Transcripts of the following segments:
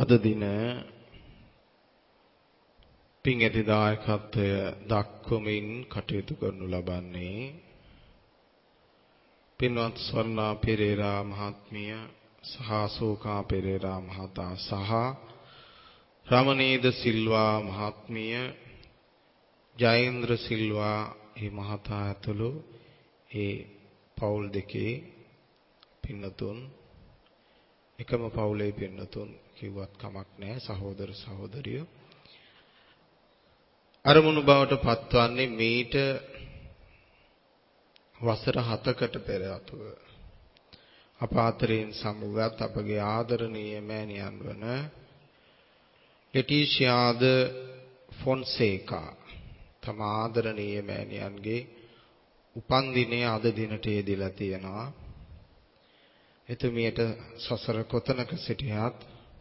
අද දින පින් ඇති දායකත්වය දක්වමින් කටයුතු කරනු ලබන්නේ පින්වත් ස්වර්ණා පෙරේරා මහත්මිය සහ සෝකා පෙරේරා මහතා සහ රමණීද සිල්වා මහත්මිය ජයේන්ද්‍ර සිල්වා මේ මහතා ඇතුළු ඒ පවුල් දෙකේ පින්නතුන් එකම පවුලේ පින්නතුන් කිව්වත් කමක් නැහැ සහෝදර සහෝදරියෝ අරමුණු බවට පත්වන්නේ මීට වසර 7කට පෙර අතුව අප අතරින් සමුගත් අපගේ ආදරණීය මෑණියන් වන ලෙටිෂියාද ෆොන්සේකා තම ආදරණීය මෑණියන්ගේ උපන්දිනය අද දිනට යෙදලා තියෙනවා. එතුමියට සසර කොතනක සිටියත්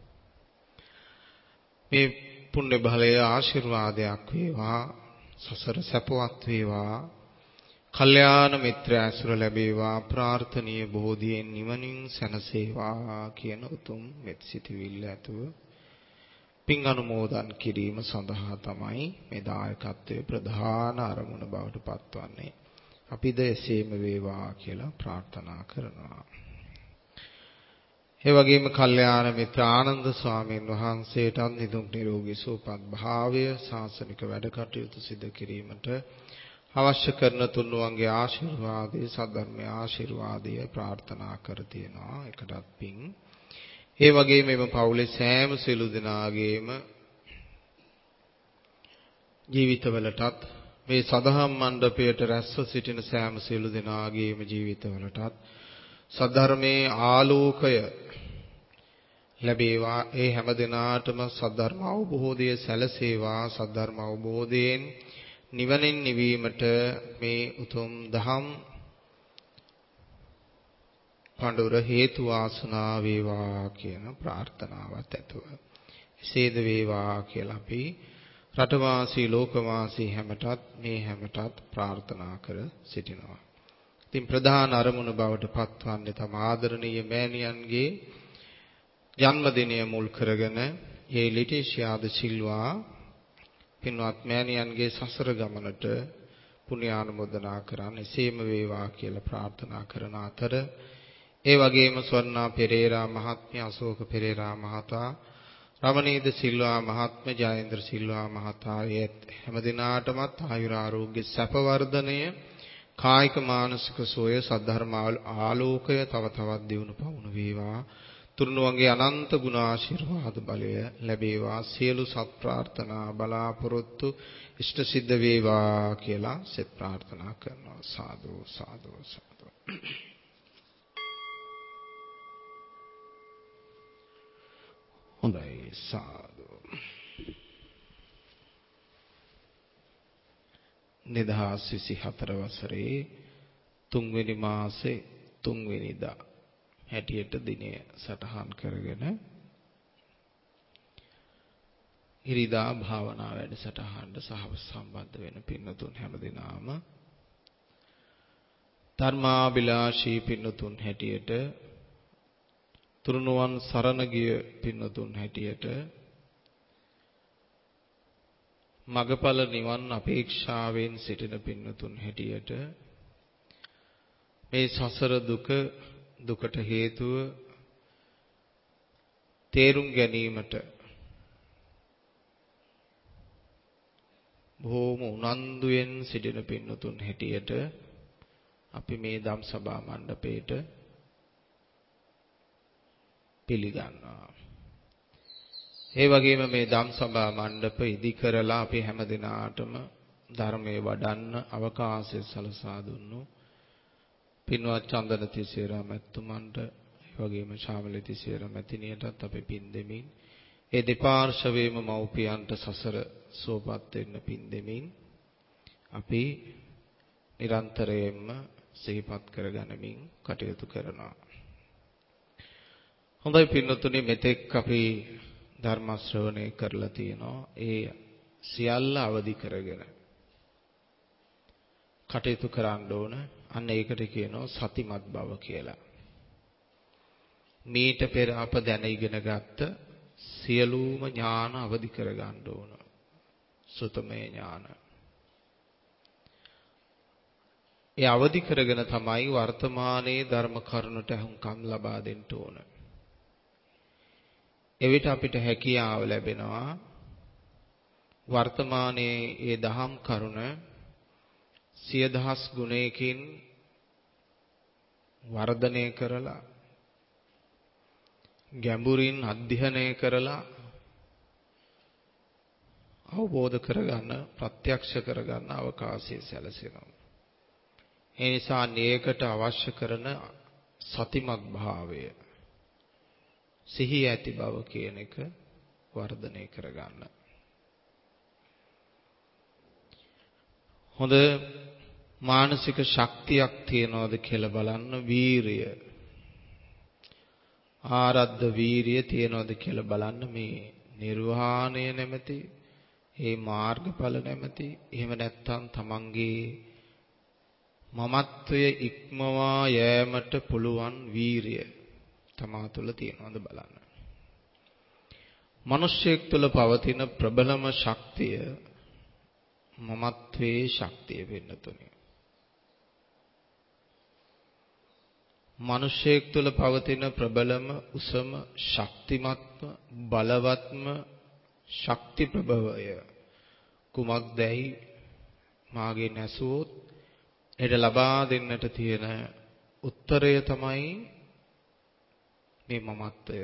මේ පුණ්‍ය බලය ආශිර්වාදයක් වේවා, සසර සැපවත් වේවා, කල්යාණ මිත්‍ර ඇසුර ලැබේවා, ප්‍රාර්ථනීය බෝධියෙන් නිවනින් සැනසේවා කියන උතුම් මෙත් සිතවිල්ල ඇතුව පින් අනුමෝදන් කිරීම සඳහා තමයි මේ දායකත්වයේ ප්‍රධාන අරමුණ බවට පත්වන්නේ. අපිද එසේම වේවා කියලා ප්‍රාර්ථනා කරනවා. ඒ වගේම කල්යාණ මිත්‍ර ආනන්ද ස්වාමීන් වහන්සේටත් නිදුක් නිරෝගී සුවපත් භාවය ශාසනික වැඩ කටයුතු සිදු කිරීමට අවශ්‍ය කරන තුන්වන්ගේ ආශිර්වාදයේ සද්ධර්මයේ ආශිර්වාදය ප්‍රාර්ථනා කර තියනවා. එකටත් පින්. ඒ වගේම මේ පවුලේ සෑම සිළු දෙනාගේම ජීවිතවලටත් මේ සදහම් මණ්ඩපයට රැස්ව සිටින සෑම සිළු දෙනාගේම ජීවිතවලටත් සද්ධර්මයේ ආලෝකය ලැබේවා. ඒ හැම දිනාටම සද්ධර්ම අවබෝධය සැලසේවා. සද්ධර්ම අවබෝධයෙන් නිවනින් නිවීමට මේ උතුම් දහම් පඬුර හේතු වාසනා වේවා කියන ප්‍රාර්ථනාවත් ඇතුව එසේද වේවා කියලා අපි රටවාසී ලෝකවාසී හැමටත් මේ හැමටත් ප්‍රාර්ථනා කර සිටිනවා. ඉතින් ප්‍රධාන අරමුණ බවට පත්වන්නේ තම ආදරණීය මෑණියන්ගේ ජන්මදිනය මුල් කරගෙන ඒ ලිටිෂියාද සිල්වා පින්වත් මෑණියන්ගේ සසර ගමනට පුණ්‍යානුමෝදනා කරන්න එසේම වේවා කියලා ප්‍රාර්ථනා කරන අතර ඒ වගේම ස්වර්ණා පෙරේරා මහත්මිය, අශෝක පෙරේරා මහතා, රමණීද සිල්වා මහත්මිය, ජයේන්ද්‍ර සිල්වා මහතා හැම දිනාටමත් ආයුර ආරෝග්‍ය සැප වර්ධනය, කායික මානසික සෝය, සද්ධර්ම ආලෝකය තව තවත් දියුණු පවුණු වේවා. තුන්වන්ගේ අනන්ත ගුණ ආශිර්වාද බලය ලැබේවා. සියලු සත් ප්‍රාර්ථනා බලාපොරොත්තු ඉෂ්ට සිද්ධ වේවා කියලා සෙත් ප්‍රාර්ථනා කරනවා. සාදු සාදු සාදු. හොඳයි සාදු. 2024 වසරේ 3 වෙනි මාසේ 3 වෙනිදා හැටියට දිනය සටහන් කරගෙන ඉරිදා භාවනා වැඩසටහනට සම්බන්ධ වෙන පින්නතුන් හැමදෙනාම ධර්මාභිලාෂී පින්නතුන් හැටියට තුරුණුවන් සරණ ගිය පින්නතුන් හැටියට මගඵල නිවන් අපේක්ෂාවෙන් සිටින පින්නතුන් හැටියට මේ සසර දුකට හේතුව තේරුම් ගැනීමට බොහෝම උනන්දුවෙන් සිටින පින්නතුන් හැටියට අපි මේ ධම් සභා මණ්ඩපයේට පිළිගන්නවා. ඒ වගේම මේ ධම් සභා මණ්ඩප ඉදි කරලා අපි හැම දිනාටම ධර්මයේ වඩන්න අවකාශය සලසා දුන්නු පින්වත් චන්දන තිසේරා මැතිතුමන්ට ඒ වගේම ශාමලී තිසේරා මැතිණියටත් අපි පින් දෙමින් ඒ දෙපාර්ශවයේම මව්පියන්ට සසර සුවපත් වෙන්න පින් දෙමින් අපි නිරන්තරයෙන්ම සිහිපත් කරගනිමින් කටයුතු කරනවා. හොඳයි පින්නතුනි, මෙතෙක් අපි ධර්ම ශ්‍රවණය කරලා තියෙනවා. ඒ සියල්ල අවදි කරගෙන කටයුතු කරන්න ඕන. අන්න ඒකට කියනවා සතිමත් බව කියලා. මීට පෙර අප දැන ඉගෙන ගත්ත සියලුම ඥාන අවදි කරගන්න ඕන. සුතමේ ඥාන. ඒ අවදි කරගෙන තමයි වර්තමානයේ ධර්ම කරුණට අහුම්කම් ලබා දෙන්න ඕන. එවිට අපිට හැකියාව ලැබෙනවා වර්තමානයේ ඒ දහම් කරුණ සිය දහස් ගුණයකින් වර්ධනය කරලා ගැඹුරින් අධ්‍යයනය කරලා අවබෝධ කරගන්න ප්‍රත්‍යක්ෂ කරගන්න අවකාශය සැලසෙනවා. ඒ නිසා නේකට අවශ්‍ය කරන සතිමත් භාවය සිහිය ඇති බව කියන එක වර්ධනය කරගන්න. හොඳ මානසික ශක්තියක් තියනවාද කියලා බලන්න. වීරිය, ආරද්ධ වීරිය තියනවාද කියලා බලන්න. මේ නිර්වාණය නැමැති මේ මාර්ගඵල නැමැති, එහෙම නැත්නම් තමන්ගේ මමත්වයේ ඉක්මවා යෑමට පුළුවන් වීරිය තමා තුළ තියනවාද බලන්න. මිනිසෙක් තුළ පවතින ප්‍රබලම ශක්තිය මමත්වයේ ශක්තිය වෙන්නතුනේ. මිනිසෙක් තුළ පවතින ප්‍රබලම, උසම, ශක්තිමත්ම, බලවත්ම ශක්ති ප්‍රභවය කුමක්දයි මාගේ නැසුවොත් එයට ලබා දෙන්නට තියෙන උත්තරය තමයි මේ මමත්වය.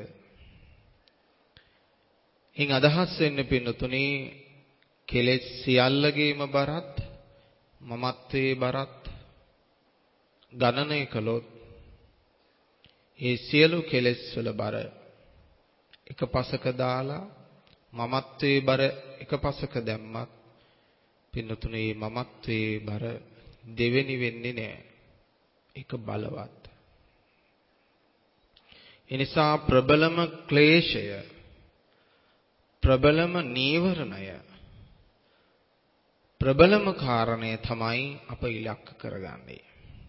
ඉන් අදහස් වෙන්නේ පින්නතුනේ කෙලෙස් සියල්ලගේම බරත් මමත්වයේ බරත් ගණනය කළොත් ඒ සියලු කෙලෙස් වල බර එක පසක දාලා මමත්වයේ බර එක පසක දැම්මත් පින්නතුනේ මමත්වයේ බර දෙවෙනි වෙන්නේ නැහැ. ඒක බලවත්. ඒ නිසා ප්‍රබලම ක්ලේශය, ප්‍රබලම නීවරණය, ප්‍රබලම කාරණය තමයි අප ඉලක්ක කරගන්නේ.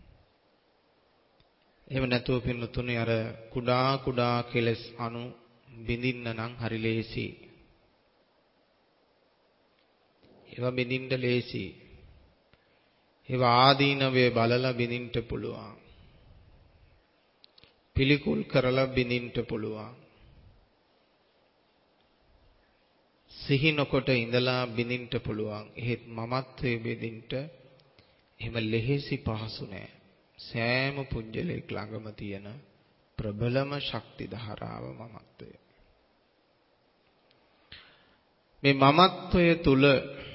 එහෙම නැතුව පින්නතුනේ අර කුඩා කුඩා කෙලස් අණු බිඳින්න නම් හරි ලේසි. ඒවා බිඳින්න ලේසි. ඒවා ආදීනවේ බලලා බිඳින්න පුළුවන්. පිළිකුල් කරලා බිඳින්න පුළුවන්. සිහි නොකොට ඉඳලා බිඳින්න පුළුවන්. එහෙත් මමත්වයේ බිඳින්න එහෙම ලෙහෙසි පහසු නෑ. සෑම පුජ්‍යලෙක් ළඟම තියෙන ප්‍රබලම ශක්ති ධාරාව මමත්වය. මේ මමත්වය තුල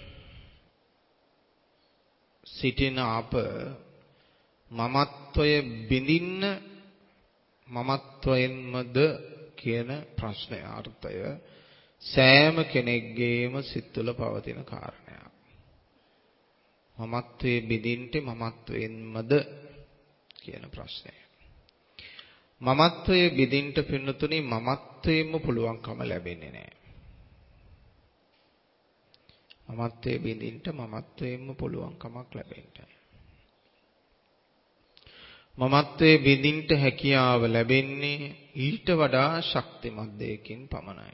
සිටින අප මමත්වය බිඳින්න මමත්වයෙන්මද කියන ප්‍රශ්නය අර්ථය සෑම කෙනෙක්ගේම සිත් තුළ පවතින කාරණයක්. මමත්වයේ බිඳින්නේ මමත්වයෙන්මද කියන ප්‍රශ්නය. මමත්වයේ බිඳින්න පින්නතුනේ මමත්වයෙන්ම පුළුවන්කම ලැබෙන්නේ නැහැ. මමත්වයේ බිඳින්න මමත්වයෙන්ම පුළුවන්කමක් ලැබෙන්නේ. මමත්වයේ බිඳින්න හැකියාව ලැබෙන්නේ ඊට වඩා ශක්තිමත් දෙයකින් පමණයි.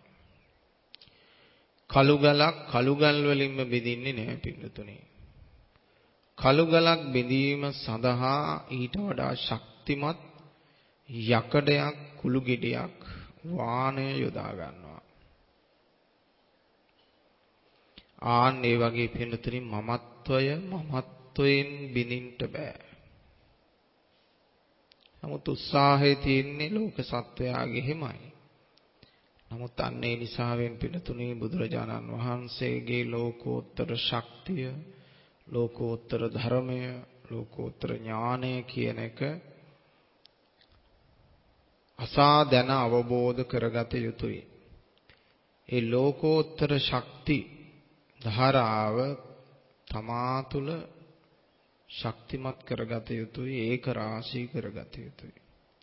කළු ගලක් කළු ගල් වලින්ම බිඳින්නේ නැහැ පින්නතුනේ. කළු ගලක් බිඳීම සඳහා ඊට වඩා ශක්තිමත් යකඩයක් කුළු ගෙඩියක් වාණය යොදා ගන්නවා. ආන් ඒ වගේ පින්නතුනේ මමත්වයෙන් බිඳින්න බෑ. නමුත් උත්සාහය තියෙන්නේ ලෝක සත්වයාගේ හිමයි. නමුත් අන්නේ නිසාවෙන් පින්නතුනේ බුදුරජාණන් වහන්සේගේ ලෝකෝත්තර ශක්තිය, ලෝකෝත්තර ධර්මය, ලෝකෝත්තර ඥානය කියන එක අසා දැන අවබෝධ කරගත යුතුයි. ඒ ලෝකෝත්තර ශක්ති ධාරාව තමා තුළ ශක්තිමත් කරගත යුතුයි, ඒක රාශී කරගත යුතුයි.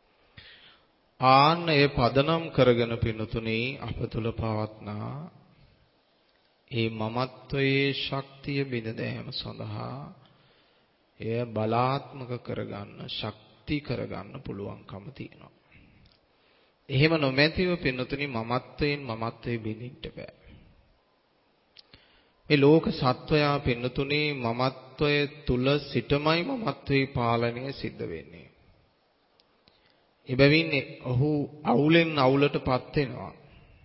ආන්න ඒ පදනම් කරගෙන පින්නතුනේ අප තුළ පවත්නා ඒ මමත්වයේ ශක්තිය බිඳ දැම සඳහා එය බලාත්මක කරගන්න, ශක්ති කරගන්න පුළුවන්කම තියෙනවා. එහෙම නොමැතිව පින්නතුනි මමත්වයෙන් මමත්වේ බිඳින්න බෑ. මේ ලෝක සත්වයා පින්නතුනි මමත්වයේ තුල සිටමයි මමත්වේ පාලනය සිද්ධ වෙන්නේ. එබැවින් ඔහු අවුලෙන් අවුලටපත් වෙනවා.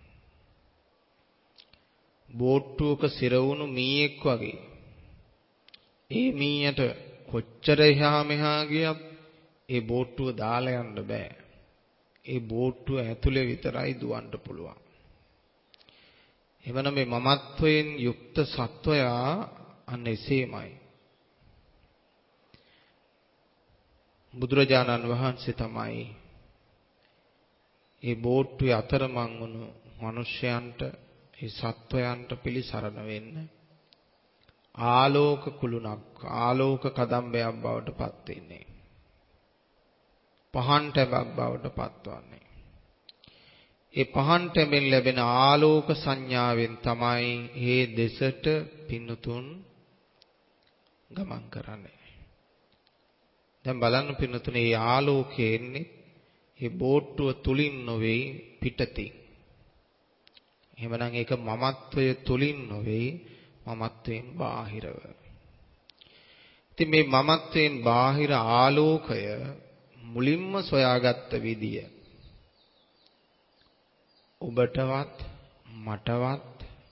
බෝට්ටුවක සිරවුණු මීයෙක් වගේ. ඒ මීයට කොච්චර එහා මෙහා ගියත් ඒ බෝට්ටුව දාලා යන්න බෑ. ඒ බෝට්ටුව ඇතුලේ විතරයි දුවන්න පුළුවන්. එවනම් මේ මමත්වයෙන් යුක්ත සත්වයා අන්න එසේමයි. බුදුරජාණන් වහන්සේ තමයි ඒ බෝට්ටුවේ අතරමං වුණු මිනිසයන්ට ඒ සත්වයන්ට පිළිසරණ වෙන්න ආලෝක කුළුණක් ආලෝක කදම්බයක් බවට පත් වෙන්නේ. පහන් ටැබක් බවට පත්වන්නේ. ඒ පහන් ටැබෙන් ලැබෙන ආලෝක සංඥාවෙන් තමයි මේ දෙසට පින්නතුන් ගමන් කරන්නේ. දැන් බලන්න පින්නතුනේ මේ ආලෝකයේ එන්නේ මේ බෝට්ටුව තුලින් නොවේ පිටතින්. එහෙමනම් ඒක මමත්වයේ තුලින් නොවේ මමත්වයෙන් බාහිරව. ඉතින් මේ මමත්වයෙන් බාහිර ආලෝකය මුලින්ම සොයාගත්ත විදිය ඔබටවත් මටවත්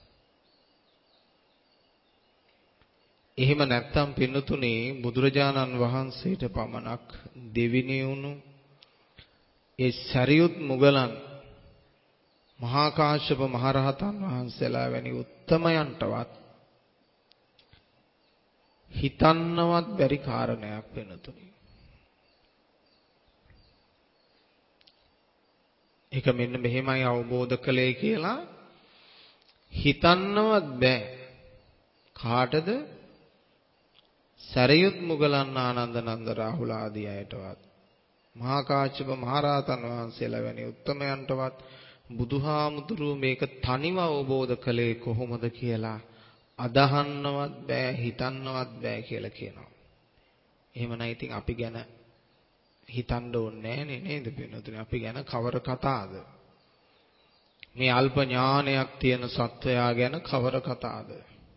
එහෙම නැත්නම් පින්නතුනේ බුදුරජාණන් වහන්සේට පමණක් දෙවිනි වුණු ඒ සරියුත් මුගලන් මහා කාශ්‍යප මහරහතන් වහන්සේලා වැනි උත්තමයන්ටවත් හිතන්නවත් බැරි කාරණයක් වෙනතුනි. ඒක මෙන්න මෙහෙමයි අවබෝධ කළේ කියලා හිතන්නවත් බෑ. කාටද? සරියුත් මුගලන් ආනන්ද නන්ද රාහුල ආදී අයටවත් මහා කාශ්‍යප මහරහතන් වහන්සේලා වැනි උත්තමයන්ටවත් බුදුහාමුදුරුවෝ මේක තනිව අවබෝධ කළේ කොහොමද කියලා අදහන්නවත් බෑ හිතන්නවත් බෑ කියලා කියනවා. එහෙමනම් ඉතින් අපි ගැන හිතන්න ඕනේ නෑනේ නේද පින්නතුනේ? අපි ගැන කවර කතාවද? මේ අල්ප ඥානයක් තියෙන සත්වයා ගැන කවර කතාවද?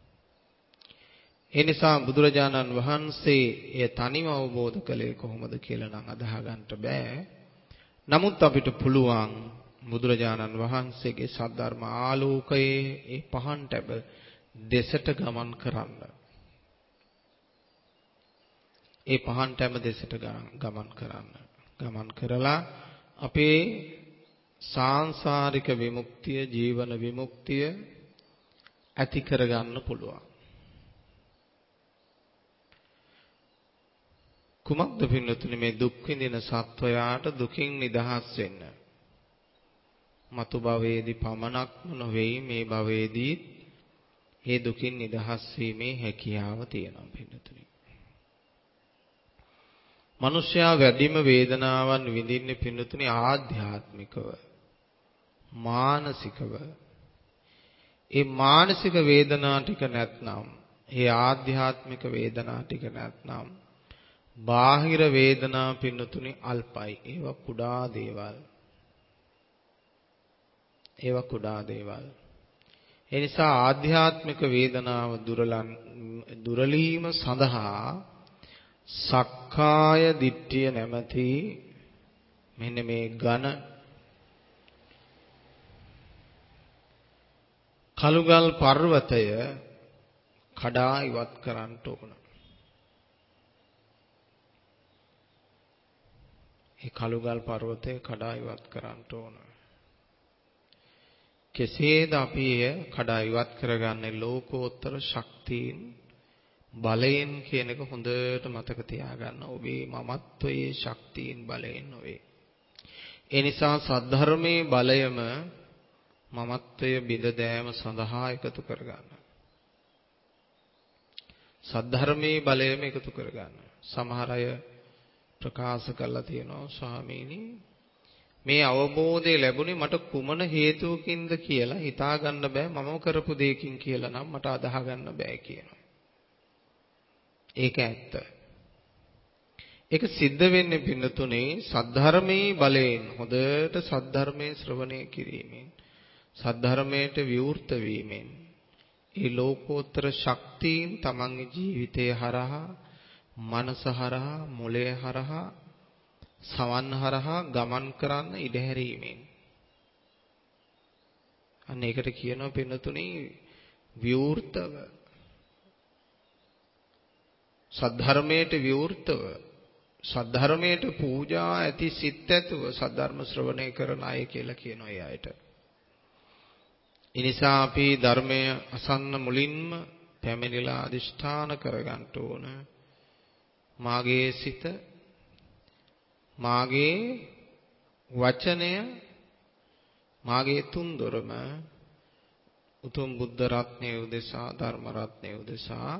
ඒ නිසා බුදුරජාණන් වහන්සේ එය තනිව අවබෝධ කළේ කොහොමද කියලා නම් අදහ ගන්නට බෑ. නමුත් අපිට පුළුවන් බුදුරජාණන් වහන්සේගේ සද්ධර්ම ආලෝකයේ ඒ පහන් ටැබ දෙසට ගමන් කරන්න. ඒ පහන් ටැබ දෙසට ගමන් කරන්න. ගමන් කරලා අපේ සාංශාරික විමුක්තිය, ජීවන විමුක්තිය ඇති කරගන්න පුළුවන්. කුමක්ද පින්නතුනි මේ දුක් විඳින සත්වයාට දුකින් නිදහස් වෙන්න? මතු භවයේදී පමණක්ම නොවේ මේ භවයේදී මේ දුකින් නිදහස් වීමේ හැකියාව තියෙනවා පින්නතුනි. මිනිසයා වැඩිම වේදනාවන් විඳින්නේ පින්නතුනි ආධ්‍යාත්මිකව, මානසිකව. ඒ මානසික වේදනා ටික නැත්නම්, ඒ ආධ්‍යාත්මික වේදනා ටික නැත්නම් බාහිර වේදනා පින්නතුනි අල්පයි. ඒවා කුඩා දේවල්. ඒවා කුඩා දේවල්. ඒ නිසා ආධ්‍යාත්මික වේදනාව දුරලීම සඳහා සක්කාය දිට්ඨිය නැමැති මෙන්න මේ ඝන කලුගල් පර්වතය කඩා ඉවත් කරන්න ඕන. ඒ කලුගල් පර්වතය කඩා ඉවත් කරන්න ඕන. කෙසේද අපි එය කඩා ඉවත් කරගන්නේ? ලෝකෝත්තර ශක්තියින් බලයෙන් කියන එක හොඳට මතක තියාගන්න. ඔබේ මමත්වයේ ශක්තියින් බලයෙන් නොවේ. ඒ නිසා සද්ධර්මයේ බලයම මමත්වය බිඳ දෑම සඳහා එකතු කරගන්න. සද්ධර්මයේ බලයම එකතු කරගන්න. සමහර අය ප්‍රකාශ කළා තියෙනවා ස්වාමීනි මේ අවබෝධය ලැබුණේ මට කුමන හේතුවකින්ද කියලා හිතා ගන්න බෑ. මම කරපු දෙයකින් කියලා නම් මට අදාහ ගන්න බෑ කියනවා. ඒක ඇත්ත. ඒක සිද්ධ වෙන්නේ පින්නතුනේ සද්ධර්මයේ බලයෙන් හොඳට සද්ධර්මයේ ශ්‍රවණය කිරීමෙන් සද්ධර්මයට විවෘත වීමෙන් ඒ ලෝකෝත්තර ශක්තියින් තමන්ගේ ජීවිතය හරහා මනස හරහා මොළය හරහා සවන් හරහා ගමන් කරන්න ඉඩ හැරීමෙන් අන්න ඒකට කියනවා පින්නතුනේ විවෘතව සද්ධර්මයට විවෘතව සද්ධර්මයට පූජා ඇති සිත් ඇතුව සද්ධර්ම ශ්‍රවණය කරන අය කියලා කියනවා ඒ අයට. ඒ නිසා අපි ධර්මය අසන්න මුලින්ම පැමිණිලා අදිෂ්ඨාන කරගන්න ඕන. මාගේ සිත මාගේ වචනය මාගේ තුන්දොරම උතුම් බුද්ධ රත්නය උදෙසා ධර්ම රත්නය උදෙසා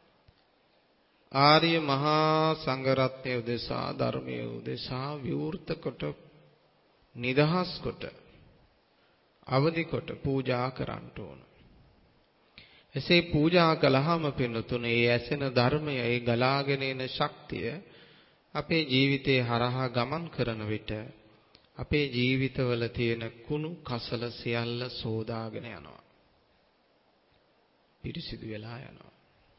ආර්ය මහා සංඝ රත්නය උදෙසා ධර්මයේ උදෙසා විවෘත කොට නිදහස් කොට අවදි කොට පූජා කරන්න ඕන. එසේ පූජා කළාම පින්නතුනේ ඒ ඇසෙන ධර්මය ඒ ගලාගෙන එන ශක්තිය අපේ ජීවිතේ හරහා ගමන් කරන විට අපේ ජීවිතවල තියෙන කුණු කසල සියල්ල සෝදාගෙන යනවා. පිරිසිදු වෙලා යනවා.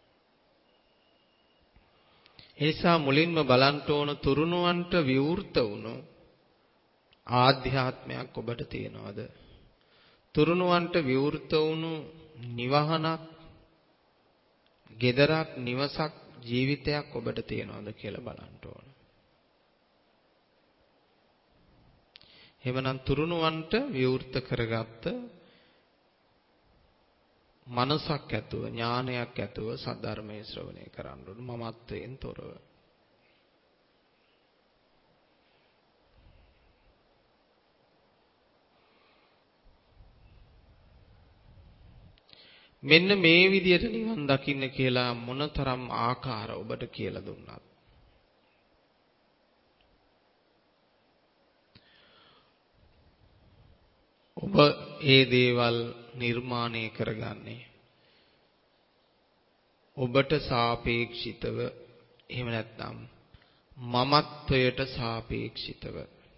එනිසා මුලින්ම බලන්න ඕන තුරුණුවන්ට විවෘත වුණු ආධ්‍යාත්මයක් ඔබට තියෙනවද? තුරුණුවන්ට විවෘත වුණු නිවහනක්, ගෙදරක්, නිවසක්, ජීවිතයක් ඔබට තියෙනවද කියලා බලන්න ඕන. එහෙමනම් තුරුණුවන්ට විවෘත කරගත්ත මනසක් ඇතුව ඥානයක් ඇතුව සද්ධර්මයේ ශ්‍රවණය කරන්න ඕන මමත්වයෙන් තොරව. මෙන්න මේ විදියට නිවන් දකින්න කියලා මොනතරම් ආකාර ඔබට කියලා දුන්නත් ඔබ ඒ දේවල් නිර්මාණය කරගන්නේ ඔබට සාපේක්ෂිතව එහෙම නැත්නම් මමත්වයට සාපේක්ෂිතව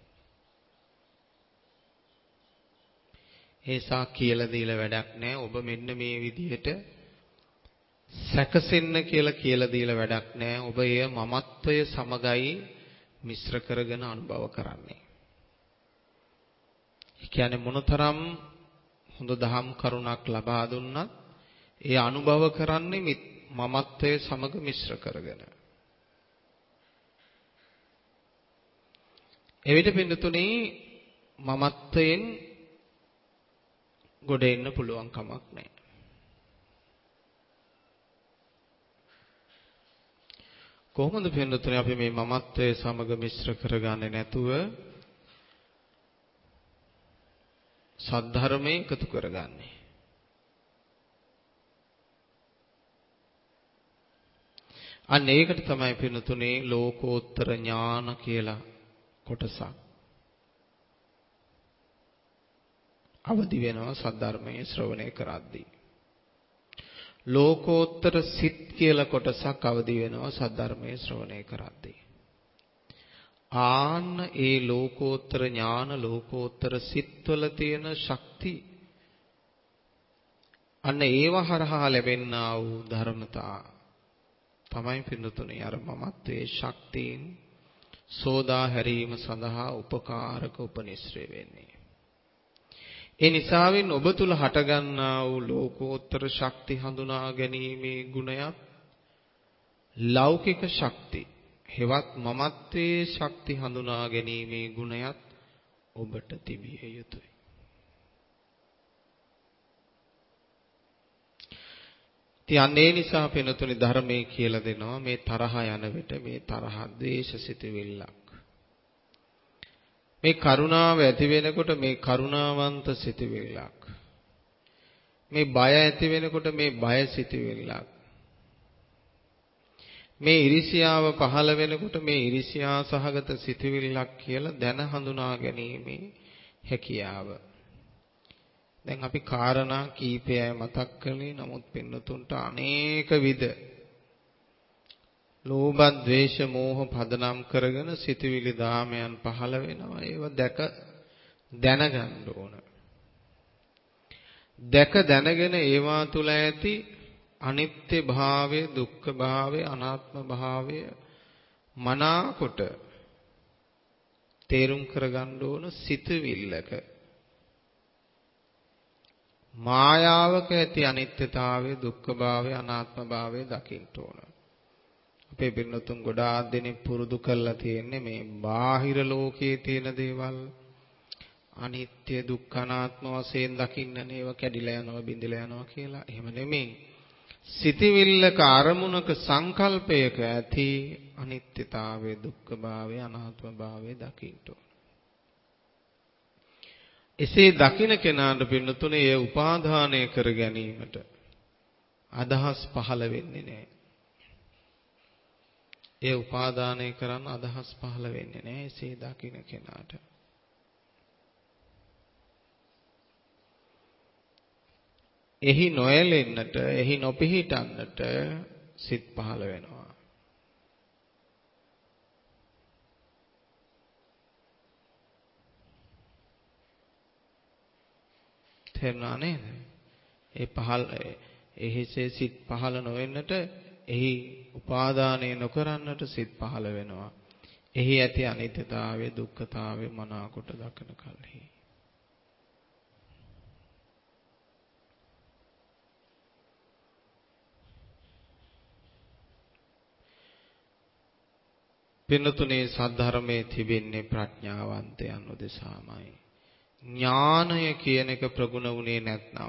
ඒසා කියලා දීලා වැඩක් නැහැ. ඔබ මෙන්න මේ විදිහට සැකසෙන්න කියලා දීලා වැඩක් නැහැ. ඔබ එය මමත්වය සමගයි මිශ්‍ර කරගෙන අනුභව කරන්නේ. ඒ කියන්නේ මොනතරම් හොඳ දහම් කරුණක් ලබා දුන්නත් ඒ අනුභව කරන්නේ මමත්වය සමග මිශ්‍ර කරගෙන. එවිට පින්තුනේ මමත්වයෙන් ගොඩ එන්න පුළුවන් කමක් නැහැ. කොහොමද පින්තුනේ අපි මේ මමත්වයේ සමග මිශ්‍ර කරගන්නේ නැතුව සද්ධර්මයේ එකතු කරගන්නේ? අන්න ඒකට තමයි පින්තුනේ ලෝකෝත්තර ඥාන කියලා කොටසක් අවදි වෙනවා සද්ධර්මයේ ශ්‍රවණය කරද්දී. ලෝකෝත්තර සිත් කියලා කොටසක් අවදි වෙනවා සද්ධර්මයේ ශ්‍රවණය කරද්දී. ආන්න ඒ ලෝකෝත්තර ඥාන ලෝකෝත්තර සිත්වල තියෙන ශක්ති අන්න ඒව හරහා ලැබෙනා වූ ධර්මතා තමයි පින්නතුනේ අර මමත්වයේ ශක්තියින් සෝදා හැරීම සඳහා උපකාරක උපනිශ්‍රේ වෙන්නේ. ඒ නිසාවෙන් ඔබ තුල හටගන්නා වූ ලෝකෝත්තර ශක්ති හඳුනා ගැනීමේ ගුණයත් ලෞකික ශක්ති හෙවත් මමත්වයේ ශක්ති හඳුනා ගැනීමේ ගුණයත් ඔබට තිබිය යුතුයි. තියන්නේ නිසා පෙනුතුනි ධර්මයේ කියලා දෙනවා මේ තරහ යන විට මේ තරහ ද්වේෂ සිතවිල්ලක්. මේ කරුණාව ඇති වෙනකොට මේ කරුණාවන්ත සිතවිල්ලක්. මේ බය ඇති වෙනකොට මේ බය සිතවිල්ලක්. මේ ඉරිසියාව පහළ වෙනකොට මේ ඉරිසියා සහගත සිතවිල්ලක් කියලා දැන හඳුනා ගැනීමේ හැකියාව. දැන් අපි කාරණා කීපයයි මතක් කළේ. නමුත් පින්නතුන්ට අනේක විද ලෝභ, ද්වේෂ, මෝහ පදනම් කරගෙන සිතුවිලි දාමයන් පහළ වෙනවා. ඒව දැනගන්න ඕන. දැනගෙන ඒවා තුල ඇති අනිත්‍ය භාවය, දුක්ඛ භාවය, අනාත්ම භාවය මනාකොට තේරුම් කරගන්න ඕන සිතුවිල්ලක මායාවක ඇති අනිත්‍යතාවය, දුක්ඛ භාවය, අනාත්ම භාවය දකින්න ඕන. අපේ පින්නතුන් ගොඩාක් දෙනෙක් පුරුදු කරලා තියෙන්නේ මේ බාහිර ලෝකයේ තියෙන දේවල් අනිත්‍ය, දුක්ඛ, අනාත්ම වශයෙන් දකින්න නේව කැඩිලා යනවා, බිඳිලා යනවා කියලා. එහෙම නෙමෙයි. සිතවිල්ලක අරමුණක සංකල්පයක ඇති අනිත්‍යතාවය, දුක්ඛ භාවය, අනාත්ම භාවය දකින්න ඕන. එසේ දකින්න කෙනාට පින්නතුනේ ඒ උපාදානය කර ගැනීමට අදහස් පහළ වෙන්නේ නැහැ. ඒ උපාදානය කරන්න අදහස් පහළ වෙන්නේ නැහැ එසේ දකින්න කෙනාට. එහි නොයැලෙන්නට, එහි නොපිහිටන්නට සිත් පහළ වෙනවා. තේරුණා නේද? එහිසේ සිත් පහළ නොවෙන්නට, එහි උපාදානය නොකරන්නට සිත් පහළ වෙනවා. එහි ඇති අනිත්‍යතාවය, දුක්ඛතාවය මනාකොට දකින කල්හි. පින්නතුනේ සද්ධර්මයේ තිබෙන්නේ ප්‍රඥාවන්තයන් උදෙසාමයි. ඥානය කියන එක ප්‍රගුණ වුණේ නැත්නම්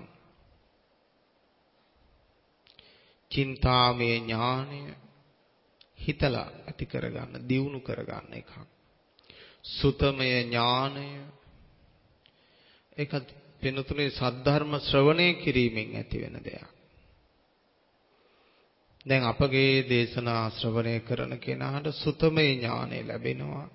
චින්තාමය ඥානය හිතලා ඇති කරගන්න, දියුණු කරගන්න එකක්. සුතමය ඥානය ඒක පින්නතුනේ සද්ධර්ම ශ්‍රවණය කිරීමෙන් ඇති වෙන දෙයක්. දැන් අපගේ දේශනා ශ්‍රවණය කරන කෙනාට සුතමේ ඥානය ලැබෙනවා.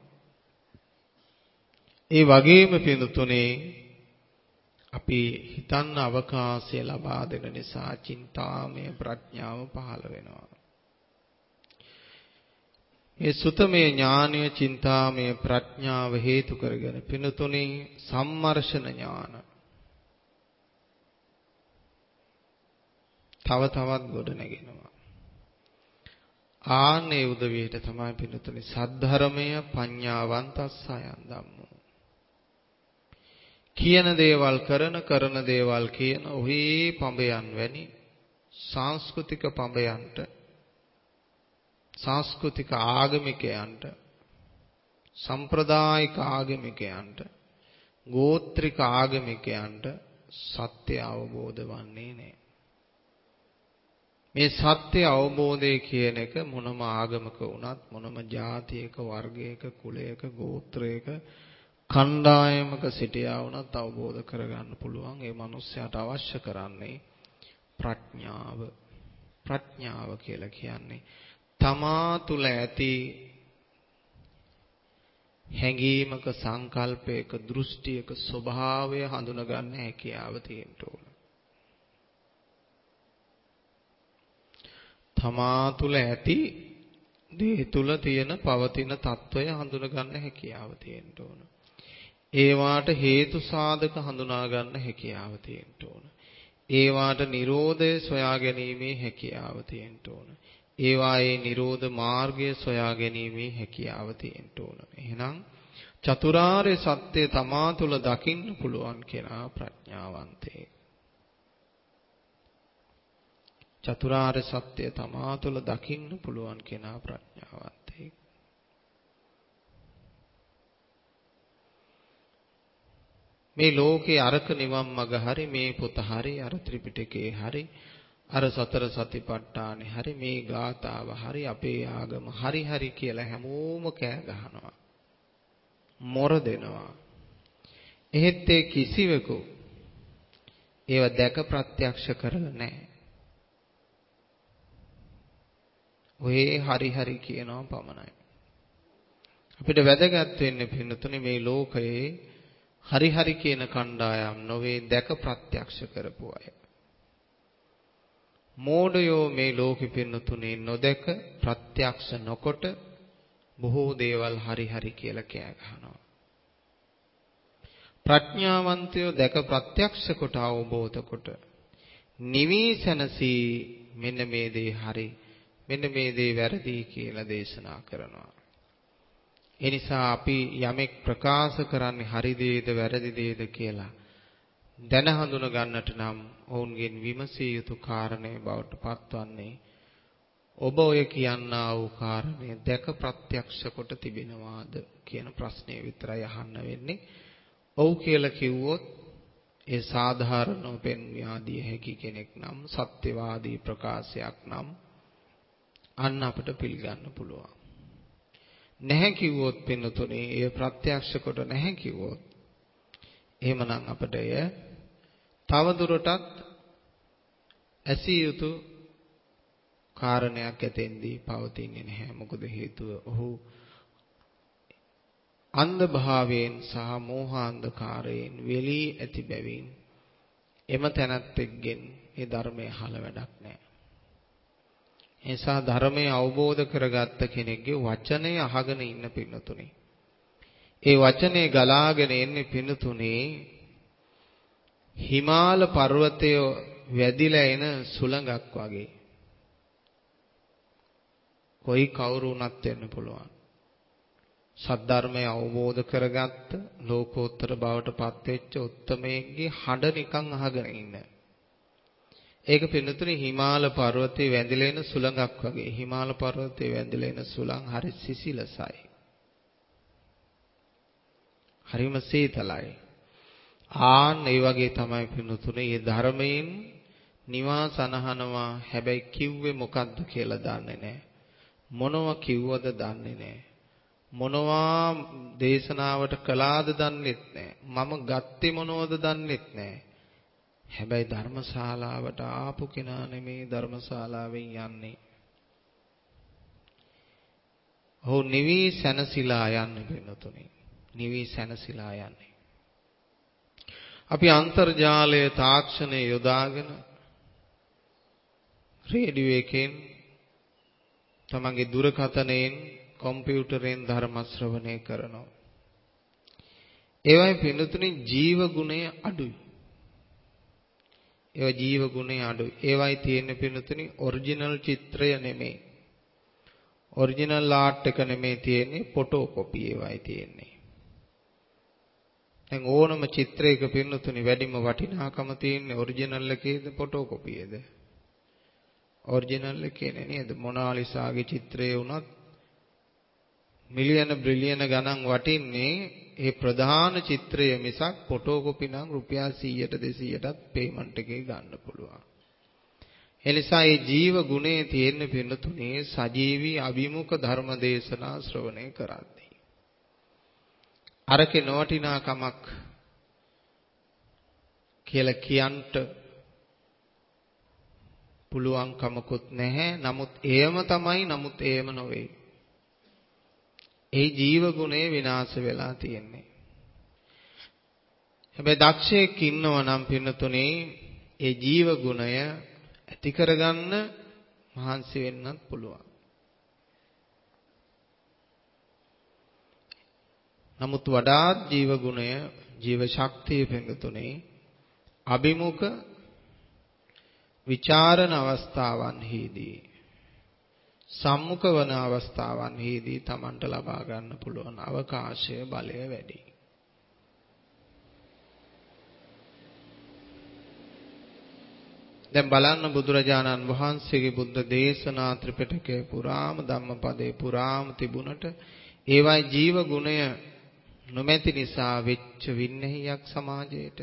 ඒ වගේම පින්තුනේ අපි හිතන්න අවකාශය ලබා දෙන නිසා චින්තාමය ප්‍රඥාව පහළ වෙනවා. මේ සුතමේ ඥානය, චින්තාමය ප්‍රඥාව හේතු කරගෙන පින්තුනේ සම්මර්ෂණ ඥාන තව තවත් ගොඩ නැගෙනවා. ආනේ උදවියට තමයි පින්නතුනි සද්ධර්මය පඤ්ඤාවන්තස්සයන් ධම්මෝ. කියන දේවල් කරන දේවල් කියන ඔහි පඹයන් වැනි සංස්කෘතික පඹයන්ට, සංස්කෘතික ආගමිකයන්ට, සම්ප්‍රදායික ආගමිකයන්ට, ගෝත්‍රික ආගමිකයන්ට සත්‍ය අවබෝධ වන්නේ නැහැ. මේ සත්‍ය අවබෝධය කියන එක මොනම ආගමක වුණත්, මොනම ජාතියක, වර්ගයක, කුලයක, ගෝත්‍රයක, කණ්ඩායමක සිටියා වුණත් අවබෝධ කරගන්න පුළුවන්. ඒ මනුස්සයාට අවශ්‍ය කරන්නේ ප්‍රඥාව. ප්‍රඥාව කියලා කියන්නේ තමා තුළ ඇති හැඟීමක, සංකල්පයක, දෘෂ්ටියක ස්වභාවය හඳුනගන්න හැකියාව තියෙන්න ඕන. තමා තුළ ඇති දේ තුළ තියෙන පවතින తত্ত্বය හඳුනගන්න හැකියාව තියෙන්න ඕන. ඒවාට හේතු සාධක හඳුනා ගන්න හැකියාව තියෙන්න ඕන. ඒවාට නිරෝධය සොයා ගැනීමේ හැකියාව තියෙන්න ඕන. ඒවායේ නිරෝධ මාර්ගය සොයා ගැනීමේ හැකියාව තියෙන්න ඕන. එහෙනම් චතුරාර්ය සත්‍ය තමා තුළ දකින්න පුළුවන් කෙනා ප්‍රඥාවන්තයෙක්. චතුරාර්ය සත්‍ය තමා තුළ දකින්න පුළුවන් කෙනා ප්‍රඥාවන්තයෙක්. මේ ලෝකේ අරක නිවන් මඟ හරි, මේ පොත හරි, අර ත්‍රිපිටකේ හරි, අර සතර සතිපට්ඨානෙ හරි, මේ ගාථාව හරි, අපේ ආගම හරි කියලා හැමෝම කෑ ගහනවා. මොර දෙනවා. එහෙත් ඒ කිසිවෙකු ඒව දැක ප්‍රත්‍යක්ෂ කරලා නැහැ. ඔය හරි කියනවා පමණයි. අපිට වැදගත් වෙන්නේ පින්නතුනේ මේ ලෝකයේ හරි කියන කණ්ඩායම් නොවේ, දැක ප්‍රත්‍යක්ෂ කරපු අය. මෝඩයෝ මේ ලෝකෙ පින්නතුනේ නොදැක ප්‍රත්‍යක්ෂ නොකොට බොහෝ දේවල් හරි හරි කියලා කෑ ගහනවා. ප්‍රඥාවන්තයෝ දැක ප්‍රත්‍යක්ෂ කොට අවබෝධ කොට නිවිසනසී මෙන්න මේ දේ හරි මෙන්න මේ දේ වැරදි කියලා දේශනා කරනවා. ඒ නිසා අපි යමෙක් ප්‍රකාශ කරන්නේ හරි දේද වැරදි දේද කියලා දැන හඳුන ගන්නට නම් ඔවුන්ගෙන් විමසිය යුතු කාරණේ බවට පත්වන්නේ ඔබ ඔය කියනා වූ කාරණේ දැක ප්‍රත්‍යක්ෂ කොට තිබෙනවාද කියන ප්‍රශ්නේ විතරයි අහන්න වෙන්නේ. ඔව් කියලා කිව්වොත් ඒ සාධාරණව පෙන්වාදිය හැකි කෙනෙක් නම් සත්‍යවාදී ප්‍රකාශයක් නම් අන්න අපිට පිළිගන්න පුළුවන්. නැහැ කිව්වොත් පින්නතුනේ ඒ ප්‍රත්‍යක්ෂ කොට නැහැ කිව්වොත් එහෙමනම් අපිට එය තවදුරටත් ඇසිය යුතු කාරණයක් ඇතෙන්දී පවතින්නේ නැහැ. මොකද හේතුව ඔහු අන්ධ භාවයෙන් සහ මෝහාන්ධකාරයෙන් වෙලී ඇති බැවින් එම තැනැත්තෙක්ගෙන් මේ ධර්මය අහල වැඩක් නැහැ. ඒ නිසා ධර්මය අවබෝධ කරගත්ත කෙනෙක්ගේ වචනය අහගෙන ඉන්න පින්නතුනේ. ඒ වචනේ ගලාගෙන එන්නේ පින්නතුනේ හිමාල පර්වතය වැදිලා එන සුළඟක් වගේ. කොයි කවුරු වුණත් වෙන්න පුළුවන්. සද්ධර්මය අවබෝධ කරගත්ත ලෝකෝත්තර බවට පත්වෙච්ච උත්තමයෙක්ගේ හඬ නිකන් අහගෙන ඉන්න. ඒක පින්නතුනේ හිමාල පර්වතයේ වැදිලා එන සුළඟක් වගේ. හිමාල පර්වතයේ වැදිලා එන සුළං හරි සිසිලසයි. හරිම සීතලයි. ආන් ඒ වගේ තමයි පින්නතුනේ මේ ධර්මයෙන් නිවාස අනහනවා. හැබැයි කිව්වේ මොකද්ද කියලා දන්නේ නැහැ. මොනවා කිව්වද දන්නේ නැහැ. මොනවා දේශනාවට කළාද දන්නෙත් නැහැ. මම ගත්තේ මොනවද දන්නෙත් නැහැ. හැබැයි ධර්මශාලාවට ආපු කෙනා නෙමේ ධර්මශාලාවෙන් යන්නේ. ඔහු නිවි සැනසීලා යන්නේ පින්නතුනේ. නිවි සැනසීලා යන්නේ. අපි අන්තර්ජාලය තාක්ෂණය යොදාගෙන රේඩියෝ එකෙන් තමන්ගේ දුරකථනයෙන් කම්පියුටරෙන් ධර්ම ශ්‍රවණය කරනවා. ඒවයි පින්නතුනේ ජීව ගුණය අඩුයි. ඒවා ජීව ගුණය අඩුයි. ඒවයි තියෙන්නේ පින්නතුනේ ඔරිජිනල් චිත්‍රය නෙමෙයි. ඔරිජිනල් ආර්ට් එක නෙමෙයි තියෙන්නේ ෆොටෝ කොපි ඒවයි තියෙන්නේ. දැන් ඕනම චිත්‍රයක පින්නතුනේ වැඩිම වටිනාකම තියෙන්නේ ඔරිජිනල් එකේද ෆොටෝ කොපියේද? ඔරිජිනල් එකේ නේද? මොනාලිසාගේ චිත්‍රය වුණත් මිලියන බිලියන ගණන් වටින්නේ ඒ ප්‍රධාන චිත්‍රය මිසක් ෆොටෝ කොපි නම් රුපියල් 100ට 200ටත් පේමන්ට් එකේ ගන්න පුළුවන්. ඒ නිසා මේ ජීව ගුණේ තියෙන පින්නතුනේ සජීවී අභිමුඛ ධර්ම දේශනා ශ්‍රවණය කරද්දී. අරකේ නොවටිනාකමක් කියලා කියන්ට පුළුවන් කමකුත් නැහැ. නමුත් එයම තමයි. නමුත් එයම නොවේ. ඒ ජීව ගුණේ විනාශ වෙලා තියෙන්නේ. හැබැයි දක්ෂයෙක් ඉන්නවා නම් පින්නතුනේ ඒ ජීව ගුණය ඇති කරගන්න මහන්සි වෙන්නත් පුළුවන්. නමුත් වඩාත් ජීව ගුණය ජීව ශක්තිය පින්නතුනේ අභිමුඛ විචාරණ අවස්ථාවන්හිදී සම්මුඛ වන අවස්ථාවන්හිදී Tamanට ලබා ගන්න පුළුවන් අවකාශය බලය වැඩි. දැන් බලන්න බුදුරජාණන් වහන්සේගේ බුද්ධ දේශනා ත්‍රිපිටකයේ පුරාම ධම්මපදයේ පුරාම තිබුණට ඒවයි ජීව ගුණය නොමැති නිසා වෙච්ච වින්නහියක් සමාජයට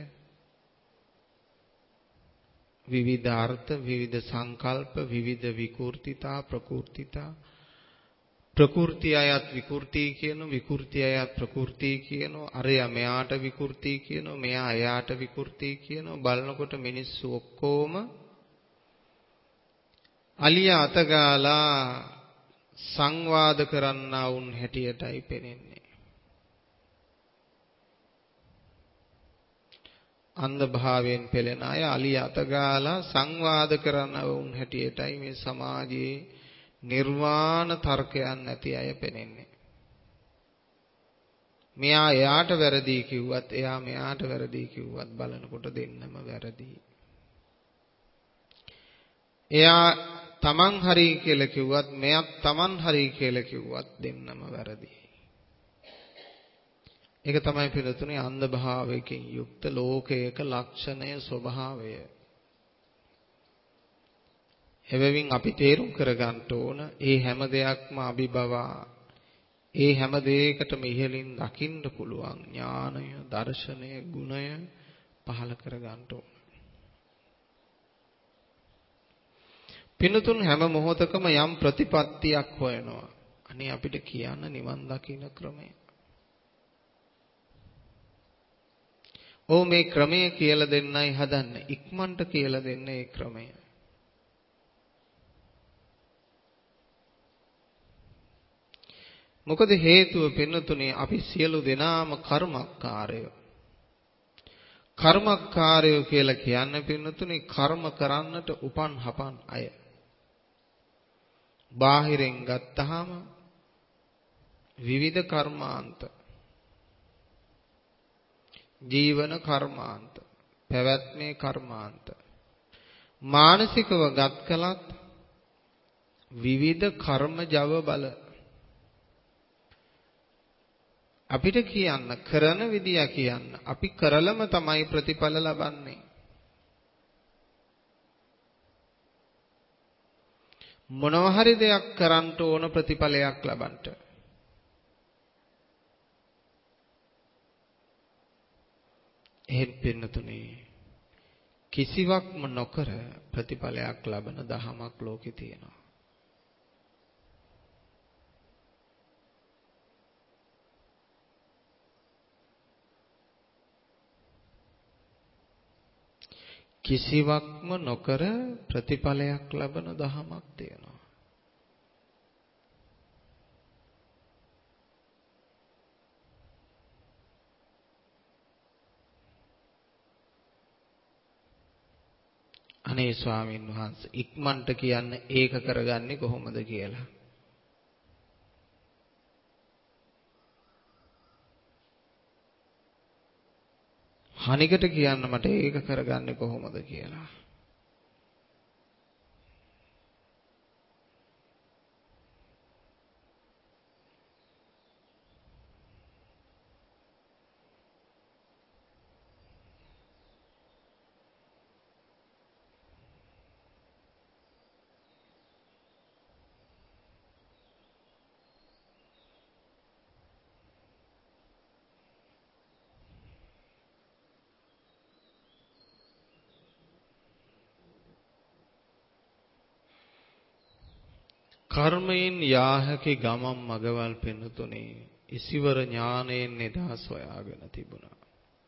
විවිධ අර්ථ විවිධ සංකල්ප විවිධ විකෘතිතා ප්‍රකෘතිතා ප්‍රකෘති අයත් විකෘති කියන විකෘති අයත් ප්‍රකෘති කියන අරයා මෙයාට විකෘති කියන මෙයා එයාට විකෘති කියන බලනකොට මිනිස්සු ඔක්කොම අලිය අතගාලා සංවාද කරන්නා වුන් හැටියටයි පෙනෙන්නේ. අන්ධ භාවයෙන් පෙළෙන අය අලි අතගාලා සංවාද කරන වුන් හැටියටයි මේ සමාජයේ නිර්වාණ තර්කයන් නැති අය පෙනෙන්නේ. මෙයා එයාට වැරදි කිව්වත් එයා මෙයාට වැරදි කිව්වත් බලනකොට දෙන්නම වැරදි. එයා තමන් හරි කියලා කිව්වත් මෙයාත් තමන් හරි කියලා කිව්වත් දෙන්නම වැරදි. ඒක තමයි පිළිතුරේ අන්ධ භාවයකින් යුක්ත ලෝකයක ලක්ෂණය ස්වභාවය. එබැවින් අපි තේරුම් කරගන්න ඕන මේ හැම දෙයක්ම අභිබවා ඒ හැම දෙයකටම ඉහළින් දකින්න පුළුවන් ඥානය, දර්ශනය, ගුණය පහළ කරගන්න ඕන. පින්තුන් හැම මොහොතකම යම් ප්‍රතිපත්තියක් හොයනවා. අනේ අපිට කියන්න නිවන් දකින්න ක්‍රමය. මේ ක්‍රමය කියලා දෙන්නයි හදන්නේ. ඉක්මනට කියලා දෙන්නේ මේ ක්‍රමය. මොකද හේතුව පින්නතුනේ අපි සියලු දෙනාම කර්මකාරයෝ. කර්මකාරයෝ කියලා කියන්නේ පින්නතුනේ කර්ම කරන්නට උපන් හපන් අය. බාහිරින් ගත්තාම විවිධ කර්මාන්ත, ජීවන කර්මාන්ත, පැවැත්මේ කර්මාන්ත, මානසිකව ගත් කලත් විවිධ කර්මජව බල අපිට කියන්න කරන විදිය කියන්න අපි කරලම තමයි ප්‍රතිඵල ලබන්නේ. මොනවා හරි දෙයක් කරන්න ඕන ප්‍රතිඵලයක් ලබන්න. එහෙත් පින්නතුනේ කිසිවක්ම නොකර ප්‍රතිඵලයක් ලබන දහමක් ලෝකේ තියෙනවා. කිසිවක්ම නොකර ප්‍රතිඵලයක් ලබන දහමක් තියෙනවා. අනේ ස්වාමීන් වහන්සේ ඉක්මනට කියන්න ඒක කරගන්නේ කොහොමද කියලා. හනිකට කියන්න මට ඒක කරගන්නේ කොහොමද කියලා. කර්මයෙන් යාහකේ ගමම් මගවල් පෙනුතුනේ ඉසිවර ඥානයෙන් නිදහස් හොයාගෙන තිබුණා.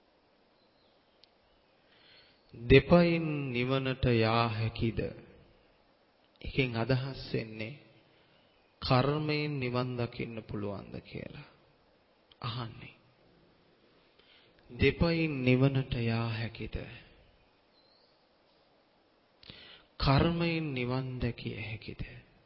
දෙපයින් නිවනට යා හැකිද? එකෙන් අදහස් වෙන්නේ කර්මයෙන් නිවන් දකින්න පුළුවන්ද කියලා. අහන්නේ. දෙපයින් නිවනට යා හැකිද? කර්මයෙන් නිවන් දැකිය හැකිද?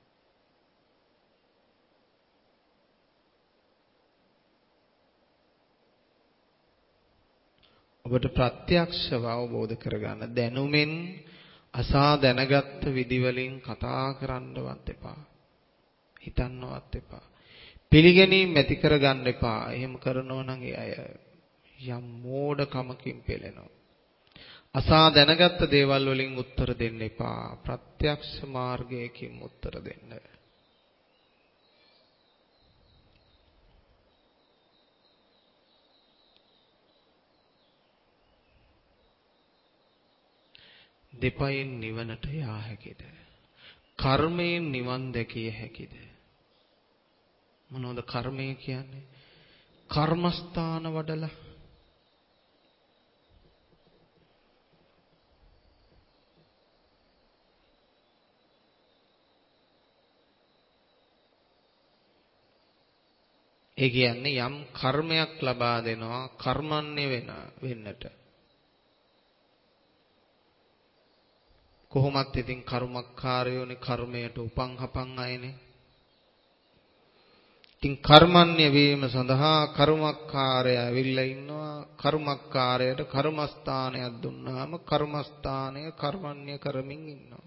ඔබට ප්‍රත්‍යක්ෂව අවබෝධ කරගන්න දැනුමෙන් අසා දැනගත්ත විදි වලින් කතා කරන්නවත් එපා. හිතන්නවත් එපා. පිළිගැනීම් ඇති කරගන්න එපා. එහෙම කරනවා නම් ඒ අය යම් මෝඩකමකින් පෙළෙනවා. අසා දැනගත්ත දේවල් වලින් උත්තර දෙන්න එපා. ප්‍රත්‍යක්ෂ මාර්ගයකින් උත්තර දෙන්න. දෙපයින් නිවනට යා හැකිද? කර්මයෙන් නිවන් දැකිය හැකිද? මොනවද කර්මය කියන්නේ? කර්මස්ථාන වඩලා ඒ කියන්නේ යම් කර්මයක් ලබා දෙනවා කර්මන්නේ වෙන්නට. කොහොමත් ඉතින් කර්මකාරයෝනේ කර්මයට උපන් හපන් අයනේ. ඉතින් කර්මන්නේ වීම සඳහා කර්මකාරය ඇවිල්ලා ඉන්නවා. කර්මකාරයට කර්මස්ථානයක් දුන්නාම කර්මස්ථානය කර්මන්නේ කරමින් ඉන්නවා.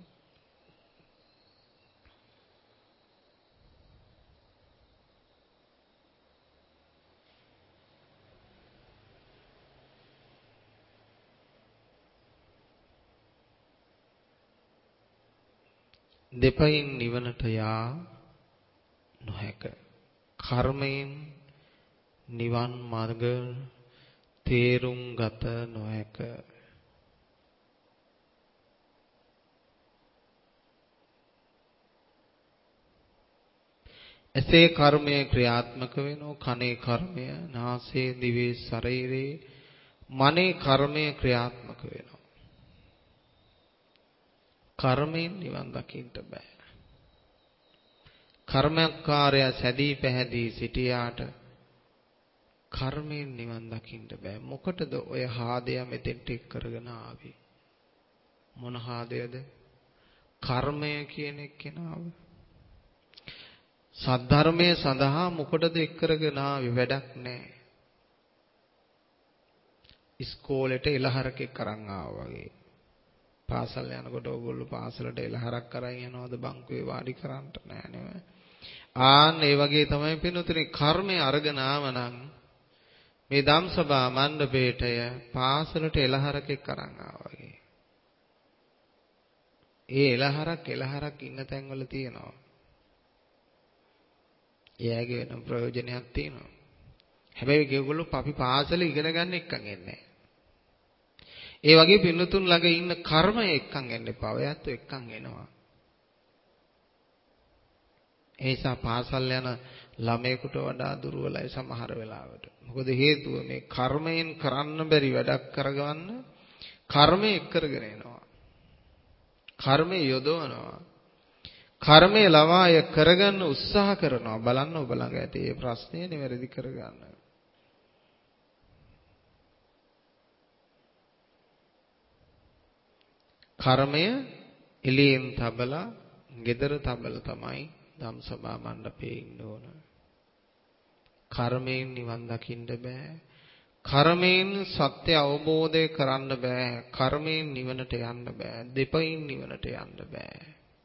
දෙපයින් නිවනට යා නොහැක. කර්මයෙන් නිවන් මාර්ග තේරුම් ගත නොහැක. එසේ කර්මය ක්‍රියාත්මක වෙනෝ කනේ කර්මය, නාසයේ දිවේ ශරීරේ මනේ කර්මය ක්‍රියාත්මක වෙනවා. කර්මයෙන් නිවන් දකින්න බෑ. කර්මකාරය සැදී පැහැදී සිටියාට කර්මයෙන් නිවන් දකින්න බෑ. මොකටද ඔය හාදය මෙතෙන්ට එක් කරගෙන ආවේ? මොන හාදයද? කර්මය කියන එක්කෙනාව. සද්ධර්මයේ සඳහා මොකටද එක් කරගෙන ආවේ? වැඩක් නෑ. ඉස්කෝලේට එළහරකෙක් අරන් ආවා වගේ. පාසල් යනකොට ඕගොල්ලෝ පාසලට එළහරක් අරන් යනවද බංකුවේ වාඩි කරන්න නෑ නෙව. ආන් ඒ වගේ තමයි පින්වතුනි කර්මය අරගෙන ආවනම් මේ ධම්සභා මණ්ඩපේටය පාසලට එළහරකෙක් අරන් ආවා වගේ. ඒ එළහරක් ඉන්න තැන්වල තියෙනවා. එයාගේ වෙන ප්‍රයෝජනයක් තියෙනවා. හැබැයි ඒගොල්ලෝ අපි පාසල ඉගෙන ගන්න එක්කන් එන්නේ. ඒ වගේ පින්නතුන් ළඟ ඉන්න කර්මය එක්කන් එන්න එපා. ඔයත් එක්කන් එනවා. ඒ නිසා පාසල් යන ළමයෙකුට වඩා දුර්වලයි සමහර වෙලාවට. මොකද හේතුව මේ කර්මයෙන් කරන්න බැරි වැඩක් කරගන්න කර්මය එක් කරගෙන එනවා. කර්මය යොදවනවා. කර්මය ලවාය කරගන්න උත්සාහ කරනවා. බලන්න ඔබ ළඟ ඇති මේ ප්‍රශ්නය නිවැරදි කරගන්න. කර්මය එළියෙන් තබලා, gedara තබලා තමයි ධම්සභා මණ්ඩපේ ඉන්න ඕන. කර්මයෙන් නිවන් දකින්න බෑ. කර්මයෙන් සත්‍ය අවබෝධය කරන්න බෑ. කර්මයෙන් නිවනට යන්න බෑ. දෙපයින් නිවනට යන්න බෑ.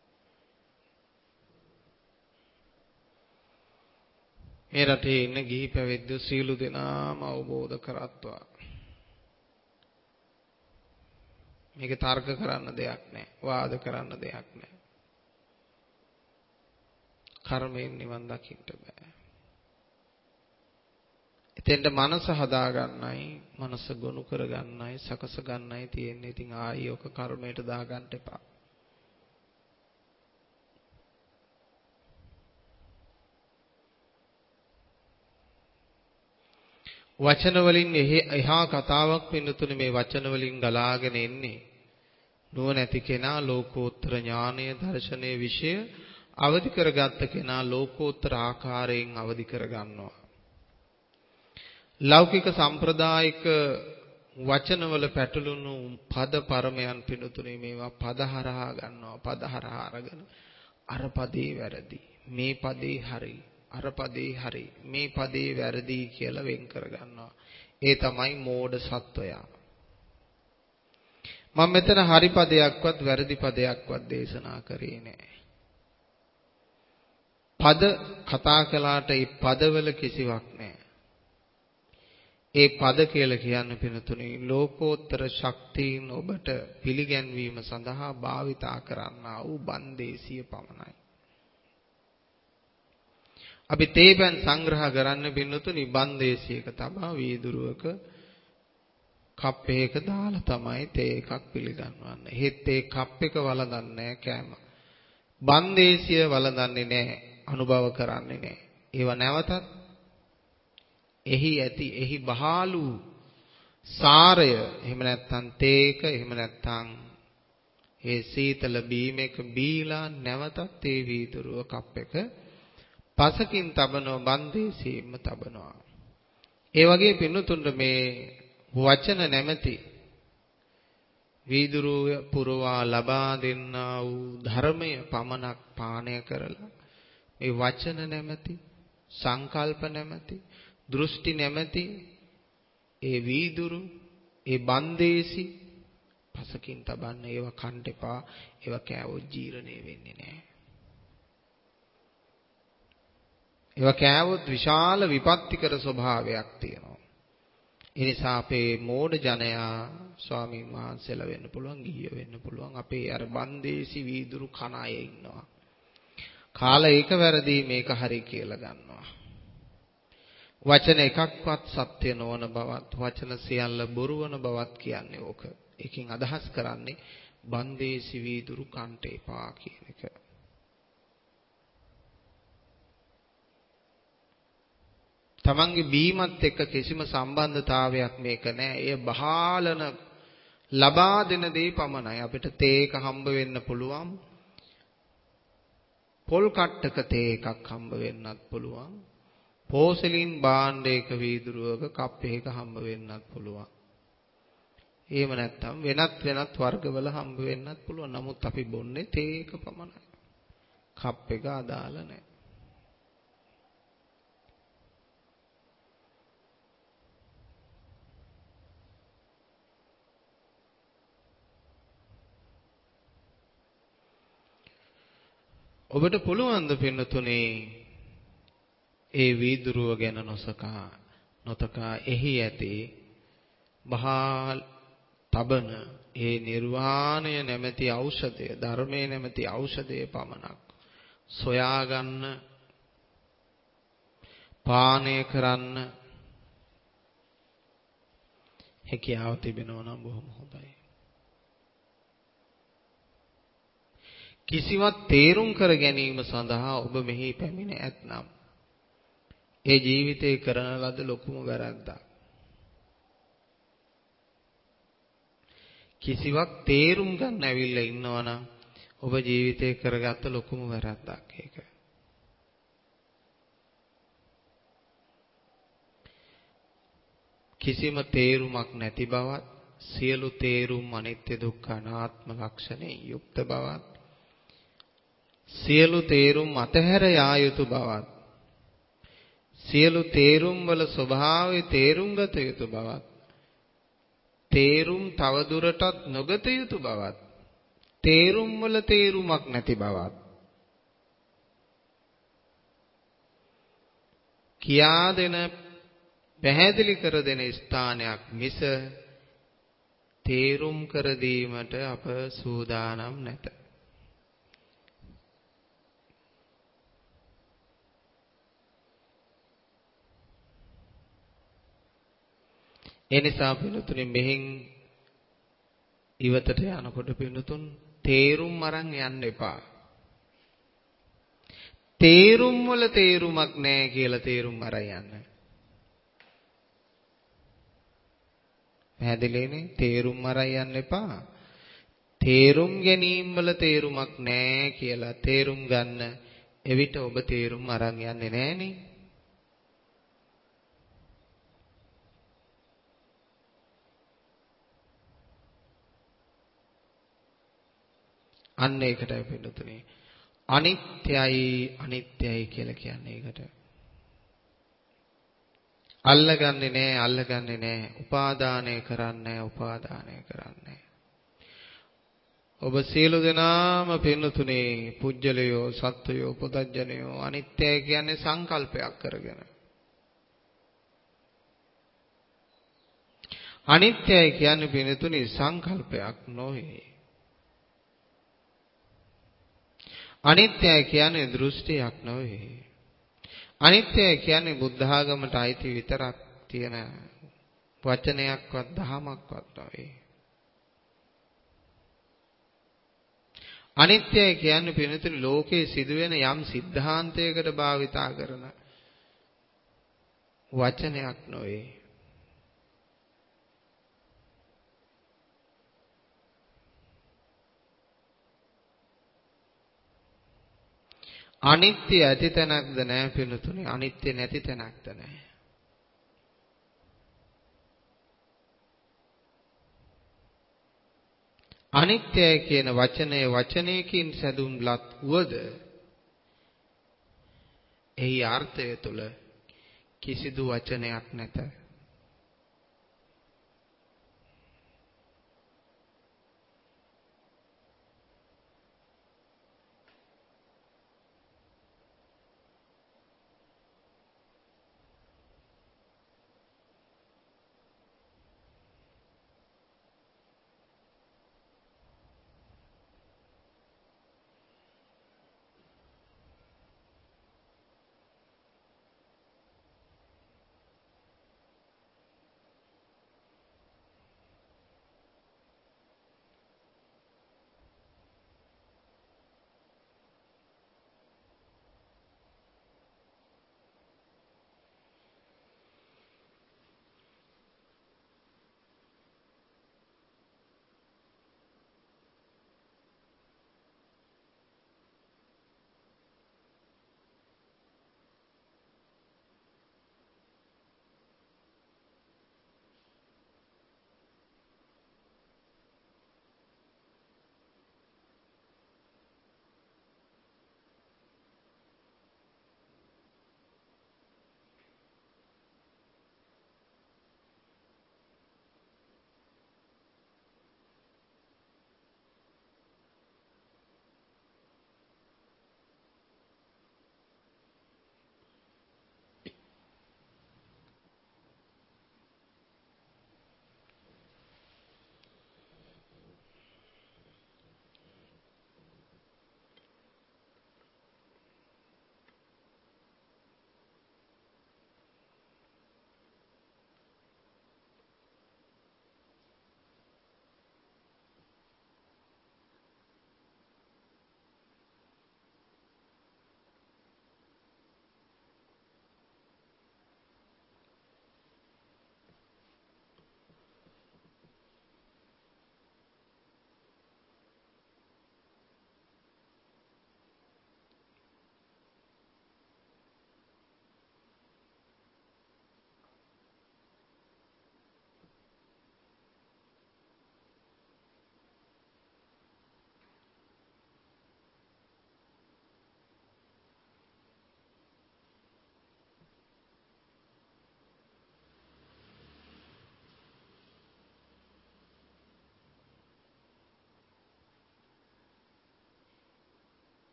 මේ රටේ ඉන්න ගිහි පැවිද්දෝ සියලු දෙනාම අවබෝධ කරත්වා. මේක තර්ක කරන්න දෙයක් නැහැ. වාද කරන්න දෙයක් නැහැ. කර්මයෙන් නිවන් දකින්න බෑ. එතෙන්ට මනස හදාගන්නයි, මනස ගොනු කරගන්නයි, සකස ගන්නයි තියෙන්නේ. ඉතින් ආයි ඔක කර්මයට දාගන්න එපා. වචන වලින් එහා කතාවක් වෙනතුනේ මේ වචන වලින් ගලාගෙන එන්නේ. නුවණැති කෙනා ලෝකෝත්තර ඥානය දර්ශනයේ විෂය අවදි කරගත්ත කෙනා ලෝකෝත්තර ආකාරයෙන් අවදි කරගන්නවා. ලෞකික සම්ප්‍රදායික වචනවල පැටළුණු පද පරමයන් පිණුතුනේ මේවා පදහරහා ගන්නවා. පදහරහා අරගෙන අර පදේ වැරදි, මේ පදේ හරි, අර පදේ හරි, මේ පදේ වැරදි කියලා වෙන් කර ගන්නවා. ඒ තමයි මෝඩ සත්වයා. මම මෙතන හරි පදයක්වත් වැරදි පදයක්වත් දේශනා කරේ නෑ. පද කතා කළාට ඒ පදවල කිසිවක් නෑ. ඒ පද කියලා කියන්නේ පිනතුනේ ලෝකෝත්තර ශක්තියින් ඔබට පිළිගැන්වීම සඳහා භාවිතා කරන්නා වූ බන්දේසිය පමණයි. අපි තේපෙන් සංග්‍රහ කරන්න පින්නතුනි බන්දේසියක තබා වීදුරුවක කප් එකක දාලා තමයි තේ එකක් පිළිගන්වන්නේ. හෙත් ඒ කප් එක වළඳන්නේ නැහැ කෑම. බන්දේසිය වළඳන්නේ නැහැ, අනුභව කරන්නේ නැහැ. ඒව නැවතත් එහි ඇති එහි බහාලු සාරය එහෙම නැත්නම් තේ එක එහෙම නැත්නම් ඒ සීතල බීම එක බීලා නැවතත් ඒ වීදුරුව කප් එක පසකින් තබනවා, බන්දේසියෙන්ම තබනවා. ඒ වගේ පින්නතුන්ට මේ වචන නැමැති වීදුරු පුරවා ලබා දෙන්නා වූ ධර්මය පමණක් පානය කරලා මේ වචන නැමැති සංකල්ප නැමැති දෘෂ්ටි නැමැති ඒ වීදුරු ඒ බන්දේසි පසකින් තබන්න ඒව කන්න එපා. ඒව කෑවොත් ජීර්ණය වෙන්නේ නැහැ. ඒව කෑවොත් විශාල විපත්තිකර ස්වභාවයක් තියෙනවා. ඒ නිසා අපේ මෝඩ ජනයා ස්වාමීන් වහන්සේලා වෙන්න පුළුවන්, ගිහියෝ වෙන්න පුළුවන්. අපේ අර බන්දේසි වීදුරු කන අය ඉන්නවා. කාලා ඒක වැරදි මේක හරි කියලා ගන්නවා. වචන එකක්වත් සත්‍ය නොවන බවත්, වචන සියල්ල බොරු වන බවත් කියන්නේ ඕක. ඒකෙන් අදහස් කරන්නේ බන්දේසි වීදුරු කන්ට එපා කියන එක. තමන්ගේ බීමත් එක්ක කිසිම සම්බන්ධතාවයක් මේක නැහැ. එය බහාලන ලබා දෙන දේ පමණයි. අපිට තේ එක හම්බ වෙන්න පුළුවන්. පොල් කට්ටක තේ එකක් හම්බ වෙන්නත් පුළුවන්. පෝසලින් භාණ්ඩයක වීදුරුවක කප් එකක හම්බ වෙන්නත් පුළුවන්. එහෙම නැත්නම් වෙනත් වර්ගවල හම්බ වෙන්නත් පුළුවන්. නමුත් අපි බොන්නේ තේ එක පමණයි. කප් එක අදාළ නැහැ. ඔබට පුළුවන් ද පින්නතුනේ ඒ වීදුරුව ගැන නොතකා එහි ඇති බහා තබන ඒ නිර්වාණය නැමැති ඖෂධය, ධර්මයේ නැමැති ඖෂධය පමණක් සොයාගන්න, පානය කරන්න හැකියාව තිබෙනවා නම් බොහොම හොඳයි. කිසිවක් තේරුම් කර ගැනීම සඳහා ඔබ මෙහි පැමිණ ඇතනම් ඒ ජීවිතේ කරන ලද ලොකුම වැරද්දක්. කිසිවක් තේරුම් ගන්න ඇවිල්ලා ඉන්නවනම් ඔබ ජීවිතේ කරගත්ත ලොකුම වැරද්දක් ඒක. කිසිම තේරුමක් නැති බවත්, සියලු තේරුම් අනිත්‍ය දුක්ඛ අනාත්ම ලක්ෂණේ යුක්ත බවත්, සියලු තේරුම් අතහැර යා යුතු බවත්, සියලු තේරුම් වල ස්වභාවය තේරුම් ගත යුතු බවත්, තේරුම් තවදුරටත් නොගත යුතු බවත්, තේරුම් වල තේරුමක් නැති බවත් කියා දෙන, පැහැදිලි කර දෙන ස්ථානයක් මිස තේරුම් කර දීමට අප සූදානම් නැත. ඒ නිසා පින්තුනි මෙහෙන් ඉවතට යනකොට පින්තුන් තේරුම් අරන් යන්න එපා. තේරුම් වල තේරුමක් නැහැ කියලා තේරුම් අරන් යන්න. පැහැදිලිනේ? තේරුම් අරන් යන්න එපා. තේරුම් ගැනීම වල තේරුමක් නැහැ කියලා තේරුම් ගන්න. එවිට ඔබ තේරුම් අරන් යන්නේ නැහනේ. අන්න ඒකටයි පිළිතුරේ. අනිත්‍යයි කියලා කියන්නේ ඒකට. අල්ලගන්නේ නැහැ. උපාදානය කරන්නේ. ඔබ සියලු දෙනාම පිළිතුරේ පුජ්‍යලයෝ, සත්වයෝ, පුදජනයෝ අනිත්‍යයි කියන්නේ සංකල්පයක් කරගෙන. අනිත්‍යයි කියන්නේ පිළිතුරේ සංකල්පයක් නොවේ. අනිත්‍යයි කියන්නේ දෘෂ්ටියක් නෙවෙයි. අනිත්‍යයි කියන්නේ බුද්ධ ආගමට අයිති විතරක් තියෙන වචනයක්වත් දහමක්වත් නෙවෙයි. අනිත්‍යයි කියන්නේ පිළිතුරු ලෝකයේ සිදුවෙන යම් સિદ્ધාන්තයකට භාවිතා කරන වචනයක් නෙවෙයි. අනිත්‍ය ඇති තැනක්ද නැහැ පිළිතුරේ. අනිත්‍ය නැති තැනක්ද නැහැ. අනිත්‍යයි කියන වචනය වචනයකින් සැදුම්ලත් වුවද එහි අර්ථය තුළ කිසිදු වචනයක් නැත.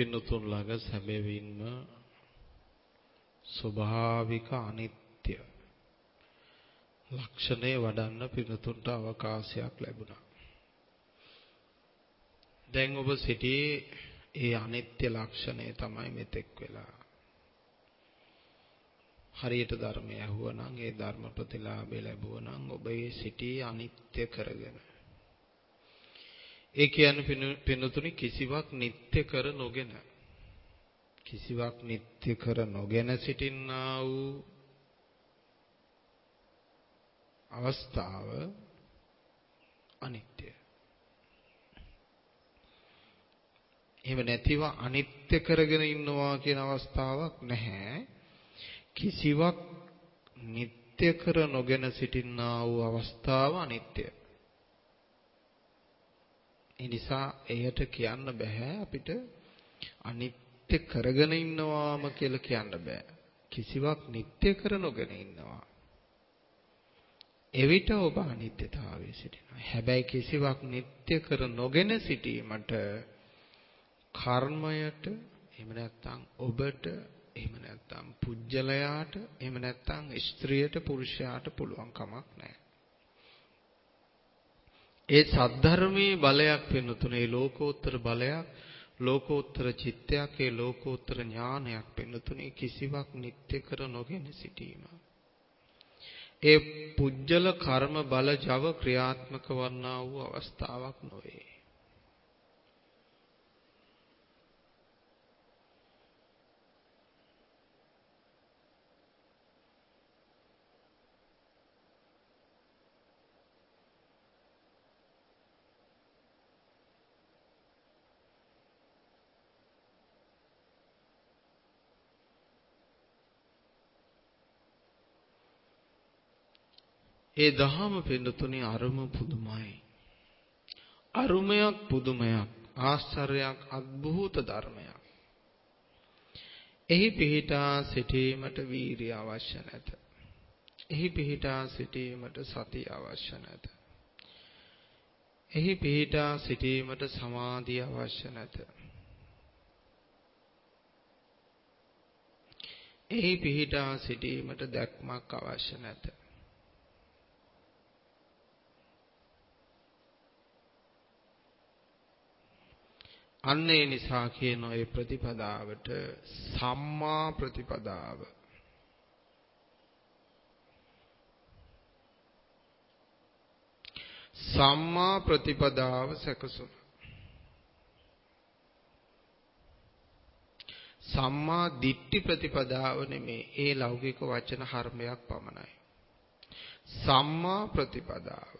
පින්නතුන් ළඟ සැබවින්ම ස්වභාවික අනිත්‍ය ලක්ෂණය වඩන්න පින්නතුන්ට අවකාශයක් ලැබුණා. දැන් ඔබ සිටියේ ඒ අනිත්‍ය ලක්ෂණය තමයි මෙතෙක් වෙලා. හරියට ධර්මය ඇහුවනම් ඒ ධර්ම ප්‍රතිලාභය ලැබුවනම් ඔබ ඒ සිටියේ අනිත්‍ය කරගෙන. ඒ කියන්නේ පින්නතුනි කිසිවක් නිට්ටය කර නොගෙන කිසිවක් නිට්ටය කර නොගෙන සිටින්නා වූ අවස්ථාව අනිත්‍ය. එහෙම නැතිව අනිත්‍ය කරගෙන ඉන්නවා කියන අවස්ථාවක් නැහැ. කිසිවක් නිට්ටය කර නොගෙන සිටින්නා වූ අවස්ථාව අනිත්‍ය. ඒ නිසා එයට කියන්න බෑ අපිට අනිත්‍ය කරගෙන ඉන්නවාම කියලා කියන්න බෑ. කිසිවක් නිට්ටය කර නොගෙන ඉන්නවා. එවිට ඔබ අනිත්‍යතාවයේ සිටිනවා. හැබැයි කිසිවක් නිට්ටය කර නොගෙන සිටීමට කර්මයට එහෙම නැත්නම් ඔබට එහෙම නැත්නම් පුජ්‍යලයාට එහෙම නැත්නම් ස්ත්‍රියට පුරුෂයාට පුළුවන් කමක් නැහැ. ඒ සද්ධර්මයේ බලයක් වෙනතුනේ ලෝකෝත්තර බලයක් ලෝකෝත්තර චිත්තයක් ඒ ලෝකෝත්තර ඥානයක් වෙනතුනේ කිසිවක් නිට්ටය කර නොගෙන සිටීම. ඒ පුජ්‍යල කර්ම බල ජව ක්‍රියාත්මක වන්නා වූ අවස්ථාවක් නොවේ. ඒ දහම පින්නතුනේ අරුම පුදුමයි. අරුමයක් පුදුමයක් ආශ්චර්යයක් අద్භූත ධර්මයක්. එහි පිහිටා සිටීමට වීරිය අවශ්‍ය නැත. එහි පිහිටා සිටීමට සතිය අවශ්‍ය නැත. එහි පිහිටා සිටීමට සමාධිය අවශ්‍ය නැත. එහි පිහිටා සිටීමට දැක්මක් අවශ්‍ය නැත. අන්න ඒ නිසා කියන ඒ ප්‍රතිපදාවට සම්මා ප්‍රතිපදාව. සම්මා ප්‍රතිපදාව සැකසුන. සම්මා දිට්ඨි ප්‍රතිපදාව නෙමේ. ඒ ලෞකික වචන හර්මයක් පමණයි. සම්මා ප්‍රතිපදාව.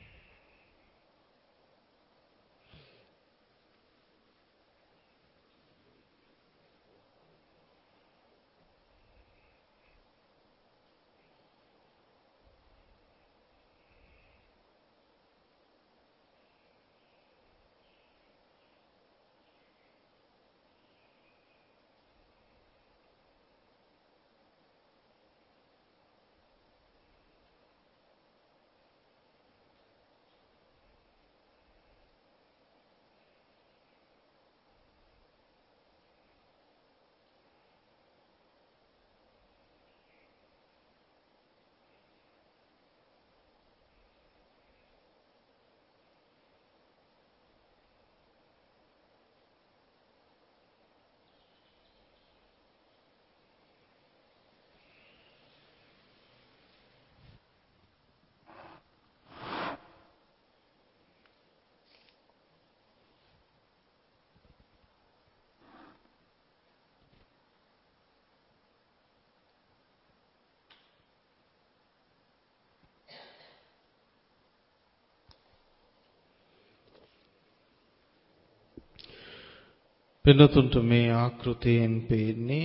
වෙනතුන්ට මේ ආකෘතියෙන් පේන්නේ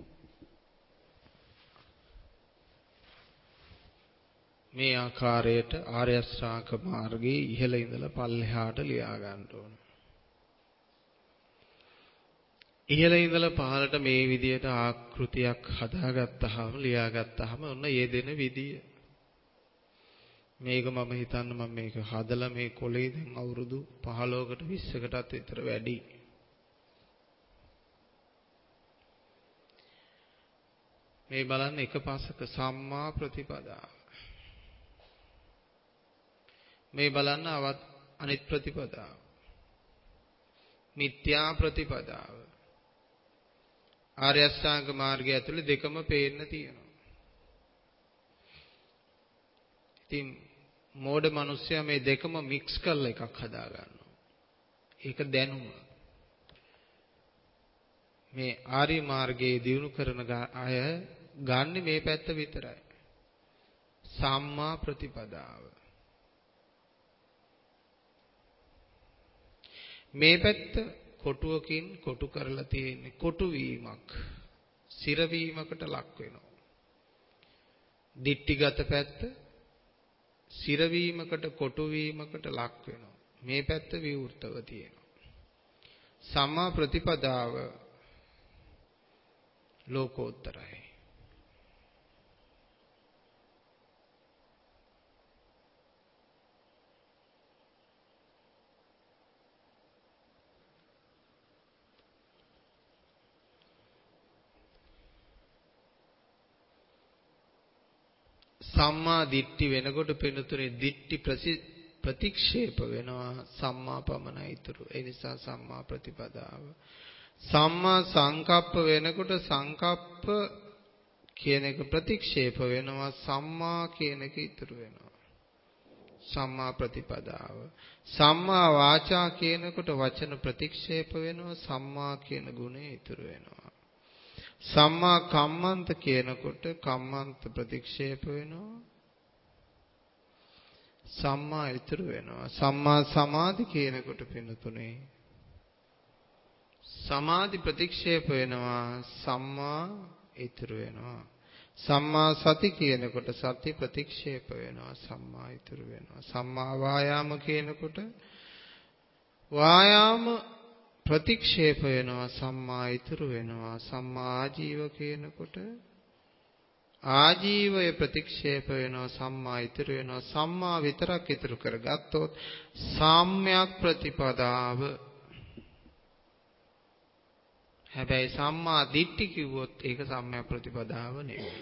මේ ආකාරයට ආර්ය ශ්‍රාවක මාර්ගයේ ඉහළ ඉඳලා පල්ලෙහාට ලියා ගන්න ඕන. ඉහළ ඉඳලා පහළට මේ විදියට ආකෘතියක් හදාගත්තාම ලියාගත්තාම ඔන්න ඒ දෙන විදිය. මේක මම හිතන්න මම මේක හදලා මේ කොලේ දැන් අවුරුදු 15කට 20කටත් විතර වැඩි. මේ බලන්න එක පාසක සම්මා ප්‍රතිපදාව. මේ බලන්න අනිත් ප්‍රතිපදාව. මිත්‍යා ප්‍රතිපදාව. ආර්ය අෂ්ටාංග මාර්ගය ඇතුලේ දෙකම පේන්න තියෙනවා. ඉතින් මෝඩ මිනිස්සයා මේ දෙකම මික්ස් කරලා එකක් හදා ගන්නවා. ඒක දැනුම. මේ ආර්ය මාර්ගයේ දියුණු කරන අය ගන්න මේ පැත්ත විතරයි. සම්මා ප්‍රතිපදාව. මේ පැත්ත කොටුවකින් කොටු කරලා තියෙන්නේ කොටු වීමක්. සිරවීමකට ලක් වෙනවා. දිට්ඨිගත පැත්ත සිරවීමකට කොටු වීමකට ලක් වෙනවා. මේ පැත්ත විවෘතව තියෙනවා. සම්මා ප්‍රතිපදාව ලෝකෝත්තරයි. සම්මා දිට්ඨි වෙනකොට පෙනුතුනේ දිට්ඨි ප්‍රතික්ෂේප වෙනවා සම්මා පමණයි ඉතුරු. ඒ නිසා සම්මා ප්‍රතිපදාව. සම්මා සංකප්ප වෙනකොට සංකප්ප කියන එක ප්‍රතික්ෂේප වෙනවා සම්මා කියන එක ඉතුරු වෙනවා. සම්මා ප්‍රතිපදාව. සම්මා වාචා කියනකොට වචන ප්‍රතික්ෂේප වෙනවා සම්මා කියන ගුණය ඉතුරු වෙනවා. සම්මා කම්මන්ත කියනකොට කම්මන්ත ප්‍රතික්ෂේප වෙනවා සම්මා ඉතුරු වෙනවා. සම්මා සමාධි කියනකොට පින්නතුනේ සමාධි ප්‍රතික්ෂේප වෙනවා සම්මා ඉතුරු වෙනවා. සම්මා සති කියනකොට සති ප්‍රතික්ෂේප වෙනවා සම්මා ඉතුරු වෙනවා. සම්මා වායාම කියනකොට වායාම ප්‍රතික්ෂේප වෙනවා සම්මා ඉතුරු වෙනවා. සම්මා ආජීව කියනකොට ආජීවය ප්‍රතික්ෂේප වෙනවා සම්මා ඉතුරු වෙනවා. සම්මා විතරක් ඉතුරු කරගත්තොත් සම්‍යක් ප්‍රතිපදාව. හැබැයි සම්මා දිට්ඨි කිව්වොත් ඒක සම්‍යක් ප්‍රතිපදාව නෙවෙයි.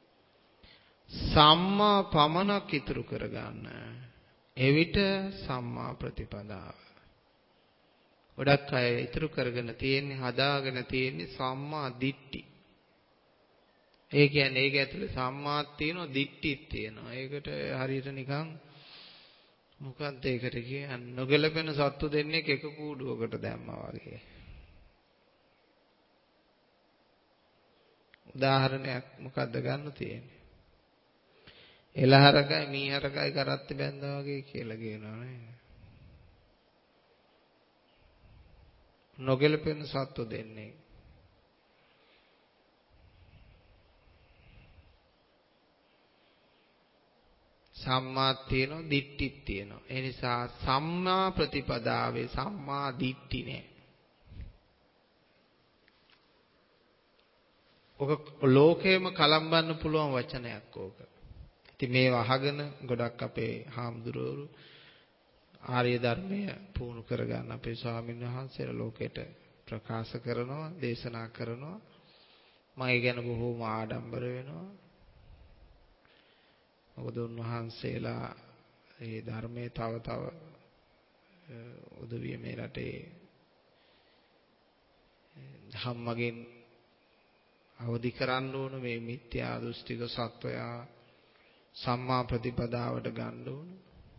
සම්මා පමණක් ඉතුරු කරගන්න. එවිට සම්මා ප්‍රතිපදාව. ගොඩක් අය ඉතුරු කරගෙන තියෙන්නේ හදාගෙන තියෙන්නේ සම්මා දිට්ඨි. ඒ කියන්නේ ඒක ඇතුලේ සම්මාත් තියෙනවා දිට්ඨිත් තියෙනවා. ඒකට හරියට නිකන් මොකක්ද ඒකට කියන්නේ නොගැලපෙන සත්තු දෙන්නේ එක කූඩුවකට දැම්මා වගේ. උදාහරණයක් මොකද්ද ගන්න තියෙන්නේ? එළහරකයි මීහරකයි කරත්ත බැඳා වගේ කියලා කියනවා නේද? නොගැලපෙන සත්තු දෙන්නේ. සම්මාත් තියෙනවා දිට්ඨිත් තියෙනවා. ඒ නිසා සම්මා ප්‍රතිපදාවේ සම්මා දිට්ඨි නෑ. ඔක ලෝකේම කලම්බන්න පුළුවන් වචනයක් ඕක. ඉතින් මේව අහගෙන ගොඩක් අපේ හාමුදුරුවෝ ආර්ය ධර්මය පුහුණු කරගන්න අපේ ස්වාමීන් වහන්සේලා ලෝකෙට ප්‍රකාශ කරනවා, දේශනා කරනවා. මම ඒ ගැන බොහෝම ආඩම්බර වෙනවා. මොකද උන්වහන්සේලා මේ ධර්මයේ තව උදවිය මේ රටේ ධම්මගෙන් අවදි කරන්න ඕන මේ මිත්‍යා දෘෂ්ටික සත්වයා සම්මා ප්‍රතිපදාවට ගන්න ඕන.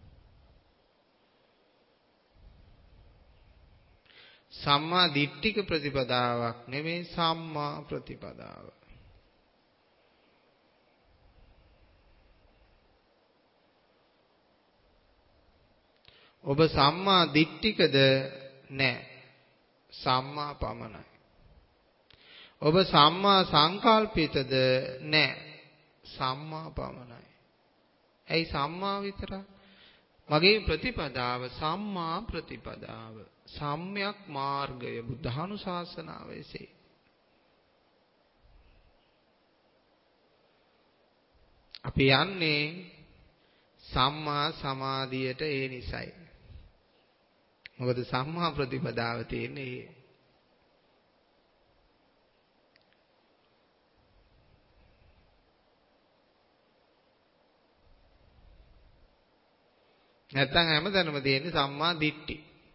සම්මා දිට්ඨික ප්‍රතිපදාවක් නෙමෙයි සම්මා ප්‍රතිපදාව. ඔබ සම්මා දිට්ඨිකද නැහැ. සම්මා පමණයි. ඔබ සම්මා සංකල්පිතද නැහැ. සම්මා පමණයි. ඇයි සම්මා විතරක්? මගේ ප්‍රතිපදාව සම්මා ප්‍රතිපදාව. සම්‍යක් මාර්ගය බුද්ධානුශාසනාව එසේ. අපි යන්නේ සම්මා සමාධියට ඒ නිසයි. මොකද සම්මා ප්‍රතිපදාව තියෙන්නේ නැත්තම් හැමතැනම තියෙන්නේ සම්මා දිට්ඨි.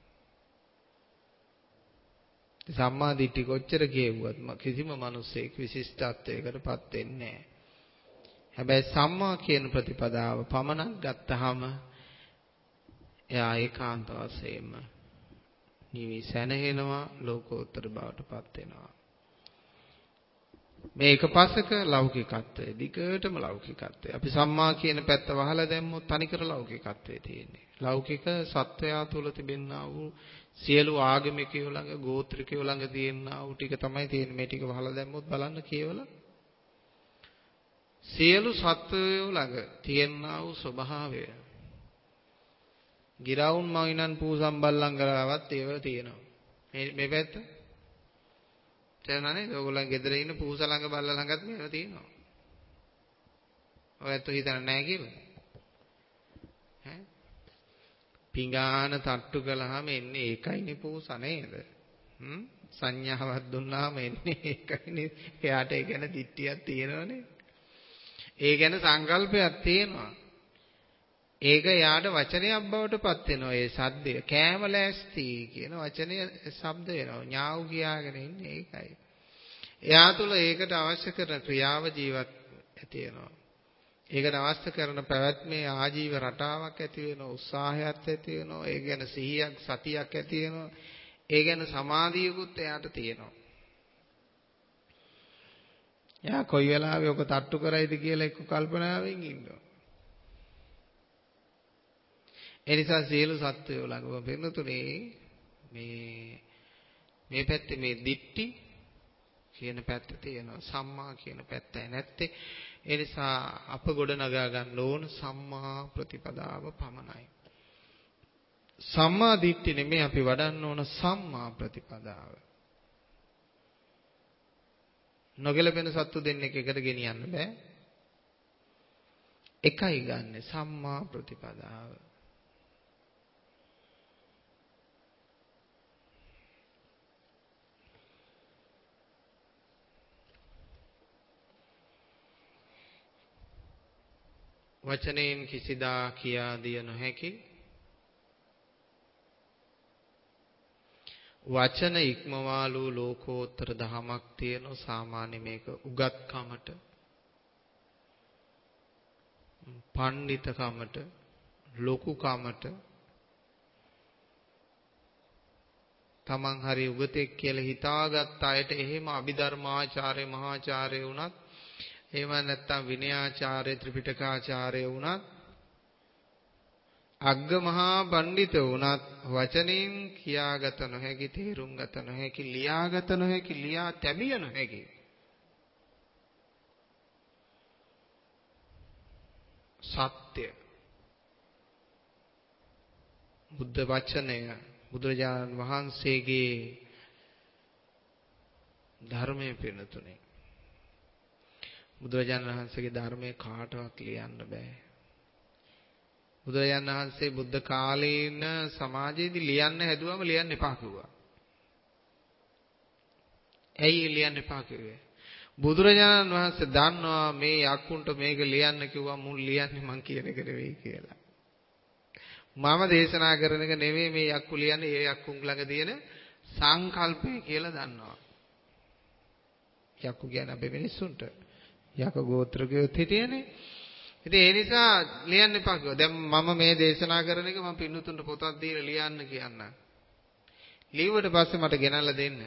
සම්මා දිට්ඨි කොච්චර කියුවත් කිසිම මිනිසෙක් විශිෂ්ටත්වයකටපත් වෙන්නේ නැහැ. හැබැයි සම්මා කියන ප්‍රතිපදාව පමණක් ගත්තාම එයා ඒකාන්ත වශයෙන්ම නිවි සැනහෙනවා, ලෝකෝත්තර බවටපත් වෙනවා. මේ එකපසක ලෞකිකත්වය, දිගටම ලෞකිකත්වය. අපි සම්මා කියන පැත්ත වහලා දැම්මොත් තනිකර ලෞකිකත්වයේ තියෙන්නේ. ලෞකික සත්වයා තුළ තිබෙනා වූ සියලු ආගමිකයෝ ළඟ, ගෝත්‍රිකයෝ ළඟ තියෙනා වූ ටික තමයි තියෙන්නේ. මේ ටික වහලා දැම්මොත් බලන්න කියවලා සියලු සත්වයෝ ළඟ තියෙනා වූ ස්වභාවය. ගිරවුන් මවිනන් පූසම් බල්ලන් කරාවත් ඒව තියෙනවා. මේ පැත්ත තේරුණානේ? ඔයගොල්ලන් ගෙදර ඉන්න පූස ළඟ බල්ල ළඟත් මේවා තියෙනවා. ඔයත් හිතන්නේ නැහැ කියලා. ඈ පිඟාන තට්ටු කළාම එන්නේ ඒකයිනේ පූස නේද? සංඥාවක් දුන්නාම එන්නේ ඒකයිනේ. එයාට ඒ ගැන දිට්ඨියක් තියෙනවනේ. ඒ ගැන සංකල්පයක් තියෙනවා. ඒක යාට වචනයක් බවට පත් වෙනවා. ඒ සද්දය කෑම ලෑස්ති කියන වචනය ශබ්ද වෙනවා. ඥාව් කියාගෙන ඉන්නේ ඒකයි. එයා තුල ඒකට අවශ්‍ය කරන ක්‍රියාව ජීවත් ඇති වෙනවා. ඒකට අවශ්‍ය කරන පැවැත්මේ ආජීව රටාවක් ඇති වෙනවා. උත්සාහයක් ඇති වෙනවා. ඒ ගැන සිහියක් සතියක් ඇති වෙනවා. ඒ ගැන සමාධියකුත් එයාට තියෙනවා. එයා කොයි වෙලාවෙ ඔක තට්ටු කරයිද කියලා එක්ක කල්පනාවෙන් ඉන්නවා. ඒ නිසා සියලු සත්වයෝ ළඟම වෙනතුනේ මේ පැත්තේ මේ දිට්ඨි කියන පැත්ත තියෙනවා. සම්මා කියන පැත්තයි නැත්තේ. ඒ නිසා අප ගොඩ නගා ගන්න ඕන සම්මා ප්‍රතිපදාව පමණයි. සම්මා දිට්ඨි නෙමෙයි අපි වඩන්න ඕන සම්මා ප්‍රතිපදාව. නොගැලපෙන සත්තු දෙන්නෙක් එකට ගෙනියන්න බෑ. එකයි ගන්න සම්මා ප්‍රතිපදාව. වචනයෙන් කිසිදා කියා දිය නොහැකි වචන ඉක්මවාලු ලෝකෝත්තර දහමක් තියෙන සාමාන්‍ය මේක උගත්කමට පඬිතකමට ලොකුකමට තමන් හරි උගතෙක් කියලා හිතාගත් අයට එහෙම අභිධර්මාචාර්ය මහාචාර්ය වුණත් එහෙම නැත්නම් විනයාචාර්ය ත්‍රිපිටකාචාර්ය වුණත් අග්ග මහා පඬිත වුණත් වචනෙන් කියාගත නොහැකි තේරුම් ගත නොහැකි ලියාගත නොහැකි ලියා තැබිය නොහැකි සත්‍ය බුද්ධ වචනය බුදුරජාණන් වහන්සේගේ ධර්මයේ පිළිතුරේ බුදුරජාණන් වහන්සේගේ ධර්මයේ කාටවත් ලියන්න බෑ. බුදුරජාණන් වහන්සේ බුද්ධ කාලීන සමාජයේදී ලියන්න හැදුවම ලියන්න එපා කිව්වා. ඇයි ලියන්න එපා කිව්වේ? බුදුරජාණන් වහන්සේ දන්නවා මේ යක්කුන්ට මේක ලියන්න කිව්වා මුල් ලියන්නේ මං කියන එක නෙවෙයි කියලා. මම දේශනා කරන එක නෙවෙයි මේ යක්කු ලියන්නේ ඒ යක්කුන් ළඟ තියෙන සංකල්පය කියලා දන්නවා. යක්කු කියන්නේ අපේ මිනිස්සුන්ට යක ගෝත්‍රකයොත් හිටියනේ. ඉතින් ඒ නිසා ලියන්න එපා කිව්වා. දැන් මම මේ දේශනා කරන එක මම පින්නතුන්ට පොතක් දීලා ලියන්න කියන්න. ලියුවට පස්සේ මට ගෙනල්ලා දෙන්න.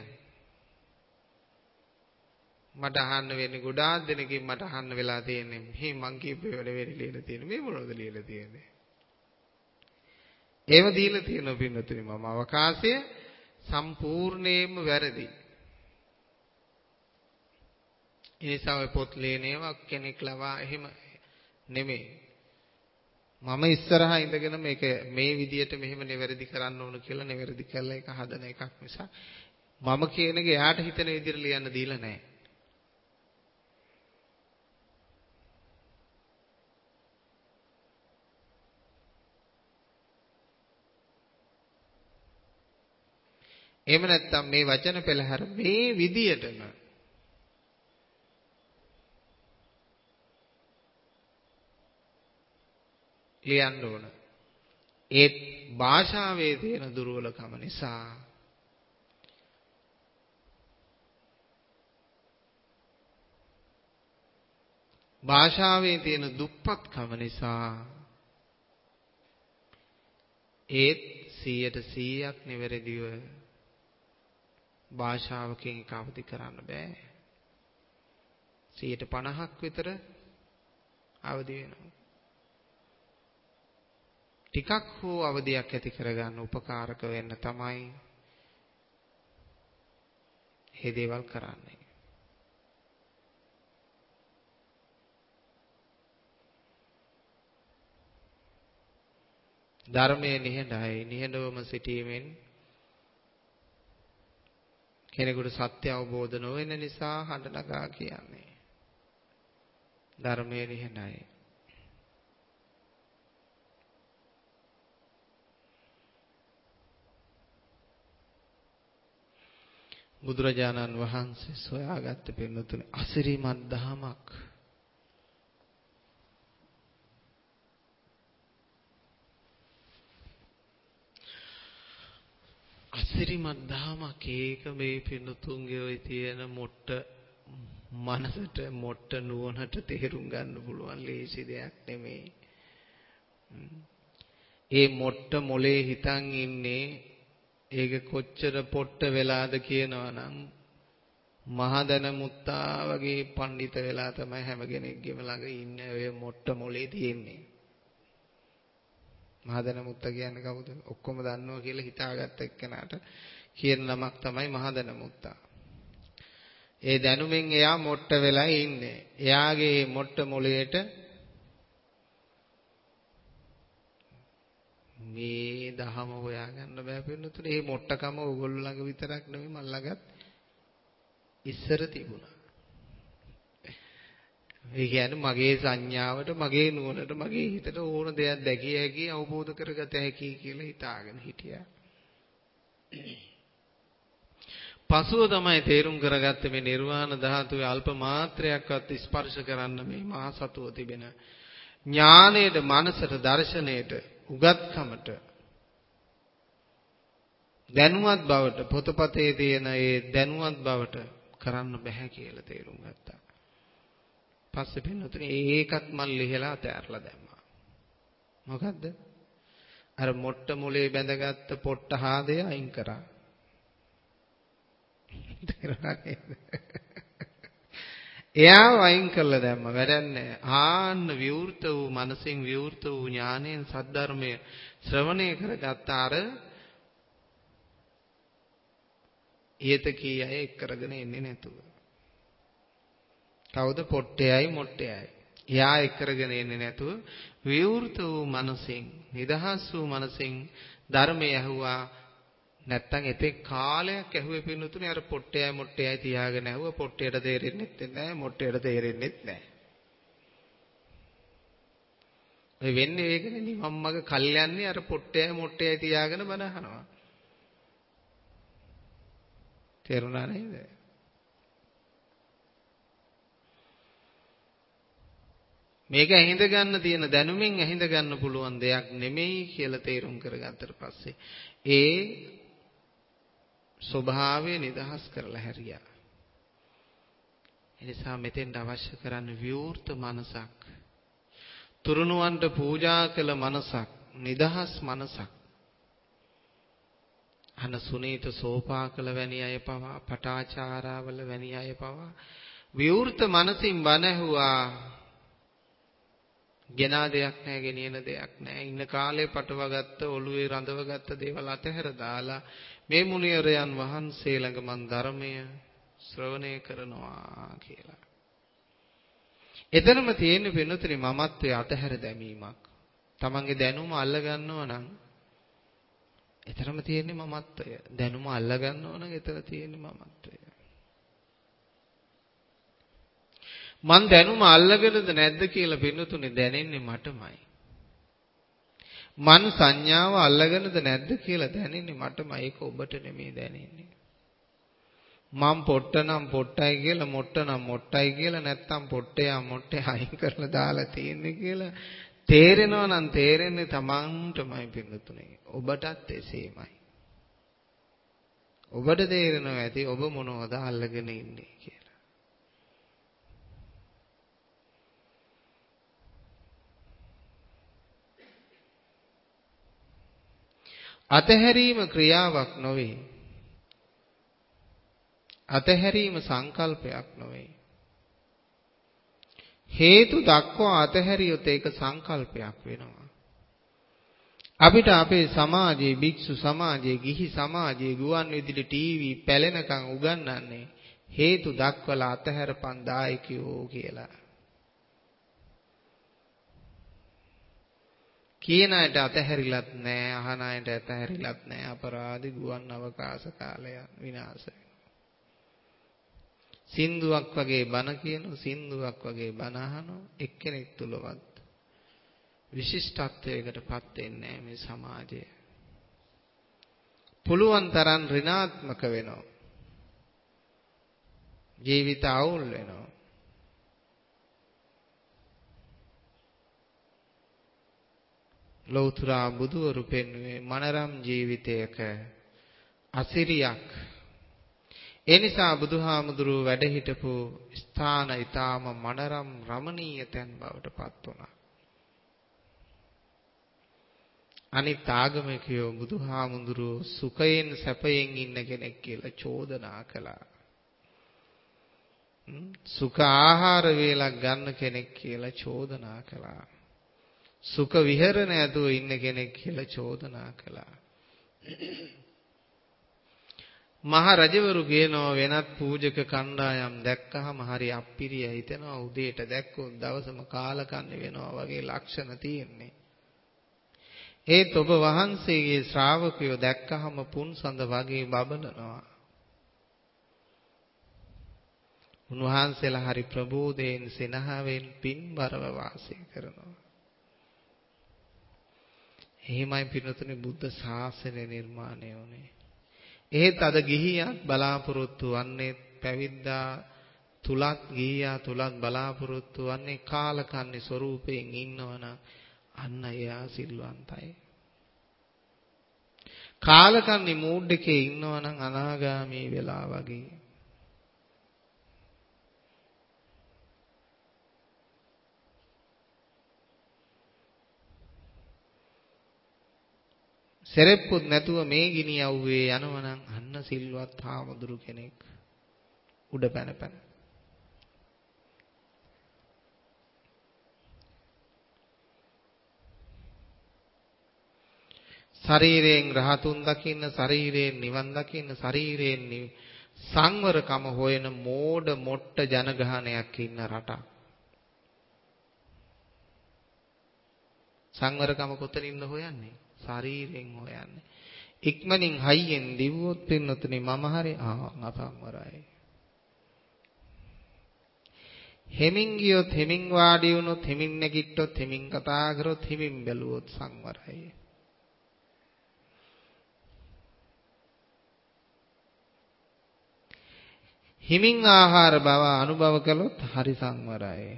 මට අහන්න වෙන්නේ ගොඩාක් දෙනකින් මට අහන්න වෙලා තියෙන්නේ මේ මං කියපේ වැඩ වෙරි ලියලා තියෙන්නේ මේ මොනවද ලියලා තියෙන්නේ. ඒව දීලා තියෙනවා පින්නතුනි මම අවකාශය සම්පූර්ණයෙන්ම වැරදි. ඒ නිසා ඔය පොත් ලියනේවා කෙනෙක් ලවා එහෙම නෙමෙයි. මම ඉස්සරහා ඉඳගෙන මේක මේ විදියට මෙහෙම නෙවැරදි කරන්න ඕන කියලා නෙවැරදි කරලා ඒක හදන එකක් නිසා මම කියන එක එයාට හිතෙන විදියට ලියන්න දීලා නැහැ. එහෙම නැත්නම් මේ වචන පෙළහැර මේ විදියටම ලියන්න ඕන. ඒ භාෂාවේ තියෙන දුර්වලකම නිසා භාෂාවේ තියෙන දුප්පත්කම නිසා ඒත් 100% නිවැරදිව භාෂාවකින් එක අවදි කරන්න බෑ. 50% විතර අවදි වෙනවා. ටිකක් හෝ අවදියක් ඇති කරගන්න උපකාරක වෙන්න තමයි මේ දේවල් කරන්නේ. ධර්මයේ නිහඬයි නිහඬවම සිටීමෙන් කෙනෙකුට සත්‍ය අවබෝධ නොවන නිසා හඬ නගා කියන්නේ. ධර්මයේ නිහඬයි. බුදුරජාණන් වහන්සේ සොයාගත්ත පින්නතුනේ අසිරිමත් දහමක්. අසිරිමත් දහමක්. ඒක මේ පින්නතුන්ගේ ඔය තියෙන මොට්ට මනසට මොට්ට නුවණට තේරුම් ගන්න පුළුවන් ලේසි දෙයක් නෙමෙයි. ඒ මොට්ට මොලේ හිතන් ඉන්නේ ඒක කොච්චර පොට්ට වෙලාද කියනවනම් මහදන මුත්තා වගේ පඬිත වෙලා තමයි හැම කෙනෙක්ගේම ළඟ ඉන්නේ ඔය මොට්ට මොලේ තියෙන්නේ. මහදන මුත්තා කියන්නේ කවුද? ඔක්කොම දන්නවා කියලා හිතාගත්ත එක්කනට කියන නමක් තමයි මහදන මුත්තා. ඒ දැනුමෙන් එයා මොට්ට වෙලා ඉන්නේ. එයාගේ මොට්ට මොලේට මේ දහම හොයාගන්න බෑ පින්නතුනේ. මේ මොට්ටකම ඕගොල්ලෝ ළඟ විතරක් නෙමෙයි මල් ළඟත් ඉස්සර තිබුණා. ඒ කියන්නේ මගේ සංඥාවට, මගේ නුවණට, මගේ හිතට ඕන දෙයක් දැකිය හැකි, අවබෝධ කරගත හැකි කියලා හිතාගෙන හිටියා. පසුව තමයි තේරුම් කරගත්තේ මේ නිර්වාණ ධාතුවේ අල්ප මාත්‍රයක්වත් ස්පර්ශ කරන්න මේ මහා සතුව තිබෙන ඥානයට, මනසට, දර්ශනයට, උගත්කමට, දැනුවත් බවට, පොතපතේ තියෙන ඒ දැනුවත් බවට කරන්න බෑ කියලා තේරුම් ගත්තා. පස්සේ පින්නතුනේ ඒකත් මල් ලිහලා අතෑරලා දැම්මා. මොකද්ද? අර මොට්ට මොලේ බැඳගත්ත පොට්ට හාදේ අයින් කරා. එයා වයින් කරලා දැම්ම වැඩක් නැහැ. ආන්න විවෘත වූ මනසින් විවෘත වූ ඥාණයෙන් සද්ධර්මය ශ්‍රවණය කරගත්ත අර ඊට කී අය එක් කරගෙන එන්නේ නැතුව. කවුද? පොට්ටයයි මොට්ටයයි. එයා එක් කරගෙන එන්නේ නැතුව විවෘත වූ මනසින්, නිදහස් වූ මනසින් ධර්මය ඇහුවා. නැත්තම් එතෙක් කාලයක් ඇහුවේ පින්නතුනේ අර පොට්ටයයි මොට්ටයයි තියාගෙන ඇහුවා. පොට්ටයට තේරෙන්නෙත් නැහැ, මොට්ටයට තේරෙන්නෙත් නැහැ. ඔය වෙන්නේ ඒකනේ. නිවන් මඟ කල්යන්නේ අර පොට්ටයයි මොට්ටයයි තියාගෙන බණ අහනවා. තේරුණා නේද? මේක ඇහිඳ ගන්න තියෙන දැනුමින් ඇහිඳ ගන්න පුළුවන් දෙයක් නෙමෙයි කියලා තේරුම් කරගත්තට පස්සේ ඒ ස්වභාවය නිදහස් කරලා හැරියා. එනිසා මෙතෙන්ට අවශ්‍ය කරන්නේ විවෘත මනසක්, තුරුණුවන්ට පූජා කළ මනසක්, නිදහස් මනසක්. අන සුනීත සෝපාකල වැනි අය පවා, පටාචාරාවල වැනි අය පවා විවෘත මනසින් බණ ඇහුවා. ගෙනා දෙයක් නැහැ, ගෙනියන දෙයක් නැහැ. ඉන්න කාලේ පටවගත්ත, ඔළුවේ රඳවගත්ත දේවල් අතහැර දාලා මේ මුනිවරයන් වහන්සේ ළඟ මන් ධර්මය ශ්‍රවණය කරනවා කියලා. එතරම් තියෙන්නේ වෙනතුනි මමත්වයේ අතහැර දැමීමක්. තමන්ගේ දැනුම අල්ල ගන්නවා නම් එතරම් තියෙන්නේ මමත්වය. දැනුම අල්ල ගන්නවා නම් එතන තියෙන්නේ මමත්වය. මන් දැනුම අල්ලගෙනද නැද්ද කියලා පින්නතුනේ දැනෙන්නේ මටමයි. මන් සංඥාව අල්ලගෙනද නැද්ද කියලා දැනෙන්නේ මටමයි. ඒක ඔබට නෙමෙයි දැනෙන්නේ. මම පොට්ට නම් පොට්ටයි කියලා, මොට්ට නම් මොට්ටයි කියලා, නැත්තම් පොට්ටයා මොට්ටේ අයින් කරලා දාලා තියෙන්නේ කියලා තේරෙනවා නම් තේරෙන්නේ Tamanටමයි පින්නතුනේ. ඔබටත් එසේමයි. ඔබට තේරෙනවා ඇති ඔබ මොනවද අල්ලගෙන ඉන්නේ කියලා. අතහැරීම ක්‍රියාවක් නොවේ. අතහැරීම සංකල්පයක් නොවේ. හේතු දක්වා අතහැරියොත් ඒක සංකල්පයක් වෙනවා. අපිට අපේ සමාජයේ භික්ෂු සමාජයේ ගිහි සමාජයේ ගුවන් විදුලි ටීවී පැලෙනකන් උගන්වන්නේ හේතු දක්වලා අතහැරපන් දායකයෝ කියලා. කියන අයට අතහැරිලත් නැහැ, අහන අයට අතහැරිලත් නැහැ. අපරාධි ගුවන් අවකාශ කාලය විනාශ වෙනවා. සින්දුවක් වගේ බණ කියන සින්දුවක් වගේ බණ අහන එක්කෙනෙක් තුලවත් විශිෂ්ටත්වයකටපත් වෙන්නේ නැහැ මේ සමාජය. පුළුවන් තරම් ඍණාත්මක වෙනවා. ජීවිත අවුල් වෙනවා. ලෞතර බුදුවරු පෙන්වුවේ මනරම් ජීවිතයක අසිරියක්. ඒ නිසා බුදුහාමුදුරුව වැඩ හිටපු ස්ථාන ඊටාම මනරම් රමණීය තැන් බවට පත් වුණා. අනිත් ආගමිකයෝ බුදුහාමුදුරුව සුඛයෙන් සැපයෙන් ඉන්න කෙනෙක් කියලා චෝදනා කළා. සුඛ ආහාර වේලක් ගන්න කෙනෙක් කියලා චෝදනා කළා. සුඛ විහරණ ඇතුව ඉන්න කෙනෙක් කියලා චෝදනා කළා. මහ රජවරු කියනවා වෙනත් පූජක කණ්ඩායම් දැක්කහම හරි අප්පිරිය හිතෙනවා උදේට දැක්කොත් දවසම කාලකන්ණි වෙනවා වගේ ලක්ෂණ තියෙන්නේ. ඒත් ඔබ වහන්සේගේ ශ්‍රාවකයෝ දැක්කහම පුන්සඳ වගේ බබලනවා. උන්වහන්සේලා හරි ප්‍රබෝධයෙන් සෙනහවෙන් පින්බරව වාසය කරනවා. එහෙමයි පින්නතුනේ බුද්ධ ශාසනය නිර්මාණය වුණේ. එහෙත් අද ගිහියත් බලාපොරොත්තු වන්නේ පැවිද්දා තුලත් ගිහියා තුලත් බලාපොරොත්තු වන්නේ කාලකන්ණි ස්වරූපයෙන් ඉන්නවනම් අන්න එයා සිල්වන්තයි. කාලකන්ණි මූඩ් එකේ ඉන්නවනම් අනාගාමී වෙලා වගේ. සෙරෙප්පුත් නැතුව මේ ගිනි යව්වේ යනවනම් අන්න සිල්වත් හාමුදුරු කෙනෙක් උඩ පැන පැන. ශරීරයෙන් රහතුන් දකින්න, ශරීරයෙන් නිවන් දකින්න, ශරීරයෙන් සංවරකම හොයන මෝඩ මොට්ට ජනගහනයක් ඉන්න රටක්. සංවරකම කොතනින්ද හොයන්නේ? ශරීරයෙන් හොයන්නේ. ඉක්මනින් හයියෙන් දිවුවොත් පින්නතුනේ මම හරි අසංවරයි. හෙමින් ගියොත් හෙමින් වාඩි වුණොත් හෙමින් නැගිට්ටොත් හෙමින් කතා කරොත් හෙමින් බැලුවොත් සංවරයි. හිමින් ආහාර බව අනුභව කළොත් හරි සංවරයි.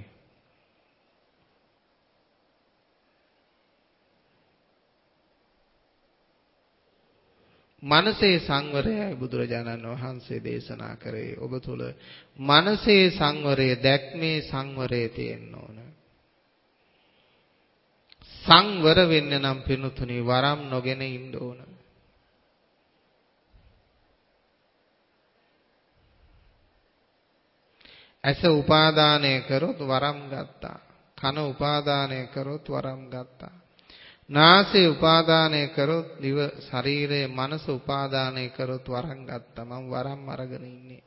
මනසේ සංවරයයි බුදුරජාණන් වහන්සේ දේශනා කරේ. ඔබ තුල මනසේ සංවරය, දැක්මේ සංවරය තියෙන්න ඕන. සංවර වෙන්න නම් පිනුතුනි වරම් නොගෙන ඉන්න ඕන. ඇස උපාදානය කරොත් වරම් ගත්තා. කන උපාදානය කරොත් වරම් ගත්තා. නාසය උපාදානය කරොත් දිව ශරීරය මනස උපාදානය කරොත් වරම් ගත්තා. මම වරම් අරගෙන ඉන්නේ.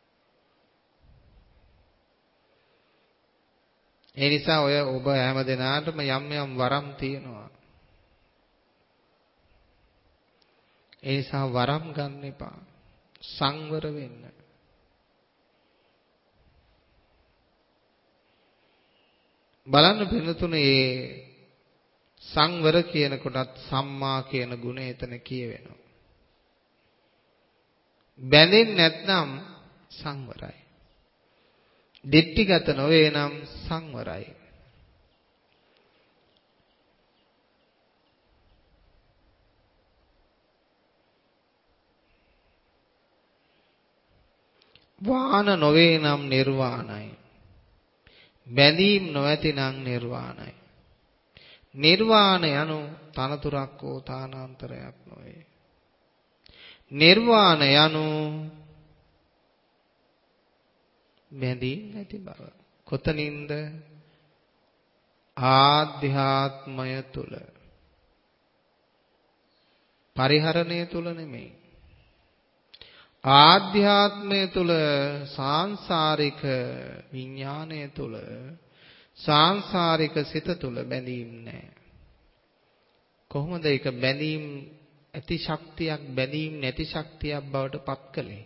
ඒ නිසා ඔය ඔබ හැම දිනාටම යම් යම් වරම් තියෙනවා. ඒ නිසා වරම් ගන්න එපා. සංවර වෙන්න. බලන්න පින්නතුනේ සංවර කියන කොටත් සම්මා කියන ගුණය එතන කියවෙනවා. බැඳෙන්නේ නැත්නම් සංවරයි. දිට්ඨිගත නොවේ නම් සංවරයි. වාන නොවේ නම් නිර්වාණයි. බැඳීම් නොඇති නම් නිර්වාණයි. නිර්වාණ යනු තනතුරක් හෝ තානාන්තරයක් නොවේ. නිර්වාණ යනු බැඳීම් නැති බව. කොතනින්ද? ආධ්‍යාත්මය තුල. පරිහරණය තුල නෙමෙයි. ආධ්‍යාත්මය තුල, සාංශාරික විඥානය තුල, සාංශාරික සිත තුල බැඳීම් නැහැ. කොහොමද ඒක බැඳීම් ඇති ශක්තියක් බැඳීම් නැති ශක්තියක් බවට පත් කළේ?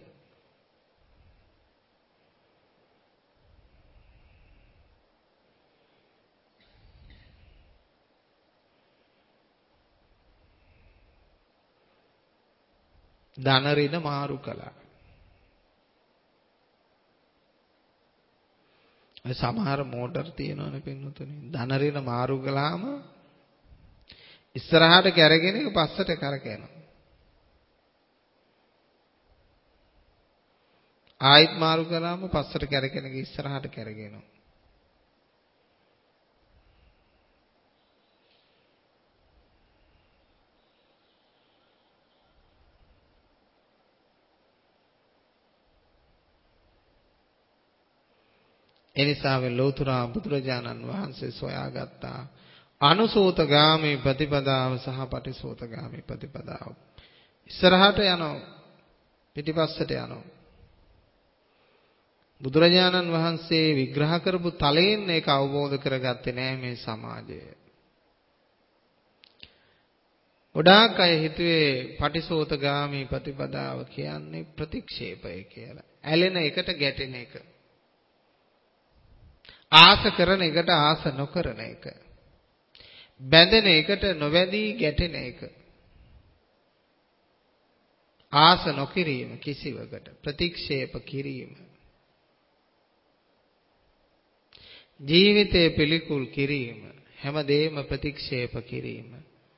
ධන ඍණ මාරු කළා. සමහර මෝටර් තියෙනවනේ පින්නතුනේ. ධන ඍණ මාරු කළාම ඉස්සරහට කැරගෙන එක පස්සට කරකැවෙනවා. ආයිත් මාරු කළාම පස්සට කැරගෙන එක ඉස්සරහට කැරගෙනවා. එනිසා මේ ලෝතර බුදුරජාණන් වහන්සේ සොයාගත්තා අනුසෝතගාමී ප්‍රතිපදාව සහ පටිසෝතගාමී ප්‍රතිපදාව. ඉස්සරහට යනවා පිටිපස්සට යනවා. බුදුරජාණන් වහන්සේ විග්‍රහ කරපු තලයෙන් ඒක අවබෝධ කරගත්තේ නෑ මේ සමාජය. ගොඩාක් අය හිතුවේ පටිසෝතගාමී ප්‍රතිපදාව කියන්නේ ප්‍රතික්ෂේපය කියලා. ඇලෙන එකට ගැටෙන එක. ආස කරන එකට ආස නොකරන එක. බැඳෙන එකට නොබැඳී ගැටෙන එක. ආස නොකිරීම කිසිවකට ප්‍රතික්ෂේප කිරීම. ජීවිතේ පිළිකුල් කිරීම හැමදේම ප්‍රතික්ෂේප කිරීම.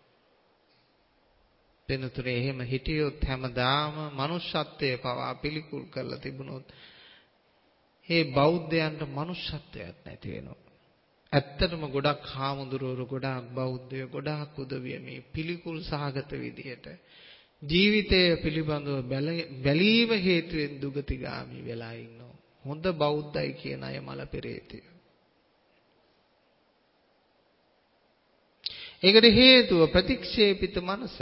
වෙනතුනේ එහෙම හිටියොත් හැමදාම මනුෂ්‍යත්වයේ පවා පිළිකුල් කරලා තිබුණොත් ඒ බෞද්ධයන්ට මනුෂ්‍යත්වයක් නැති වෙනවා. ඇත්තටම ගොඩක් හාමුදුරුවෝ ගොඩාක් බෞද්ධයෝ ගොඩාක් උදවිය මේ පිළිකුල් සහගත විදියට ජීවිතය පිළිබඳව බැලීම හේතුවෙන් දුගතිගාමි වෙලා ඉන්නවා. හොඳ බෞද්ධයි කියන අය මල පෙරේතය. ඒකට හේතුව ප්‍රතික්ෂේපිත මනස.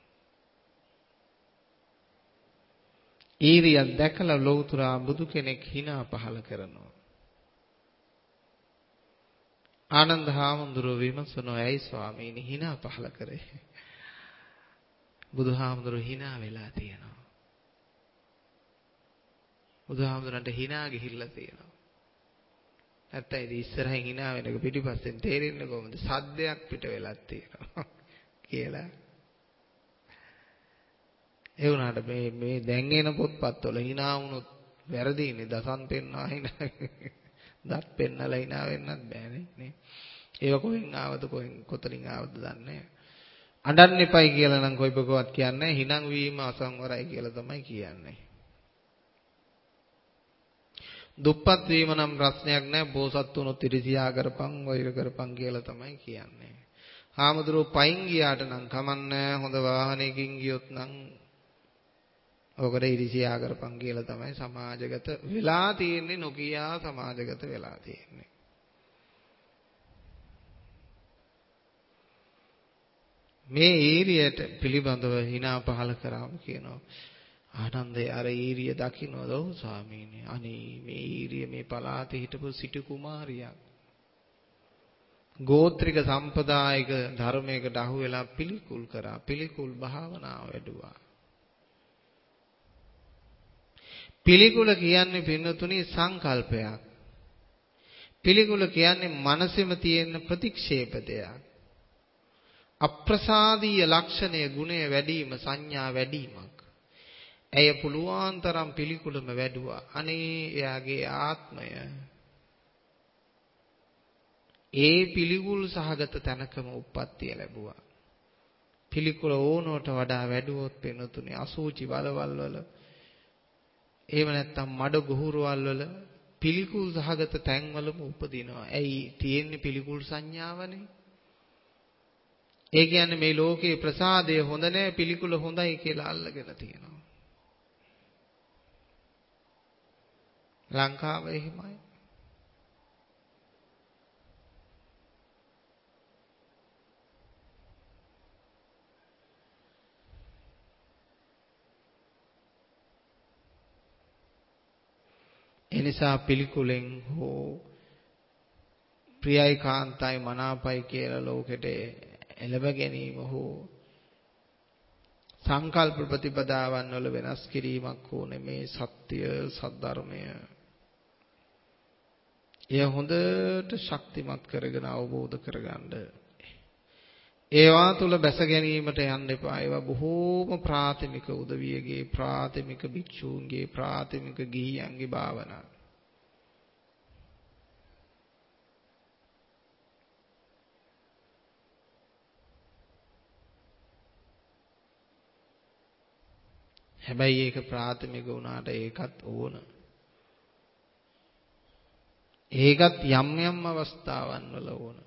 ඊරියක් දැකලා ලෞතර බුදු කෙනෙක් hina පහල කරනවා. ආනන්ද හාමුදුරුවෝ විමසනවා ඇයි ස්වාමීනි hina පහල කරේ? බුදුහාමුදුරුවෝ hina වෙලා තියෙනවා. බුදුහාමුදුරන්ට hina ගිහිල්ලා තියෙනවා. නැත්තම් ඉතින් ඉස්සරහින් hina වෙන එක පිටිපස්සෙන් තේරෙන්නේ කොහොමද? සද්දයක් පිට වෙලක් තියෙනවා කියලා. ඒ වුණාට මේ දැන් එන පොත්පත්වල hina වුණොත් වැරදීනේ. දසන් පෙන්නවා hina. දත් පෙන්නලා hina වෙන්නත් බෑනේ නේ. ඒව කොහෙන් ආවද කොතනින් ආවද දන්නේ නැහැ. අඬන්න එපයි කියලා නම් කොයිපකවත් කියන්නේ නැහැ. හිනන් වීම අසංවරයි කියලා තමයි කියන්නේ. දුප්පත් වීම නම් ප්‍රශ්නයක් නැහැ. බෝසත් වුණොත් ඉරිසියා කරපන්, වෛර කරපන් කියලා තමයි කියන්නේ. හාමුදුරුවෝ පයින් ගියාට නම් කමන්නේ. හොඳ වාහනයකින් ගියොත් නම් ඔකට ඉරිසියා කරපන් කියලා තමයි සමාජගත වෙලා තියෙන්නේ. නොකියා සමාජගත වෙලා තියෙන්නේ. මේ ඊරියට පිළිබඳව hina පහල කරාම කියනවා ආනන්දේ අර ඊරිය දකින්නද? ඔව් ස්වාමීනි. අනේ මේ ඊරිය මේ පළාතේ හිටපු සිටු කුමාරියක්. ගෝත්‍රික සම්ප්‍රදායික ධර්මයකට අහු වෙලා පිළිකුල් කරා. පිළිකුල් භාවනාව වැඩුවා. පිළිකුල කියන්නේ පින්නතුණි සංකල්පයක්. පිළිකුල කියන්නේ මනසෙම තියෙන ප්‍රතික්ෂේප දෙයක්. අප්‍රසාදීය ලක්ෂණය ගුණය වැඩිම සංඥා වැඩිමක්. ඇය පුළුවන් තරම් පිළිකුලම වැඩුවා. අනේ එයාගේ ආත්මය ඒ පිළිකුල් සහගත තැනකම උප්පත්තිය ලැබුවා. පිළිකුල ඕනෝට වඩා වැඩුවොත් වෙනතුනේ අසූචි වලවල් වල එහෙම නැත්නම් මඩ ගොහුරවල් වල පිළිකුල් සහගත තැන්වලම උපදිනවා. ඇයි තියෙන්නේ පිළිකුල් සංඥාවනේ. ඒ කියන්නේ මේ ලෝකේ ප්‍රසාදය හොඳ නැහැ පිළිකුල හොඳයි කියලා අල්ලගෙන තියෙනවා. ලංකාව එහෙමයි. එනිසා පිළිකුලෙන් හෝ ප්‍රියයි කාන්තයි මනාපයි කියලා ලෝකෙට එළඹ ගැනීම හෝ සංකල්ප ප්‍රතිපදාවන් වල වෙනස් කිරීමක් ඕනේ මේ සත්‍ය සද්ධර්මය. එය හොඳට ශක්තිමත් කරගෙන අවබෝධ කරගන්න. ඒවා තුල බැස ගැනීමට යන්න එපා. ඒවා බොහෝම ප්‍රාථමික උදවියගේ ප්‍රාථමික භික්ෂූන්ගේ ප්‍රාථමික ගිහියන්ගේ භාවනා. හැබැයි ඒක ප්‍රාථමික වුණාට ඒකත් ඕන. ඒකත් යම් යම් අවස්ථාවන් වල ඕන.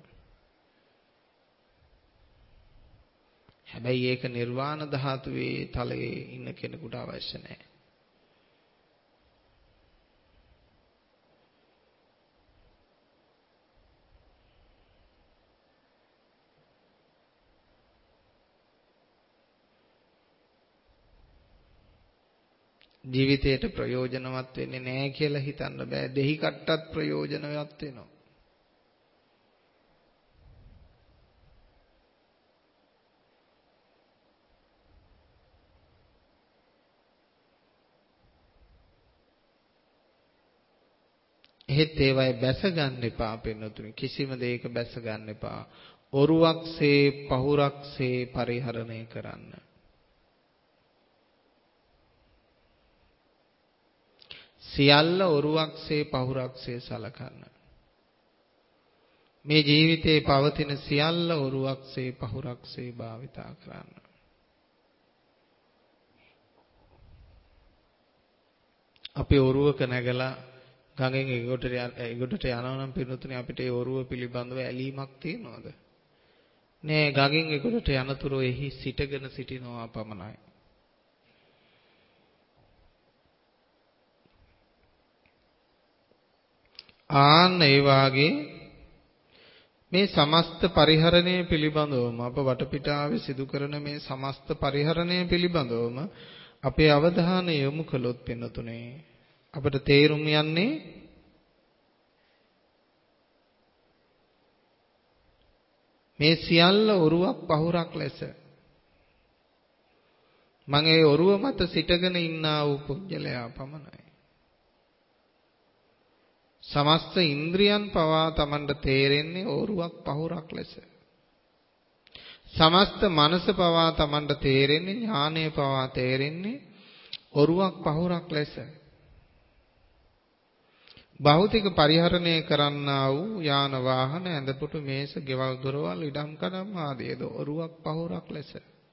හැබැයි ඒක නිර්වාණ ධාතුවේ තලයේ ඉන්න කෙනෙකුට අවශ්‍ය නැහැ. ජීවිතයට ප්‍රයෝජනවත් වෙන්නේ නැහැ කියලා හිතන්න බෑ. දෙහි කට්ටත් ප්‍රයෝජනවත් වෙනවා. එහෙත් ඒවයි බැස ගන්න එපා පින්නතුනි. කිසිම දෙයක බැස ගන්න එපා. ඔරුවක්සේ පහුරක්සේ පරිහරණය කරන්න. සියල්ල ඔරුවක්සේ පහුරක්සේ සලකන්න. මේ ජීවිතේ පවතින සියල්ල ඔරුවක්සේ පහුරක්සේ භාවිතා කරන්න. අපි ඔරුවක නැගලා ගඟෙන් එගොඩට යනවා නම් පින්නතුනේ අපිට ඒ ඔරුව පිළිබඳව ඇලීමක් තියනවද? නෑ, ගඟෙන් එගොඩට යනතුරු එහි සිටගෙන සිටිනවා පමණයි. ආන්න ඒ වාගේ මේ සමස්ත පරිහරණය පිළිබඳවම අප වටපිටාවේ සිදු කරන මේ සමස්ත පරිහරණය පිළිබඳවම අපේ අවධානය යොමු කළොත් පින්නතුනේ අපට තේරුම් යන්නේ මේ සියල්ල ඔරුවක් පහුරක් ලෙස මම ඒ ඔරුව මත සිටගෙන ඉන්නා වූ පුජ්‍යලයා පමණයි. සමස්ත ඉන්ද්‍රියන් පවා Tamanට තේරෙන්නේ ඔරුවක් පහුරක් ලෙස. සමස්ත මනස පවා Tamanට තේරෙන්නේ ඥානය පවා තේරෙන්නේ ඔරුවක් පහුරක් ලෙස. භෞතික පරිහරණය කරන්නා වූ යාන වාහන ඇඳපුටු මේස ගෙවල් දොරවල් ඉඩම් කඩම් ආදීද ඔරුවක් පහුරක් ලෙස.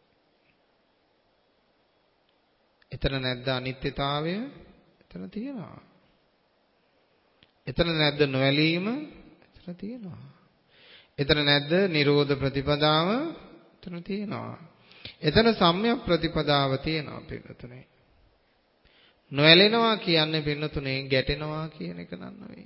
එතන නැද්ද අනිත්‍යතාවය? එතන තියෙනවා. එතන නැද්ද නොඇලීම? එතන තියෙනවා. එතන නැද්ද නිරෝධ ප්‍රතිපදාව? එතන තියෙනවා. එතන සම්‍යක් ප්‍රතිපදාව තියෙනවා පින්නතුනේ. නොඇලෙනවා කියන්නේ පින්නතුනේ ගැටෙනවා කියන එක නෙවෙයි.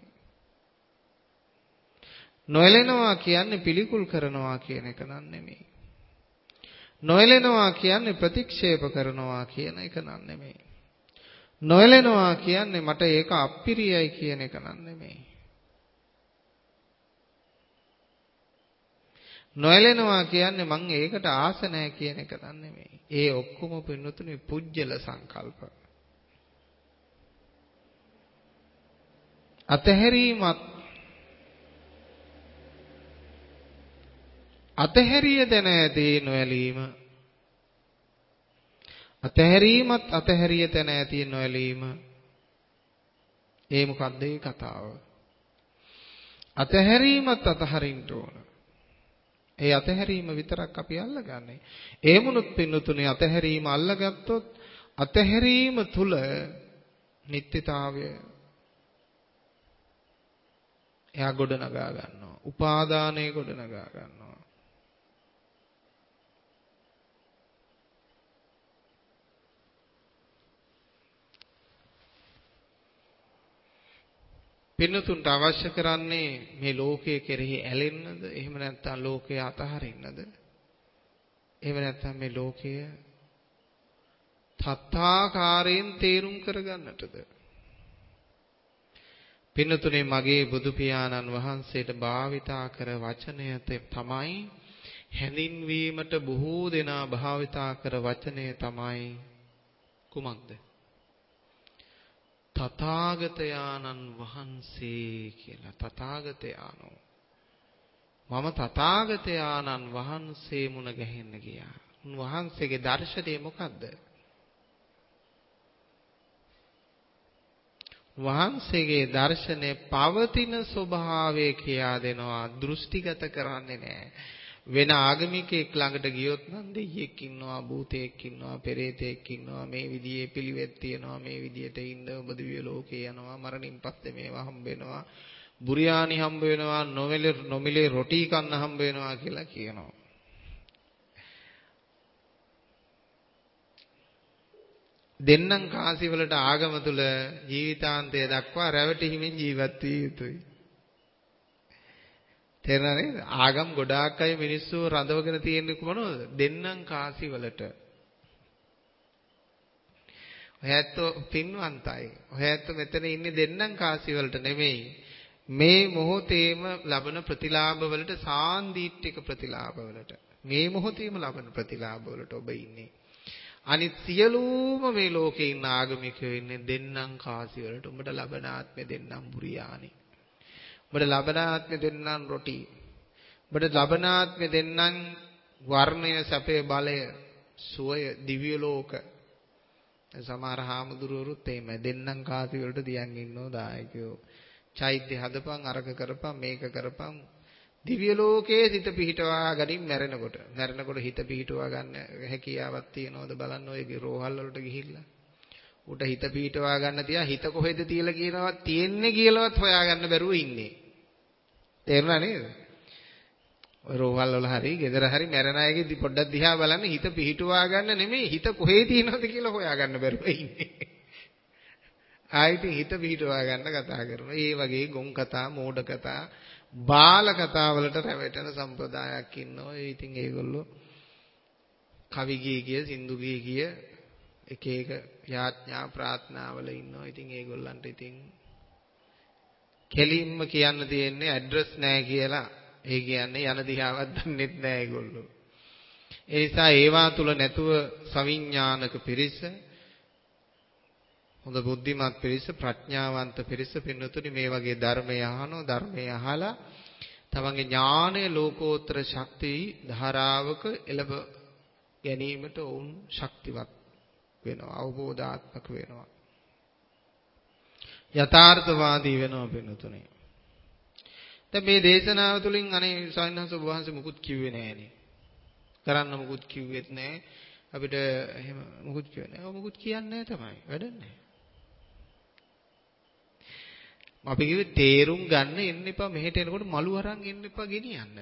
නොඇලෙනවා කියන්නේ පිළිකුල් කරනවා කියන එක නෙවෙයි. නොඇලෙනවා කියන්නේ ප්‍රතික්ෂේප කරනවා කියන එක නෙවෙයි. නොඇලෙනවා කියන්නේ මට ඒක අප්පිරියයි කියන එක නෙවෙයි. නොඇලෙනවා කියන්නේ මං ඒකට ආස නැහැ කියන එක නෙවෙයි. ඒ ඔක්කොම පින්නතුනේ පුජ්‍යල සංකල්ප. අතහැරිය දැන ඇති නොඇලීම. අතහැරීමත් අතහැරිය තැන ඇති නොඇලීම. ඒ මොකද්ද ඒ කතාව? අතහැරීමත් අතහරින්න ඕන. ඒ අතහැරීම විතරක් අපි අල්ලගන්නේ. ඒ මොනුත් පින්නතුනේ අතහැරීම අල්ලගත්තොත් අතහැරීම තුල නිත්‍යතාවය එයා ගොඩනගා ගන්නවා. උපාදානය ගොඩනගා ගන්නවා. පින්නතුන්ට අවශ්‍ය කරන්නේ මේ ලෝකයේ කෙරෙහි ඇලෙන්නද? එහෙම නැත්නම් ලෝකය අතහරින්නද? එහෙම නැත්නම් මේ ලෝකය තත්තාකාරයෙන් තේරුම් කරගන්නටද? පින්නතුනේ මගේ බුදු පියාණන් වහන්සේට භාවිතා කර වචනය තමයි හැඳින්වීමට බොහෝ දෙනා භාවිතා කර වචනය තමයි කුමක්ද? තථාගතයන්න් වහන්සේ කියලා. තථාගතයන්ෝ මම තථාගතයන්න් වහන්සේ මුණ ගැහෙන්න ගියා. උන්වහන්සේගේ දර්ශනය මොකද්ද? වහන්සේගේ දර්ශනය පවතින ස්වභාවය කියා දෙනවා. දෘෂ්ටිගත කරන්නේ නැහැ. වෙන ආගමිකයෙක් ළඟට ගියොත් නම් දෙයියෙක් ඉන්නවා, භූතයෙක් ඉන්නවා, පෙරේතයෙක් ඉන්නවා, මේ විදිහේ පිළිවෙත් තියෙනවා, මේ විදිහට ඉන්න ඔබ දිව්‍ය ලෝකේ යනවා, මරණින් පස්සේ මේවා හම්බ වෙනවා, බුරියානි හම්බ වෙනවා, නොමිලේ රොටි කන්න හම්බ වෙනවා කියලා කියනවා. දෙන්නම් කාසි වලට ආගම තුල ජීවිතාන්තය දක්වා රැවටිහිමින් ජීවත් විය යුතුයි. තේරුණා නේද? ආගම් ගොඩාක් අය මිනිස්සු රඳවගෙන තියෙන්නේ කොහොමද? දෙන්නම් කාසි වලට. ඔයත් පින්වන්තයි. ඔයත් මෙතන ඉන්නේ දෙන්නම් කාසි වලට නෙමෙයි. මේ මොහොතේම ලබන ප්‍රතිලාභ වලට, සාන්දීට්ඨික ප්‍රතිලාභ වලට. මේ මොහොතේම ලබන ප්‍රතිලාභ වලට ඔබ ඉන්නේ. අනිත් සියලුම මේ ලෝකේ ඉන්න ආගමිකයෝ ඉන්නේ දෙන්නම් කාසි වලට. උඹට ලබන ආත්මෙ දෙන්නම් බුරියානි. උඹට ලබන ආත්මෙ දෙන්නම් රොටි. උඹට ලබන ආත්මෙ දෙන්නම් වර්ණය, සැපේ, බලය, සුවය, දිව්‍ය ලෝක. සමහර හාමුදුරුවරුත් එහෙම දෙන්නම් කාසි වලට තියන් ඉන්නෝ දායකයෝ. චෛත්‍ය හදපන්, අරක කරපන්, මේක කරපන්. දිව්‍ය ලෝකයේ හිත පිහිටවා ගනින් මැරෙනකොට හිත පිහිටවා ගන්න හැකියාවක් තියනවද බලන්න ඔය රෝහල් වලට ගිහිල්ලා උට හිත පිහිටවා ගන්න තියා හිත කොහෙද තියලා කියනවා තියෙන්නේ කියලාවත් හොයාගන්න බැරුව ඉන්නේ. තේරුණා නේද? ඔය රෝහල් වල හරි ගෙදර හරි මැරෙන අයගේ පොඩ්ඩක් දිහා බලන්න හිත පිහිටවා ගන්න නෙමෙයි හිත කොහේ තියෙනවද කියලා හොයාගන්න බැරුව ඉන්නේ. ආයිත් හිත පිහිටවා ගන්න කතා කරනවා. ඒ වගේ ගොන් කතා, මෝඩ කතා, බාල කතා වලට රැවටෙන සම්ප්‍රදායක් ඉන්නවා. ඉතින් ඒගොල්ලෝ කවි ගිය සින්දු ගිය එක එක යාඥා ප්‍රාර්ථනා වල ඉන්නවා. ඉතින් ඒගොල්ලන්ට ඉතින් කෙලින්ම කියන්න තියෙන්නේ ඇඩ්‍රස් නැහැ කියලා. ඒ කියන්නේ යන දිහාවක් දන්නෙත් නැහැ ඒගොල්ලෝ. ඒ නිසා ඒවා තුල නැතුව සවිඥානික පිරිස, හොඳ බුද්ධිමත් පිරිස, ප්‍රඥාවන්ත පිරිස පින්නතුනි මේ වගේ ධර්මය අහනවා. ධර්මය අහලා තමන්ගේ ඥානය ලෝකෝත්තර ශක්තිය ධාරාවක එළඹ ගැනීමට වුන් ශක්තිවත් වෙනවා, අවබෝධාත්මක වෙනවා, යථාර්ථවාදී වෙනවා පින්නතුනි. දැන් මේ දේශනාව තුළින් අනේ සයන්හස ඔබ වහන්සේ මුකුත් කිව්වේ නෑනේ. කරන්න මුකුත් කිව්වෙත් නෑ. අපිට එහෙම මුකුත් කිව්වේ නෑ. ඔය මුකුත් කියන්නේ නෑ තමයි. වැඩක් නෑ. අපි කිව්වේ තේරුම් ගන්න එන්න එපා. මෙහෙට එනකොට මලු අරන් එන්න එපා ගෙනියන්න.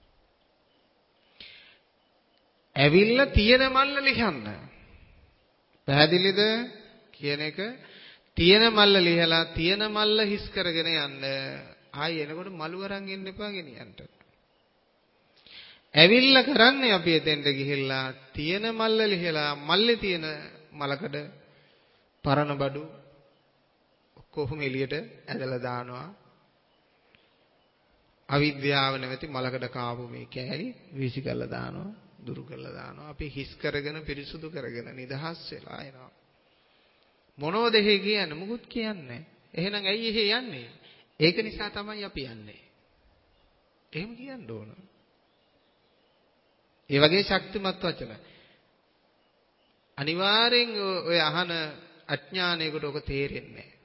ඇවිල්ලා තියෙන මල්ල ලියන්න. පැහැදිලිද කියන එක? තියෙන මල්ල ලියලා තියෙන මල්ල හිස් කරගෙන යන්න. ආයි එනකොට මලු අරන් එන්න එපා ගෙනියන්න. ඇවිල්ලා කරන්නේ අපි එතෙන්ට ගිහිල්ලා තියෙන මල්ල ලියලා මල්ලේ තියෙන මලකඩ පරණ බඩු කොහොම එළියට ඇදලා දානවා. අවිද්‍යාව නැමැති මලකඩ කාපු මේ කෑලි වීසි කරලා දානවා, දුරු කරලා දානවා. අපි හිස් කරගෙන පිරිසුදු කරගෙන නිදහස් වෙලා එනවා. මොනවද එහෙ කියන්නේ? මුකුත් කියන්නේ. එහෙනම් ඇයි එහෙ යන්නේ? ඒක නිසා තමයි අපි යන්නේ. එහෙම කියන්න ඕන. ඒ වගේ ශක්තිමත් වචන. අනිවාර්යෙන් ඔය අහන අඥානයකට ඔක තේරෙන්නේ නැහැ.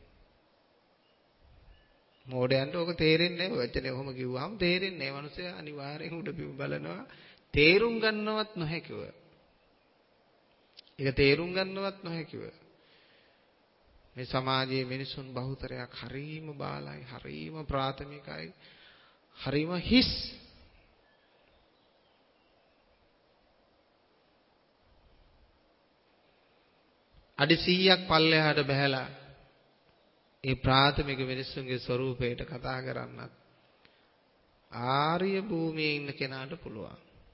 මෝඩයන්ට ඔක තේරෙන්නේ නැහැ. වචනේ ඔහොම කිව්වහම තේරෙන්නේ නැහැ. මිනිස්සු අනිවාර්යෙන් උඩ බිම බලනවා. තේරුම් ගන්නවත් නොහැකිව. ඒක තේරුම් ගන්නවත් නොහැකිව. මේ සමාජයේ මිනිසුන් බහුතරයක් හරීම බාලයි, හරීම ප්‍රාථමිකයි, හරීම හිස්. අඩි 100ක් පල්ලෙහාට බහැලා ඒ ප්‍රාථමික මිනිසුන්ගේ ස්වરૂපයට කතා කරන්නත් ආර්ය භූමියේ ඉන්න කෙනාට පුළුවන්.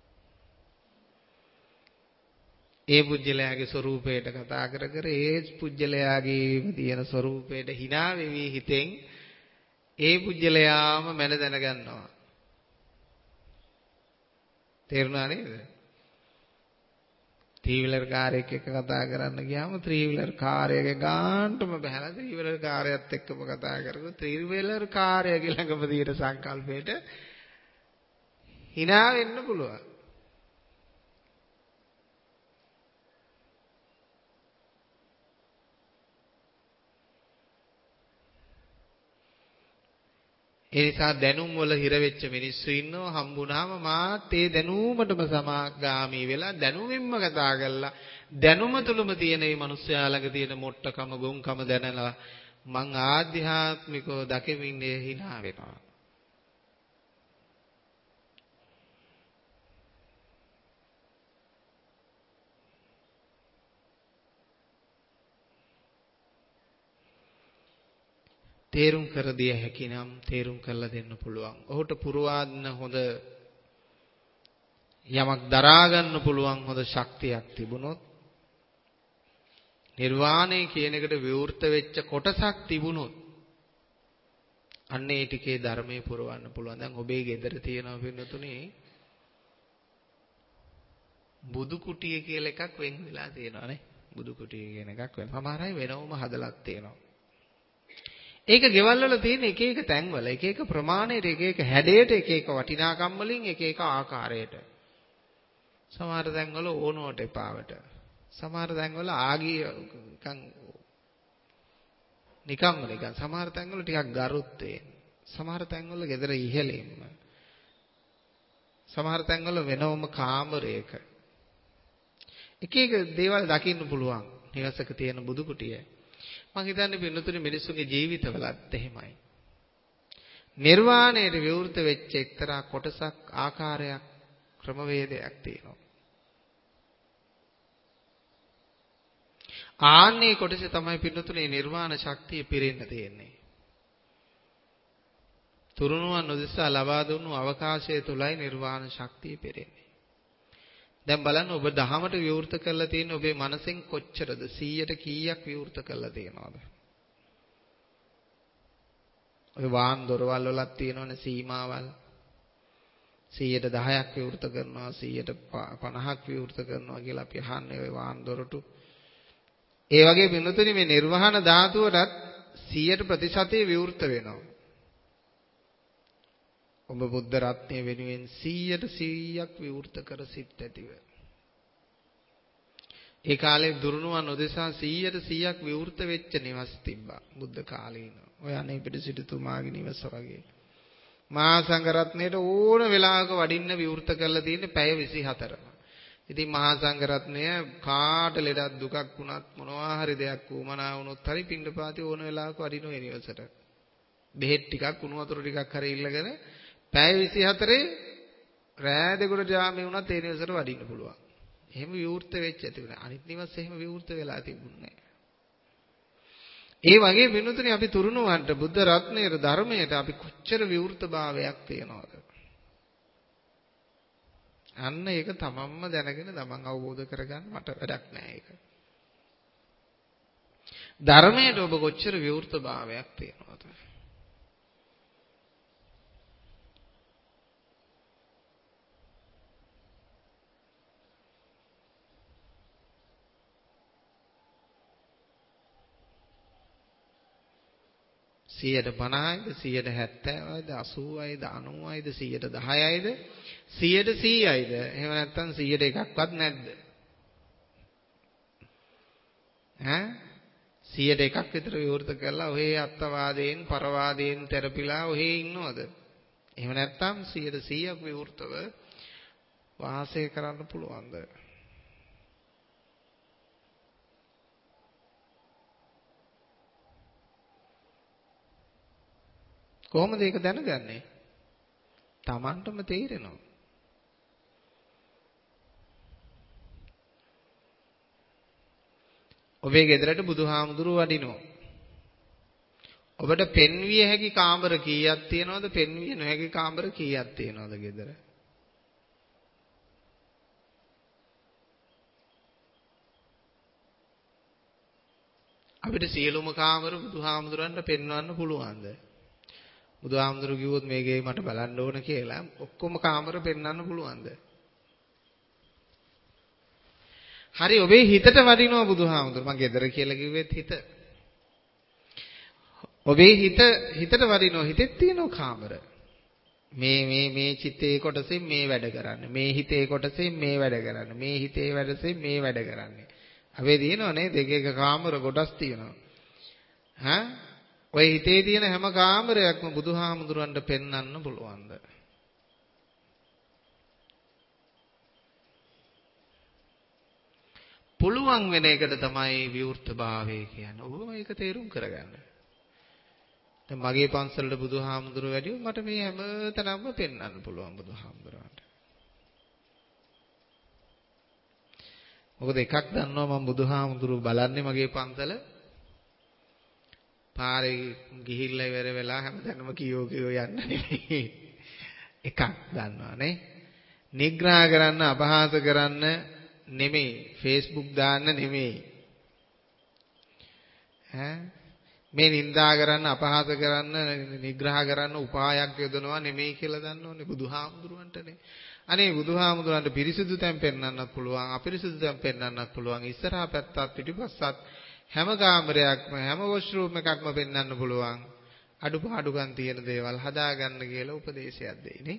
ඒ පුජ්‍යලයාගේ ස්වરૂපයට කතා කර කර ඒ පුජ්‍යලයාගේ තියෙන ස්වરૂපයට hina වෙවි හිතෙන් ඒ පුජ්‍යලයාම මැන දැන ගන්නවා. තේරුණා නේද? ත්‍රිවිලර් කාර්යයක් එක්ක කතා කරන්න ගියාම ත්‍රිවිලර් කාර්යයේ ගාන්ටම බහැලා ත්‍රිවිලර් කාර්යයත් එක්කම කතා කරගෙන ත්‍රිවිලර් කාර්යයේ ළඟම තියෙන සංකල්පයට hina වෙන්න පුළුවන්. ඒ නිසා දැනුම් වල හිර වෙච්ච මිනිස්සු ඉන්නවා හම්බුනාම මාත් ඒ දැනුමටම සමාගාමී වෙලා දැනුමින්ම කතා කරලා දැනුම තුලම තියෙන මේ මිනිස්යා ළඟ තියෙන මොට්ටකම ගොන්කම දැනලා මං ආධ්‍යාත්මිකව දකිමින් hina වෙනවා. තේරුම් කර දිය හැකි නම් තේරුම් කරලා දෙන්න පුළුවන්. ඔහුට පුරවාදන හොඳ යමක් දරා ගන්න පුළුවන් හොඳ ශක්තියක් තිබුණොත් නිර්වාණය කියන එකට විවෘත වෙච්ච කොටසක් තිබුණොත් අන්න ඒ ටිකේ ධර්මයේ පුරවන්න පුළුවන්. දැන් ඔබේ ගෙදර තියෙනවා පින්නතුනේ බුදු කුටිය කියලා එකක් වෙන් වෙලා තියෙනවා නේ. බුදු කුටිය කියන එකක් වෙන. සමහර අය වෙනවම හදලත් තියෙනවා. ඒක ගෙවල් වල තියෙන එක එක තැන්වල එක එක ප්‍රමාණයට එක එක හැඩයට එක එක වටිනාකම් වලින් එක එක ආකාරයට සමහර තැන්වල ඕනෝට එපාවට සමහර තැන්වල ආගිය නිකන් සමහර තැන්වල ටිකක් ගරුත්වයෙන් සමහර තැන්වල ගෙදර ඉහළින්ම සමහර තැන්වල වෙනවම කාමරයක එක එක දේවල් දකින්න පුළුවන් නිවසක තියෙන බුදු කුටිය. මම හිතන්නේ පින්නතුනේ මිනිස්සුන්ගේ ජීවිතවලත් එහෙමයි. නිර්වාණයට විවෘත වෙච්ච එක්තරා කොටසක් ආකාරයක් ක්‍රමවේදයක් තියෙනවා. ආන්නේ කොටසේ තමයි පින්නතුනේ නිර්වාණ ශක්තිය පිරෙන්න තියෙන්නේ. තුරුණුවන් උදෙසා ලබා දුන්නු අවකාශය තුලයි නිර්වාණ ශක්තිය පිරෙන්නේ. දැන් බලන්න ඔබ දහමට විවෘත කරලා තියෙන ඔබේ මනසෙන් කොච්චරද 100ට කීයක් විවෘත කරලා තියෙනවද? ඔය වාහන දොරවල් වලක් තියෙනවනේ සීමාවල් 110ක් විවෘත කරනවා 150ක් විවෘත කරනවා කියලා අපි අහන්නේ ඔය වාහන දොරටු. ඒ වගේ පින්නතුනි මේ නිර්වාණ ධාතුවටත් 100% විවෘත වෙනවා. ඔබ බුද්ධ රත්නය වෙනුවෙන් 100%ක් විවෘත කර සිට ඇතිව. ඒ කාලේ දුරුණුවන් උදෙසා 100%ක් විවෘත වෙච්ච නිවස් තිබ්බා බුද්ධ කාලේන. ඔය අනේ පිටිසිටුමාගේ නිවස වගේ. මහා සංඝරත්නයට ඕන වෙලාවක වඩින්න විවෘත කරලා තියෙන්නේ පැය 24ම. ඉතින් මහා සංඝරත්නය කාට ලෙඩක් දුකක් වුණත් මොනවා හරි දෙයක් වුමනා වුණොත් හරි පින්ඩපාතේ ඕන වෙලාවක වඩිනවා ඒ නිවසට. බෙහෙත් ටිකක් කුණු වතුර ටිකක් හරි ඉල්ලගෙන පැය 24 රෑ දෙකට ජාමේ වුණත් ඒ නිවසට වඩින්න පුළුවන්. එහෙම විවෘත වෙච්ච ඇති වෙන. අනිත් නිවස් එහෙම විවෘත වෙලා තිබුණේ නැහැ. ඒ වගේ වෙනුතුනේ අපි තුරුණුවන්ට බුද්ධ රත්නයේ ධර්මයට අපි කොච්චර විවෘතභාවයක් තියනවද? අන්න ඒක තමන්ම දැනගෙන තමන් අවබෝධ කරගන්න මට වැඩක් නැහැ ඒක. ධර්මයට ඔබ කොච්චර විවෘතභාවයක් තියනවද? සියයට 50යිද 70යිද 80යිද 90යිද 10යිද 100යිද එහෙම නැත්නම් 100ට එකක්වත් නැද්ද ඈ 100ට එකක් විතර විවෘත කරලා ඔහේ අත්වාදයෙන් පරවාදයෙන් තෙරපිලා ඔහේ ඉන්නවද එහෙම නැත්නම් 100%ක් විවෘතව වාසය කරන්න පුළුවන්ද? කොහොමද ඒක දැනගන්නේ? Tamanටම තේරෙනවා. ඔබේ ගෙදරට බුදුහාමුදුරුවෝ වඩිනවා. ඔබට පෙන්විය හැකි කාමර කීයක් තියෙනවද? පෙන්විය නොහැකි කාමර කීයක් තියෙනවද ගෙදර? අපිට සියලුම කාමර බුදුහාමුදුරන්ට පෙන්වන්න පුළුවන්ද? බුදුහාමුදුරුවෝ කිව්වොත් මේ ගේ මට බලන්න ඕන කියලා ඔක්කොම කාමර පෙන්වන්න පුළුවන්ද? හරි ඔබේ හිතට වදිනවා බුදුහාමුදුරුවෝ. මම ගෙදර කියලා කිව්වෙත් හිත. ඔබේ හිතට වදිනවා. හිතෙත් තියෙනවා කාමර. මේ චිත්තේ කොටසෙන් මේ වැඩ කරන්නේ. මේ හිතේ කොටසෙන් මේ වැඩ කරන්නේ. මේ හිතේ වැඩසෙන් මේ වැඩ කරන්නේ. අපේ තියෙනවා නේද? එක එක කාමර කොටස් තියෙනවා. ඔය හිතේ තියෙන හැම කාමරයක්ම බුදුහාමුදුරන්ට පෙන්වන්න පුළුවන්ද? පුළුවන් වෙන එකට තමයි විවෘතභාවය කියන්නේ. ඔබම ඒක තේරුම් කරගන්න. දැන් මගේ පන්සලට බුදුහාමුදුරුවෝ වැඩිව මට මේ හැම තැනම පෙන්වන්න පුළුවන් බුදුහාමුදුරන්ට. මොකද එකක් දන්නවා මම බුදුහාමුදුරුවෝ බලන්නේ මගේ පන්සල පාරේ ගිහිල්ලා ඉවර වෙලා හැමතැනම කියෝ යන්න නෙමෙයි. එකක් දන්නවා නේ. නිග්‍රහ කරන්න අපහාස කරන්න නෙමෙයි. Facebook දාන්න නෙමෙයි. මේ නිඳා කරන්න අපහාස කරන්න නිග්‍රහ කරන්න උපායක් යොදනවා නෙමෙයි කියලා දන්නෝනේ බුදුහාමුදුරුවන්ටනේ. අනේ බුදුහාමුදුරන්ට පිරිසිදු තැන් පෙන්වන්නත් පුළුවන් අපිරිසිදු තැන් පෙන්වන්නත් පුළුවන් ඉස්සරහා පැත්තත් පිටිපස්සත් හැම කාමරයක්ම හැම වොෂ්රූම් එකක්ම පෙන්වන්න පුළුවන් අඩුපාඩුකම් තියෙන දේවල් හදාගන්න කියලා උපදේශයක් දෙයිනේ.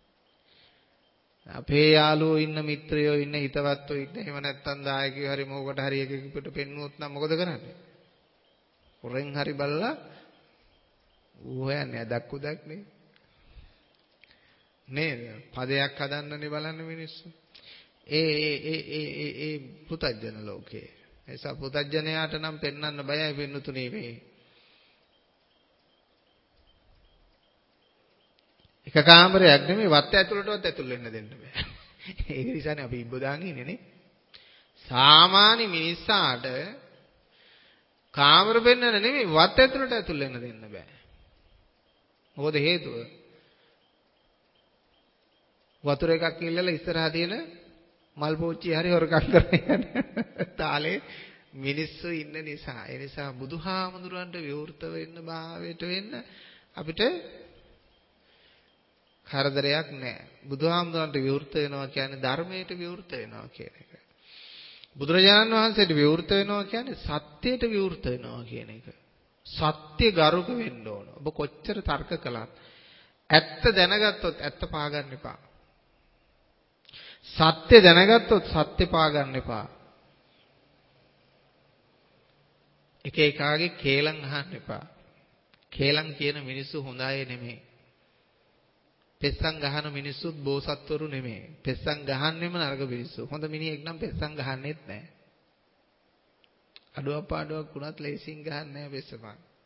අපේ යාළුවෝ ඉන්න මිත්‍රයෝ ඉන්න හිතවත්ෝ ඉන්න එහෙම නැත්නම් දායකයෝ හරි මොකට හරි එකෙකුට පෙන්වුවොත් නම් මොකද කරන්නේ? හොරෙන් හරි බලලා හොයන්නේ දක්කුදක් නේ. නේද? පදයක් හදන්නනේ බලන්න මිනිස්සු. ඒ පුතජන ලෝකේ. එසා පුතජනයාට නම් පෙන්වන්න බයයි වෙන්නතුනේ මේ. එක කාමරයක් නෙමෙයි වත් ඇතුළටවත් ඇතුල් වෙන්න දෙන්න බෑ. ඒක නිසානේ අපි ඉබ්බ දාන් ඉන්නේ නේ. සාමාන්‍ය මිනිස්සාට කාමර පෙන්වන්න නෙමෙයි වත් ඇතුළට ඇතුල් වෙන්න දෙන්න බෑ. මොකද හේතුව? වතුර එකක් ඉල්ලලා ඉස්සරහා තියෙන මල් පෝච්චිය හරි හොරකම් කරගෙන තාලේ මිනිස්සු ඉන්න නිසා. ඒ නිසා බුදුහාමුදුරන්ට විවෘත වෙන්න භාවයට වෙන්න අපිට කරදරයක් නැහැ. බුදුහාමුදුරන්ට විවෘත වෙනවා කියන්නේ ධර්මයට විවෘත වෙනවා කියන එක. බුදුරජාණන් වහන්සේට විවෘත වෙනවා කියන්නේ සත්‍යයට විවෘත වෙනවා කියන එක. සත්‍ය ගරුක වෙන්න ඕන. ඔබ කොච්චර තර්ක කළත් ඇත්ත දැනගත්තොත් ඇත්ත පාගන්න එපා. සත්‍ය දැනගත්තොත් සත්‍ය පාගන්න එපා. එක එකාගේ කේලම් අහන්න එපා. කේලම් කියන මිනිස්සු හොඳ අය නෙමෙයි. පෙස්සම් ගහන මිනිස්සුත් බෝසත්වරු නෙමෙයි. පෙස්සම් ගහන්නෙම නරක මිනිස්සු. හොඳ මිනිහෙක් නම් පෙස්සම් ගහන්නෙත් නැහැ. අඩුවක් පාඩුවක් වුණත් ලේසියෙන් ගහන්නේ නැහැ පෙස්සම.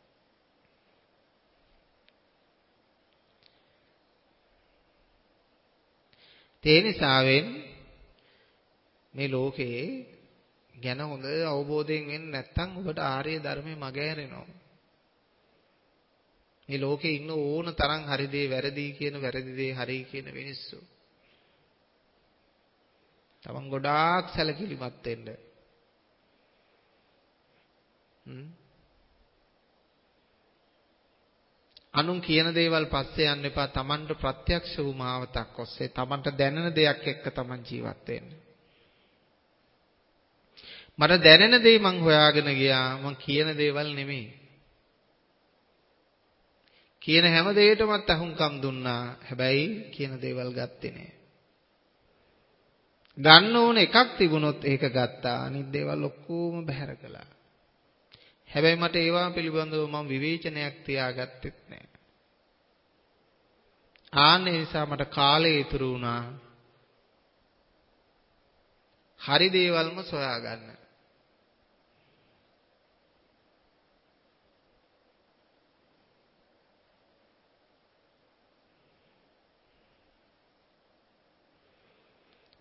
ඒ නිසාවෙන් මේ ලෝකේ ගැන හොඳ අවබෝධයෙන් වෙන්නේ නැත්නම් ඔබට ආර්ය ධර්මයේ මග ඇරෙනවා. මේ ලෝකේ ඉන්න ඕන තරම් හරි දේ වැරදි කියන වැරදි දේ හරි කියන මිනිස්සු. තමන් ගොඩාක් සැලකිලිමත් වෙන්න. අනුන් කියන දේවල් පස්සේ යන්න එපා. තමන්ට ප්‍රත්‍යක්ෂ වූ මාවතක් ඔස්සේ තමන්ට දැනෙන දෙයක් එක්ක තමන් ජීවත් වෙන්න. මට දැනෙන දේ මං හොයාගෙන ගියා. මං කියන දේවල් නෙමෙයි. කියන හැම දෙයකටමත් අහුම්කම් දුන්නා. හැබැයි කියන දේවල් ගත්තේ නෑ. ගන්න ඕන එකක් තිබුණොත් ඒක ගත්තා. අනිත් දේවල් ඔක්කොම බැහැර කළා. හැබැයි මට ඒවා පිළිබඳව මම විවේචනයක් තියාගත්තෙත් නෑ. ආන්නේ නිසා මට කාලය ඉතුරු වුණා. හරි දේවල්ම සොයාගන්න.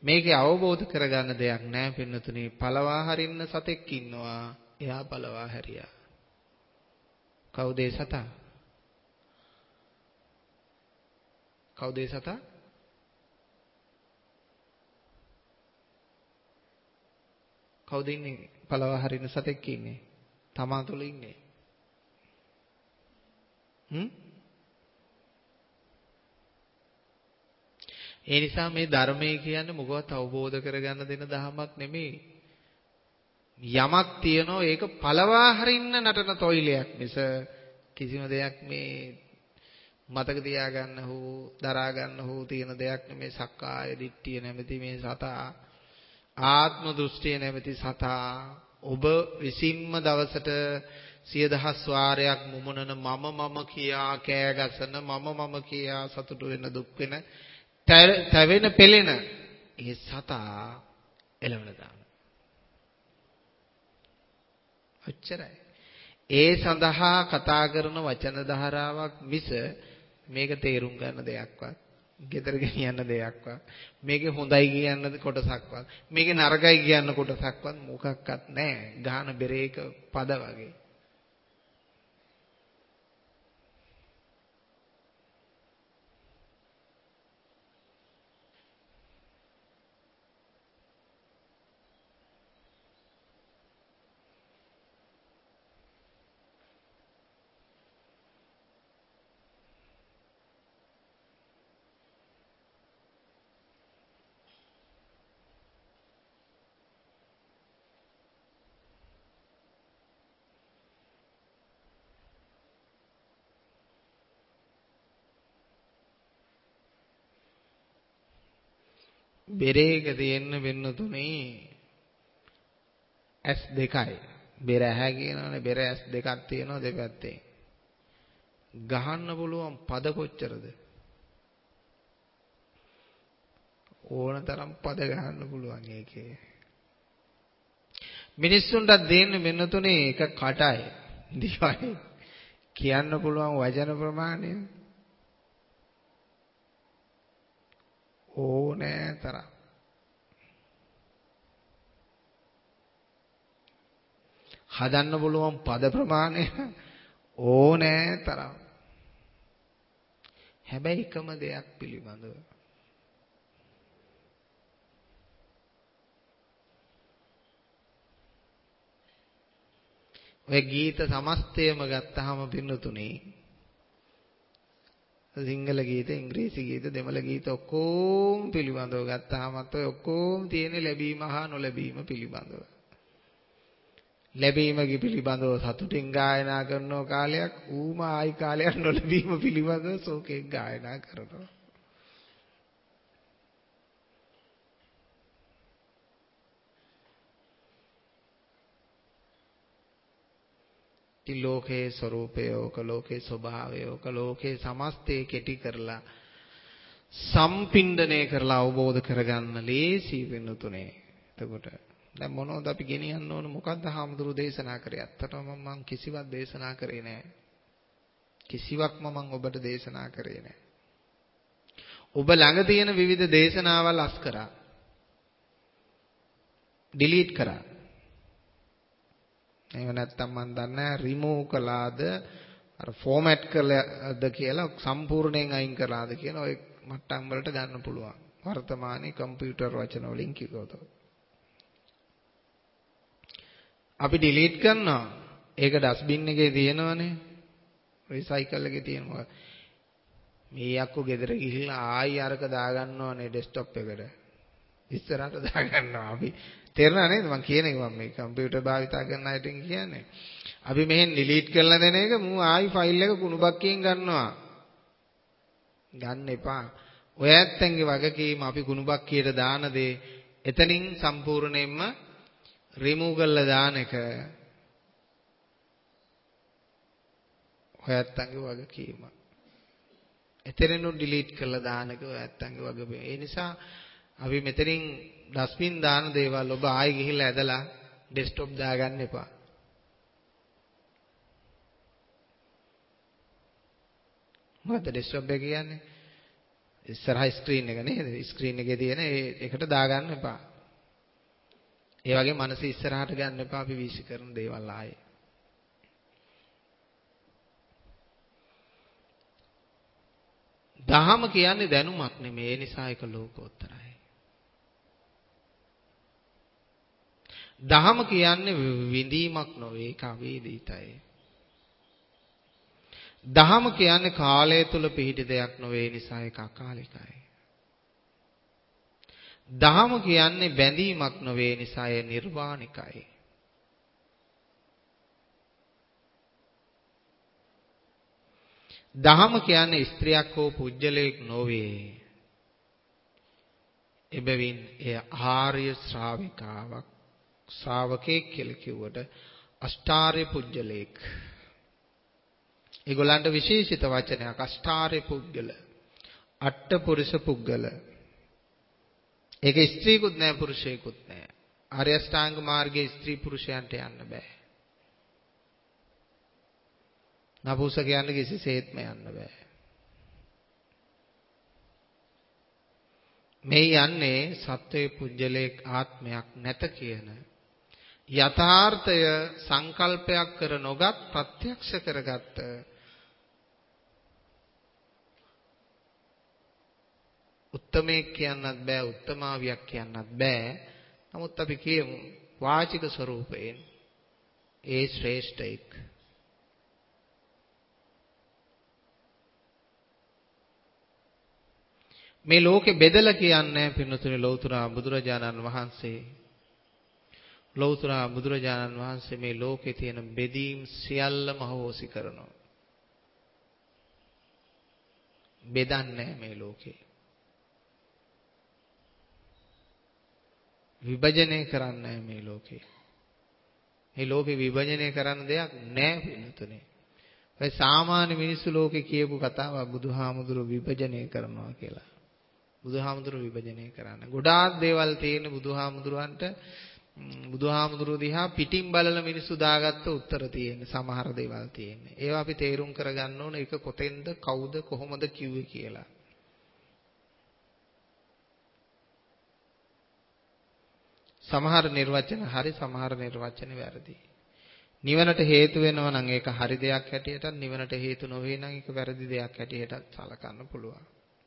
මේකේ අවබෝධ කරගන්න දෙයක් නැහැ පින්නතුනි. පළවා හරින්න සතෙක් ඉන්නවා. එයා පළවා හැරියා. කවුද ඒ සතා? කවුද ඒ සතා? කවුද ඉන්නේ? පළවා හරින්න සතෙක් ඉන්නේ. තමා තුළ ඉන්නේ. ඒ නිසා මේ ධර්මයේ කියන්නේ මොකවත් අවබෝධ කරගන්න දෙන දහමක් නෙමෙයි. යමක් තියනෝ ඒක පළවා හරින්න නටන තොইলයක් මිස කිසිම දෙයක් මේ මතක තියාගන්න හෝ දරා ගන්න හෝ තියෙන දෙයක් නෙමේ. සක්කාය දිට්ඨිය නැමැති මේ සතා, ආත්ම දෘෂ්ටිය නැමැති සතා ඔබ විසින්ම දවසට 10000 වාරයක් මුමුණන මම කියා කෑ ගසන මම කියා සතුටු වෙන දුක් වෙන තැවෙන පෙළෙන ඒ සතා එළවලා දාන. ඔච්චරයි. ඒ සඳහා කතා කරන වචන ධාරාවක් මිස මේක තේරුම් ගන්න දෙයක්වත්, ගෙදර ගෙනියන්න දෙයක්වත්, මේකේ හොඳයි කියන්න කොටසක්වත්, මේකේ නරකයි කියන්න කොටසක්වත් මොකක්වත් නැහැ. ගාන බෙරේක පද වගේ. බෙරේක තියෙන්න වෙන්න තුනේ S2යි. බෙර ඇහැ කියනවනේ, බෙර S2ක් තියෙනවා දෙපැත්තේ. ගහන්න පුළුවන් පද කොච්චරද? ඕනතරම් පද ගහන්න පුළුවන් ඒකේ. මිනිස්සුන්ට දෙන්න වෙන්න තුනේ එක කටයි. දිවයි. කියන්න පුළුවන් වචන ප්‍රමාණය ඕනෑ තරම්. හදන්න පුළුවන් පද ප්‍රමාණය ඕනෑ තරම්. හැබැයි එකම දෙයක් පිළිබඳව ඔය ගීත සමස්තයම ගත්තාම පින්නතුනේ සිංහල ගීත, ඉංග්‍රීසි ගීත, දෙමළ ගීත ඔක්කොම පිළිබඳව ගත්තාමත් ඔය ඔක්කොම තියෙන ලැබීම හා නොලැබීම පිළිබඳව. ලැබීම පිළිබඳව සතුටින් ගායනා කරන කාලයක්, ඌම ආයි කාලයක් නොලැබීම පිළිබඳව ශෝකයෙන් ගායනා කරනවා. ලෝකේ ස්වરૂපය, ඕක ලෝකේ ස්වභාවය, ඕක ලෝකේ සමස්තය කෙටි කරලා සම්පින්ඩණය කරලා අවබෝධ කරගන්න ලේසි වෙනුතුනේ. එතකොට දැන් මොනවද අපි ගෙනියන්න ඕන? මොකද්ද හාමුදුරු දේශනා කරේ? අත්තටම මම කිසිවක් දේශනා කරේ නැහැ. කිසිවක්ම මම ඔබට දේශනා කරේ නැහැ. ඔබ ළඟ තියෙන විවිධ දේශනාවල් අස් කරා. ඩිලීට් කරා. එහෙම නැත්නම් මම දන්නේ නැහැ රිමූව් කළාද අර ෆෝමැට් කළාද කියලා, සම්පූර්ණයෙන් අයින් කළාද කියන ওই මට්ටම් වලට ගන්න පුළුවන්. වර්තමානයේ කම්පියුටර් වචන වලින් කිව්වොත් අපි ඩිලීට් කරනවා. ඒක ඩස්බින් එකේ තියෙනවනේ. රීසයිකල් එකේ තියෙනවා. මේ යක්කෝ ගෙදර ගිහිල්ලා ආයි අරක දාගන්නවනේ ඩෙස්ක්ටොප් එකට. ඉස්සරහට දාගන්නවා. අපි තේරුණා නේද මම කියන එක? මම මේ කම්පියුටර් භාවිතා කරන අයට කියන්නේ. අපි මෙහෙන් ඩිලීට් කරලා දෙන එක මූ ආයි ෆයිල් එක කුණු බක්කියෙන් ගන්නවා. ගන්න එපා. ඔය ඇත්තන්ගේ වගකීම අපි කුණු බක්කියට දාන දේ එතනින් සම්පූර්ණයෙන්ම රිමූව් කරලා දාන එක ඔය ඇත්තන්ගේ වගකීම. එතනින් ඩිලීට් කරලා දාන එක ඔය ඇත්තන්ගේ වගකීම. ඒ නිසා අපි මෙතනින් ඩස්බින් දාන දේවල් ඔබ ආයෙ ගිහිල්ලා ඇදලා ඩෙස්ක්ටොප් දාගන්න එපා. මොකද ඩෙස්ක්ටොප් එක කියන්නේ? ඉස්සරහා ස්ක්‍රීන් එක නේද? ස්ක්‍රීන් එකේ තියෙන ඒකට දාගන්න එපා. ඒ වගේ මනස ඉස්සරහට ගන්න එපා අපි වීසි කරන දේවල් ආයේ. දහම කියන්නේ දැනුමක් නෙමෙයි. ඒ නිසා ඒක ලෝකෝත්තරයි. දහම කියන්නේ විඳීමක් නොවේ. ඒක අවේදිතයි. දහම කියන්නේ කාලය තුල පිහිටි දෙයක් නොවේ. නිසා ඒක අකාලිකයි. දහම කියන්නේ බැඳීමක් නොවේ. නිසා ඒ නිර්වාණිකයි. දහම කියන්නේ ස්ත්‍රියක් හෝ පුජ්‍යලයක් නොවේ. එබැවින් එය ආර්ය ශ්‍රාවිකාවක් ශ්‍රාවකෙක් කියලා කිව්වට අෂ්ටාර්ය පුජ්‍යලයක්. ඒගොල්ලන්ට විශේෂිත වචනයක් අෂ්ටාර්ය පුද්ගල. අට්ඨ පුරුෂ පුද්ගල. ඒක ස්ත්‍රීකුත් නෑ පුරුෂයෙකුත් නෑ. ආර්ය අෂ්ටාංග මාර්ගයේ ස්ත්‍රී පුරුෂයන්ට යන්න බෑ. නපුසකයන්ට කිසිසේත්ම යන්න බෑ. මේ යන්නේ සත්වයේ පුජ්‍යලයක් ආත්මයක් නැත කියන යථාර්ථය සංකල්පයක් කර නොගත් ප්‍රත්‍යක්ෂ කරගත්ත උත්තමයෙක් කියන්නත් බෑ උත්තමාවියක් කියන්නත් බෑ. නමුත් අපි කියමු වාචික ස්වરૂපයෙන් ඒ ශ්‍රේෂ්ඨයෙක්. මේ ලෝකෙ බෙදලා කියන්නේ පින්නතුනේ ලෞතර බුදුරජාණන් වහන්සේ. ලෞතර බුදුරජාණන් වහන්සේ මේ ලෝකේ තියෙන බෙදීම් සියල්ලම හොසි කරනවා. බෙදන්නේ මේ ලෝකේ. විභජනය කරන්නේ මේ ලෝකේ. මේ ලෝකේ විභජනය කරන්න දෙයක් නැහැ පින්නතුනේ. ඒ සාමාන්‍ය මිනිස්සු ලෝකේ කියපු කතාවක් බුදුහාමුදුරුවෝ විභජනය කරනවා කියලා. බුදුහාමුදුරුවෝ විභජනය කරන්න. ගොඩාක් දේවල් තියෙන බුදුහාමුදුරුවන්ට බුදුහාමුදුරුවෝ දිහා පිටින් බලන මිනිස්සු දාගත්ත උත්තර තියෙන සමහර දේවල් තියෙන්නේ. ඒවා අපි තේරුම් කරගන්න ඕන ඒක කොතෙන්ද කවුද කොහොමද කිව්වේ කියලා. සමහර නිර්වචන හරි සමහර නිර්වචන වැරදි. නිවනට හේතු වෙනවා නම් ඒක හරි දෙයක් හැටියටත් නිවනට හේතු නොවේ නම් ඒක වැරදි දෙයක් හැටියටත් සලකන්න පුළුවන්.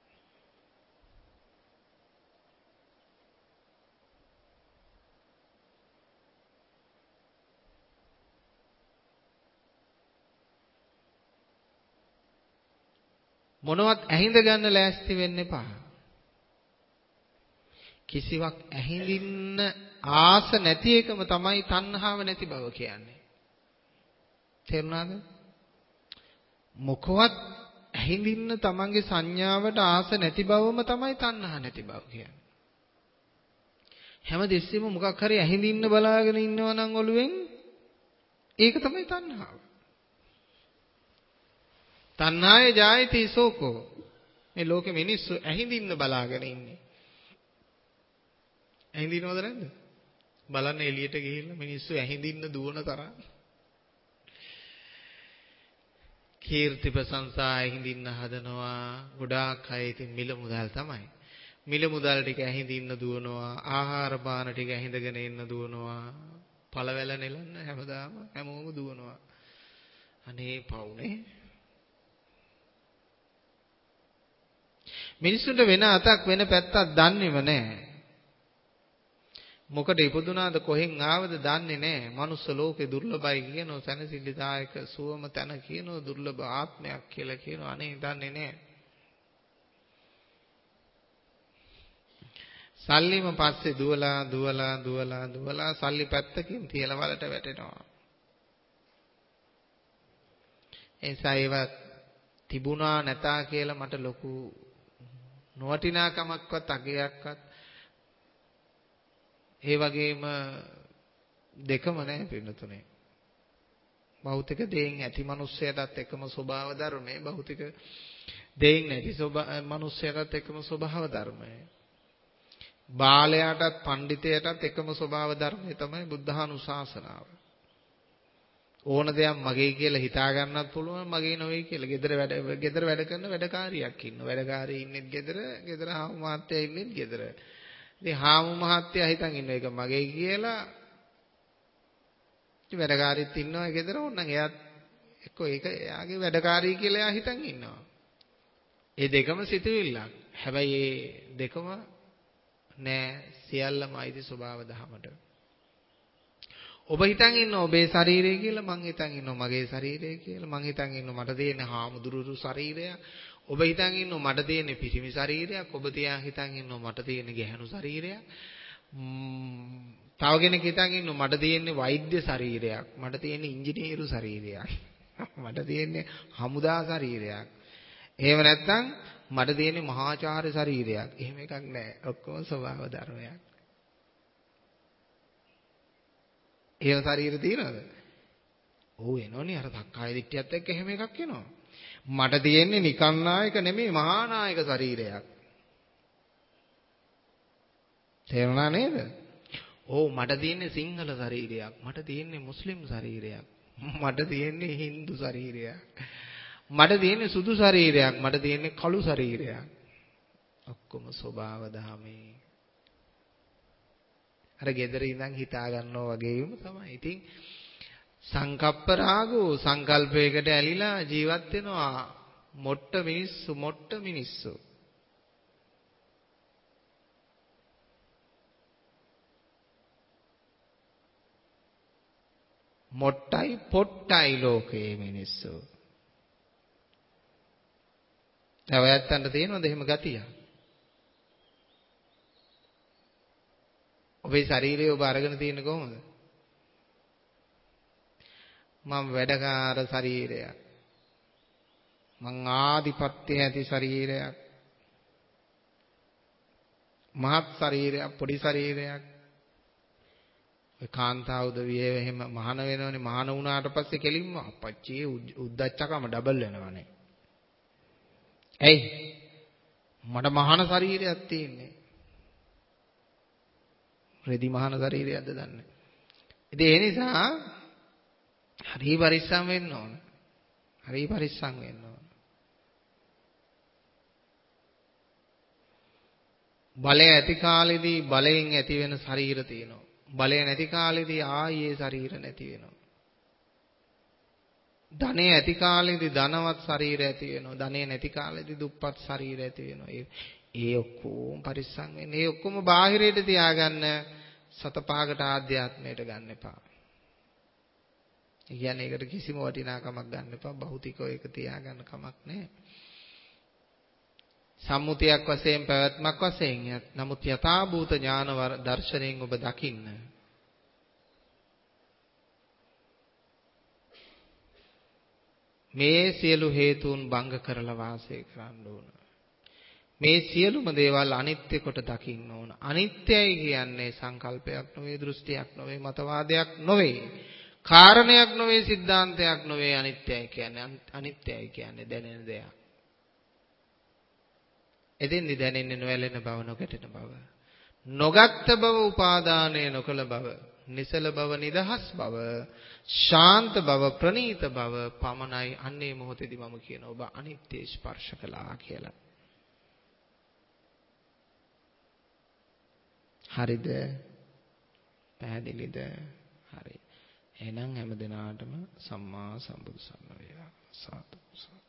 මොනවත් ඇහිඳ ගන්න ලෑස්ති වෙන්න එපා. කිසිවක් ඇහිඳින්න ආස නැති එකම තමයි තණ්හාව නැති බව කියන්නේ. තේරුණාද? මොකවත් ඇහිඳින්න තමන්ගේ සංඥාවට ආස නැති බවම තමයි තණ්හා නැති බව කියන්නේ. හැමදෙස්සෙම මොකක් හරි ඇහිඳින්න බලාගෙන ඉන්නවා නම් ඔළුවෙන් ඒක තමයි තණ්හාව. තණ්හාය ජායති සෝකෝ. මේ ලෝකෙ මිනිස්සු ඇහිඳින්න බලාගෙන ඉන්නේ. ඇහිඳිනවද නැද්ද? බලන්න එළියට ගිහිල්ලා මිනිස්සු ඇහිඳින්න දුවන තරම්. කීර්ති ප්‍රශංසා ඇහිඳින්න හදනවා. ගොඩාක් අය ඉතින් මිල මුදල් තමයි. මිල මුදල් ටික ඇහිඳින්න දුවනවා. ආහාර පාන ටික ඇහිඳගෙන ඉන්න දුවනවා. පළවැල නෙලන්න හැමදාම හැමෝම දුවනවා. අනේ පවුනේ. මිනිස්සුන්ට වෙන අතක් වෙන පැත්තක් දන්නේම නැහැ. මොකද ඉපදුනාද කොහෙන් ආවද දන්නේ නැහැ. මනුස්ස ලෝකේ දුර්ලභයි කියනවා සැනසෙල්ලදායක සුවම තන කියනවා දුර්ලභ ආත්මයක් කියලා කියනවා. අනේ දන්නේ නැහැ. සල්ලිම පස්සේ දුවලා සල්ලි පැත්තකින් තියලා වලට වැටෙනවා. එනිසා ඒවා තිබුණා නැතා කියලා මට ලොකු නොවටිනාකමක්වත් අගයක්වත් ඒ වගේම දෙකම නැහැ පින්නතුනේ. භෞතික දේෙන් ඇති මිනිස්සයාටත් එකම ස්වභාව ධර්මය, භෞතික දේෙන් නැති මිනිස්සයාටත් එකම ස්වභාව ධර්මය. බාලයාටත් පඬිතයාටත් එකම ස්වභාව ධර්මය තමයි බුද්ධානුශාසනාව. ඕන දෙයක් මගේ කියලා හිතා ගන්නත් පුළුවන් මගේ නෙවෙයි කියලා. ගෙදර වැඩ කරන වැඩකාරියක් ඉන්නවා. වැඩකාරිය ඉන්නෙත් ගෙදර හාමු මහත්තයා ඉන්නෙත් ගෙදර. ඉතින් හාමු මහත්තයා හිතන් ඉන්න එක මගේ කියලා. ඉතින් වැඩකාරියත් ඉන්නවා ගෙදර. ඕනනම් එයාත් එක්ක ඒක එයාගේ වැඩකාරිය කියලා එයා හිතන් ඉන්නවා. ඒ දෙකම සිතුවිල්ලක්. හැබැයි මේ දෙකම නෑ සියල්ලම අයිති ස්වභාව දහමට. ඔබ හිතන් ඉන්න ඔබේ ශරීරය කියලා මං හිතන් ඉන්නවා මගේ ශරීරය කියලා මං හිතන් ඉන්නවා මට තියෙන හාමුදුරුවෝ ශරීරයක් ඔබ හිතන් ඉන්නවා මට තියෙන පිරිමි ශරීරයක් ඔබ හිතන් ඉන්නවා මට තියෙන ගැහැණු ශරීරයක් තව කෙනෙක් හිතන් ඉන්නවා මට තියෙන වෛද්‍ය ශරීරයක් මට තියෙන ඉංජිනේරු ශරීරයක් මට තියෙන හමුදා ශරීරයක් එහෙම නැත්නම් මට තියෙන මහාචාර්ය ශරීරයක් එහෙම එකක් නැහැ ඔක්කොම ස්වභාව ධර්මයක් එහෙම ශරීර තියෙනවද? ඔව් එනෝනේ අර සක්කාය දිට්ඨියත් එක්ක එහෙම එකක් එනවා. මට තියෙන්නේ නිකන් නායක නෙමෙයි මහා නායක ශරීරයක්. තේරුණා නේද? ඔව් මට තියෙන්නේ සිංහල ශරීරයක්. මට තියෙන්නේ මුස්ලිම් ශරීරයක්. මට තියෙන්නේ හින්දු ශරීරයක්. මට තියෙන්නේ සුදු ශරීරයක්. මට තියෙන්නේ කළු ශරීරයක්. ඔක්කොම ස්වභාව දහමේ අර gedara ඉඳන් හිතා ගන්නවා වගේම තමයි. ඉතින් සංකප්ප රාගෝ සංකල්පයකට ඇලිලා ජීවත් වෙනවා මොට්ට මිනිස්සු. මොට්ටයි පොට්ටයි ලෝකයේ මිනිස්සු. තවයන්ට තියෙනවද එහෙම ගතිය? ඔබේ ශරීරය ඔබ අරගෙන තියෙන්නේ කොහොමද? මම වැඩකාර ශරීරයක්. මං ආධිපත්‍ය ඇති ශරීරයක්. මහත් ශරීරයක් පොඩි ශරීරයක්. ඔය කාන්තාව උදවිය එහෙම මහාන වෙනවනේ මහාන වුණාට පස්සේ කෙලින්ම අපච්චි උද්දච්චකම ඩබල් වෙනවනේ. ඇයි? මට මහාන ශරීරයක් තියෙන්නේ. රෙදි මහාන ශරීරයක්ද දන්නේ. ඉතින් ඒ නිසා හරි පරිස්සම් වෙන්න ඕන. හරි පරිස්සම් වෙන්න ඕන. බලය ඇති කාලෙදී බලයෙන් ඇති වෙන ශරීර තියෙනවා. බලය නැති කාලෙදී ආයේ ශරීර නැති වෙනවා. ධනෙ ඇති කාලෙදී ධනවත් ශරීර ඇති වෙනවා. ධනෙ නැති කාලෙදී දුප්පත් ශරීර ඇති වෙනවා. ඒ ඔක්කොම පරිස්සම් වෙන්න. ඒ ඔක්කොම බාහිරයට තියාගන්න සතපහකට ආධ්‍යාත්මයට ගන්න එපා. ඒ කියන්නේ ඒකට කිසිම වටිනාකමක් ගන්න එපා. භෞතිකව ඒක තියාගන්න කමක් නැහැ. සම්මුතියක් වශයෙන් පැවැත්මක් වශයෙන් නමුත් යථාභූත ඥාන දර්ශනයෙන් ඔබ දකින්න. මේ සියලු හේතුන් භංග කරලා වාසය කරන්න ඕන. මේ සියලුම දේවල් අනිත්‍ය කොට දකින්න ඕන. අනිත්‍යයි කියන්නේ සංකල්පයක් නෙවෙයි, දෘෂ්ටියක් නෙවෙයි, මතවාදයක් නෙවෙයි. කාරණයක් නෙවෙයි, સિદ્ધාන්තයක් නෙවෙයි අනිත්‍යයි කියන්නේ. අනිත්‍යයි කියන්නේ දැනෙන දෙයක්. එදින්දි දැනෙන්නේ නොඇලෙන බව, නොකැටෙන බව. නොගත් බව, උපාදානය නොකළ බව, නිසල බව, නිදහස් බව, ශාන්ත බව, ප්‍රණීත බව පමණයි. අන්නේ මොහොතේදී මම කියන ඔබ අනිත්‍ය ස්පර්ශ කළා කියලා. හරිද? පැහැදිලිද? හරි. එහෙනම් හැම දිනාටම සම්මා සම්බුදු සරණ වේවා. සාදු.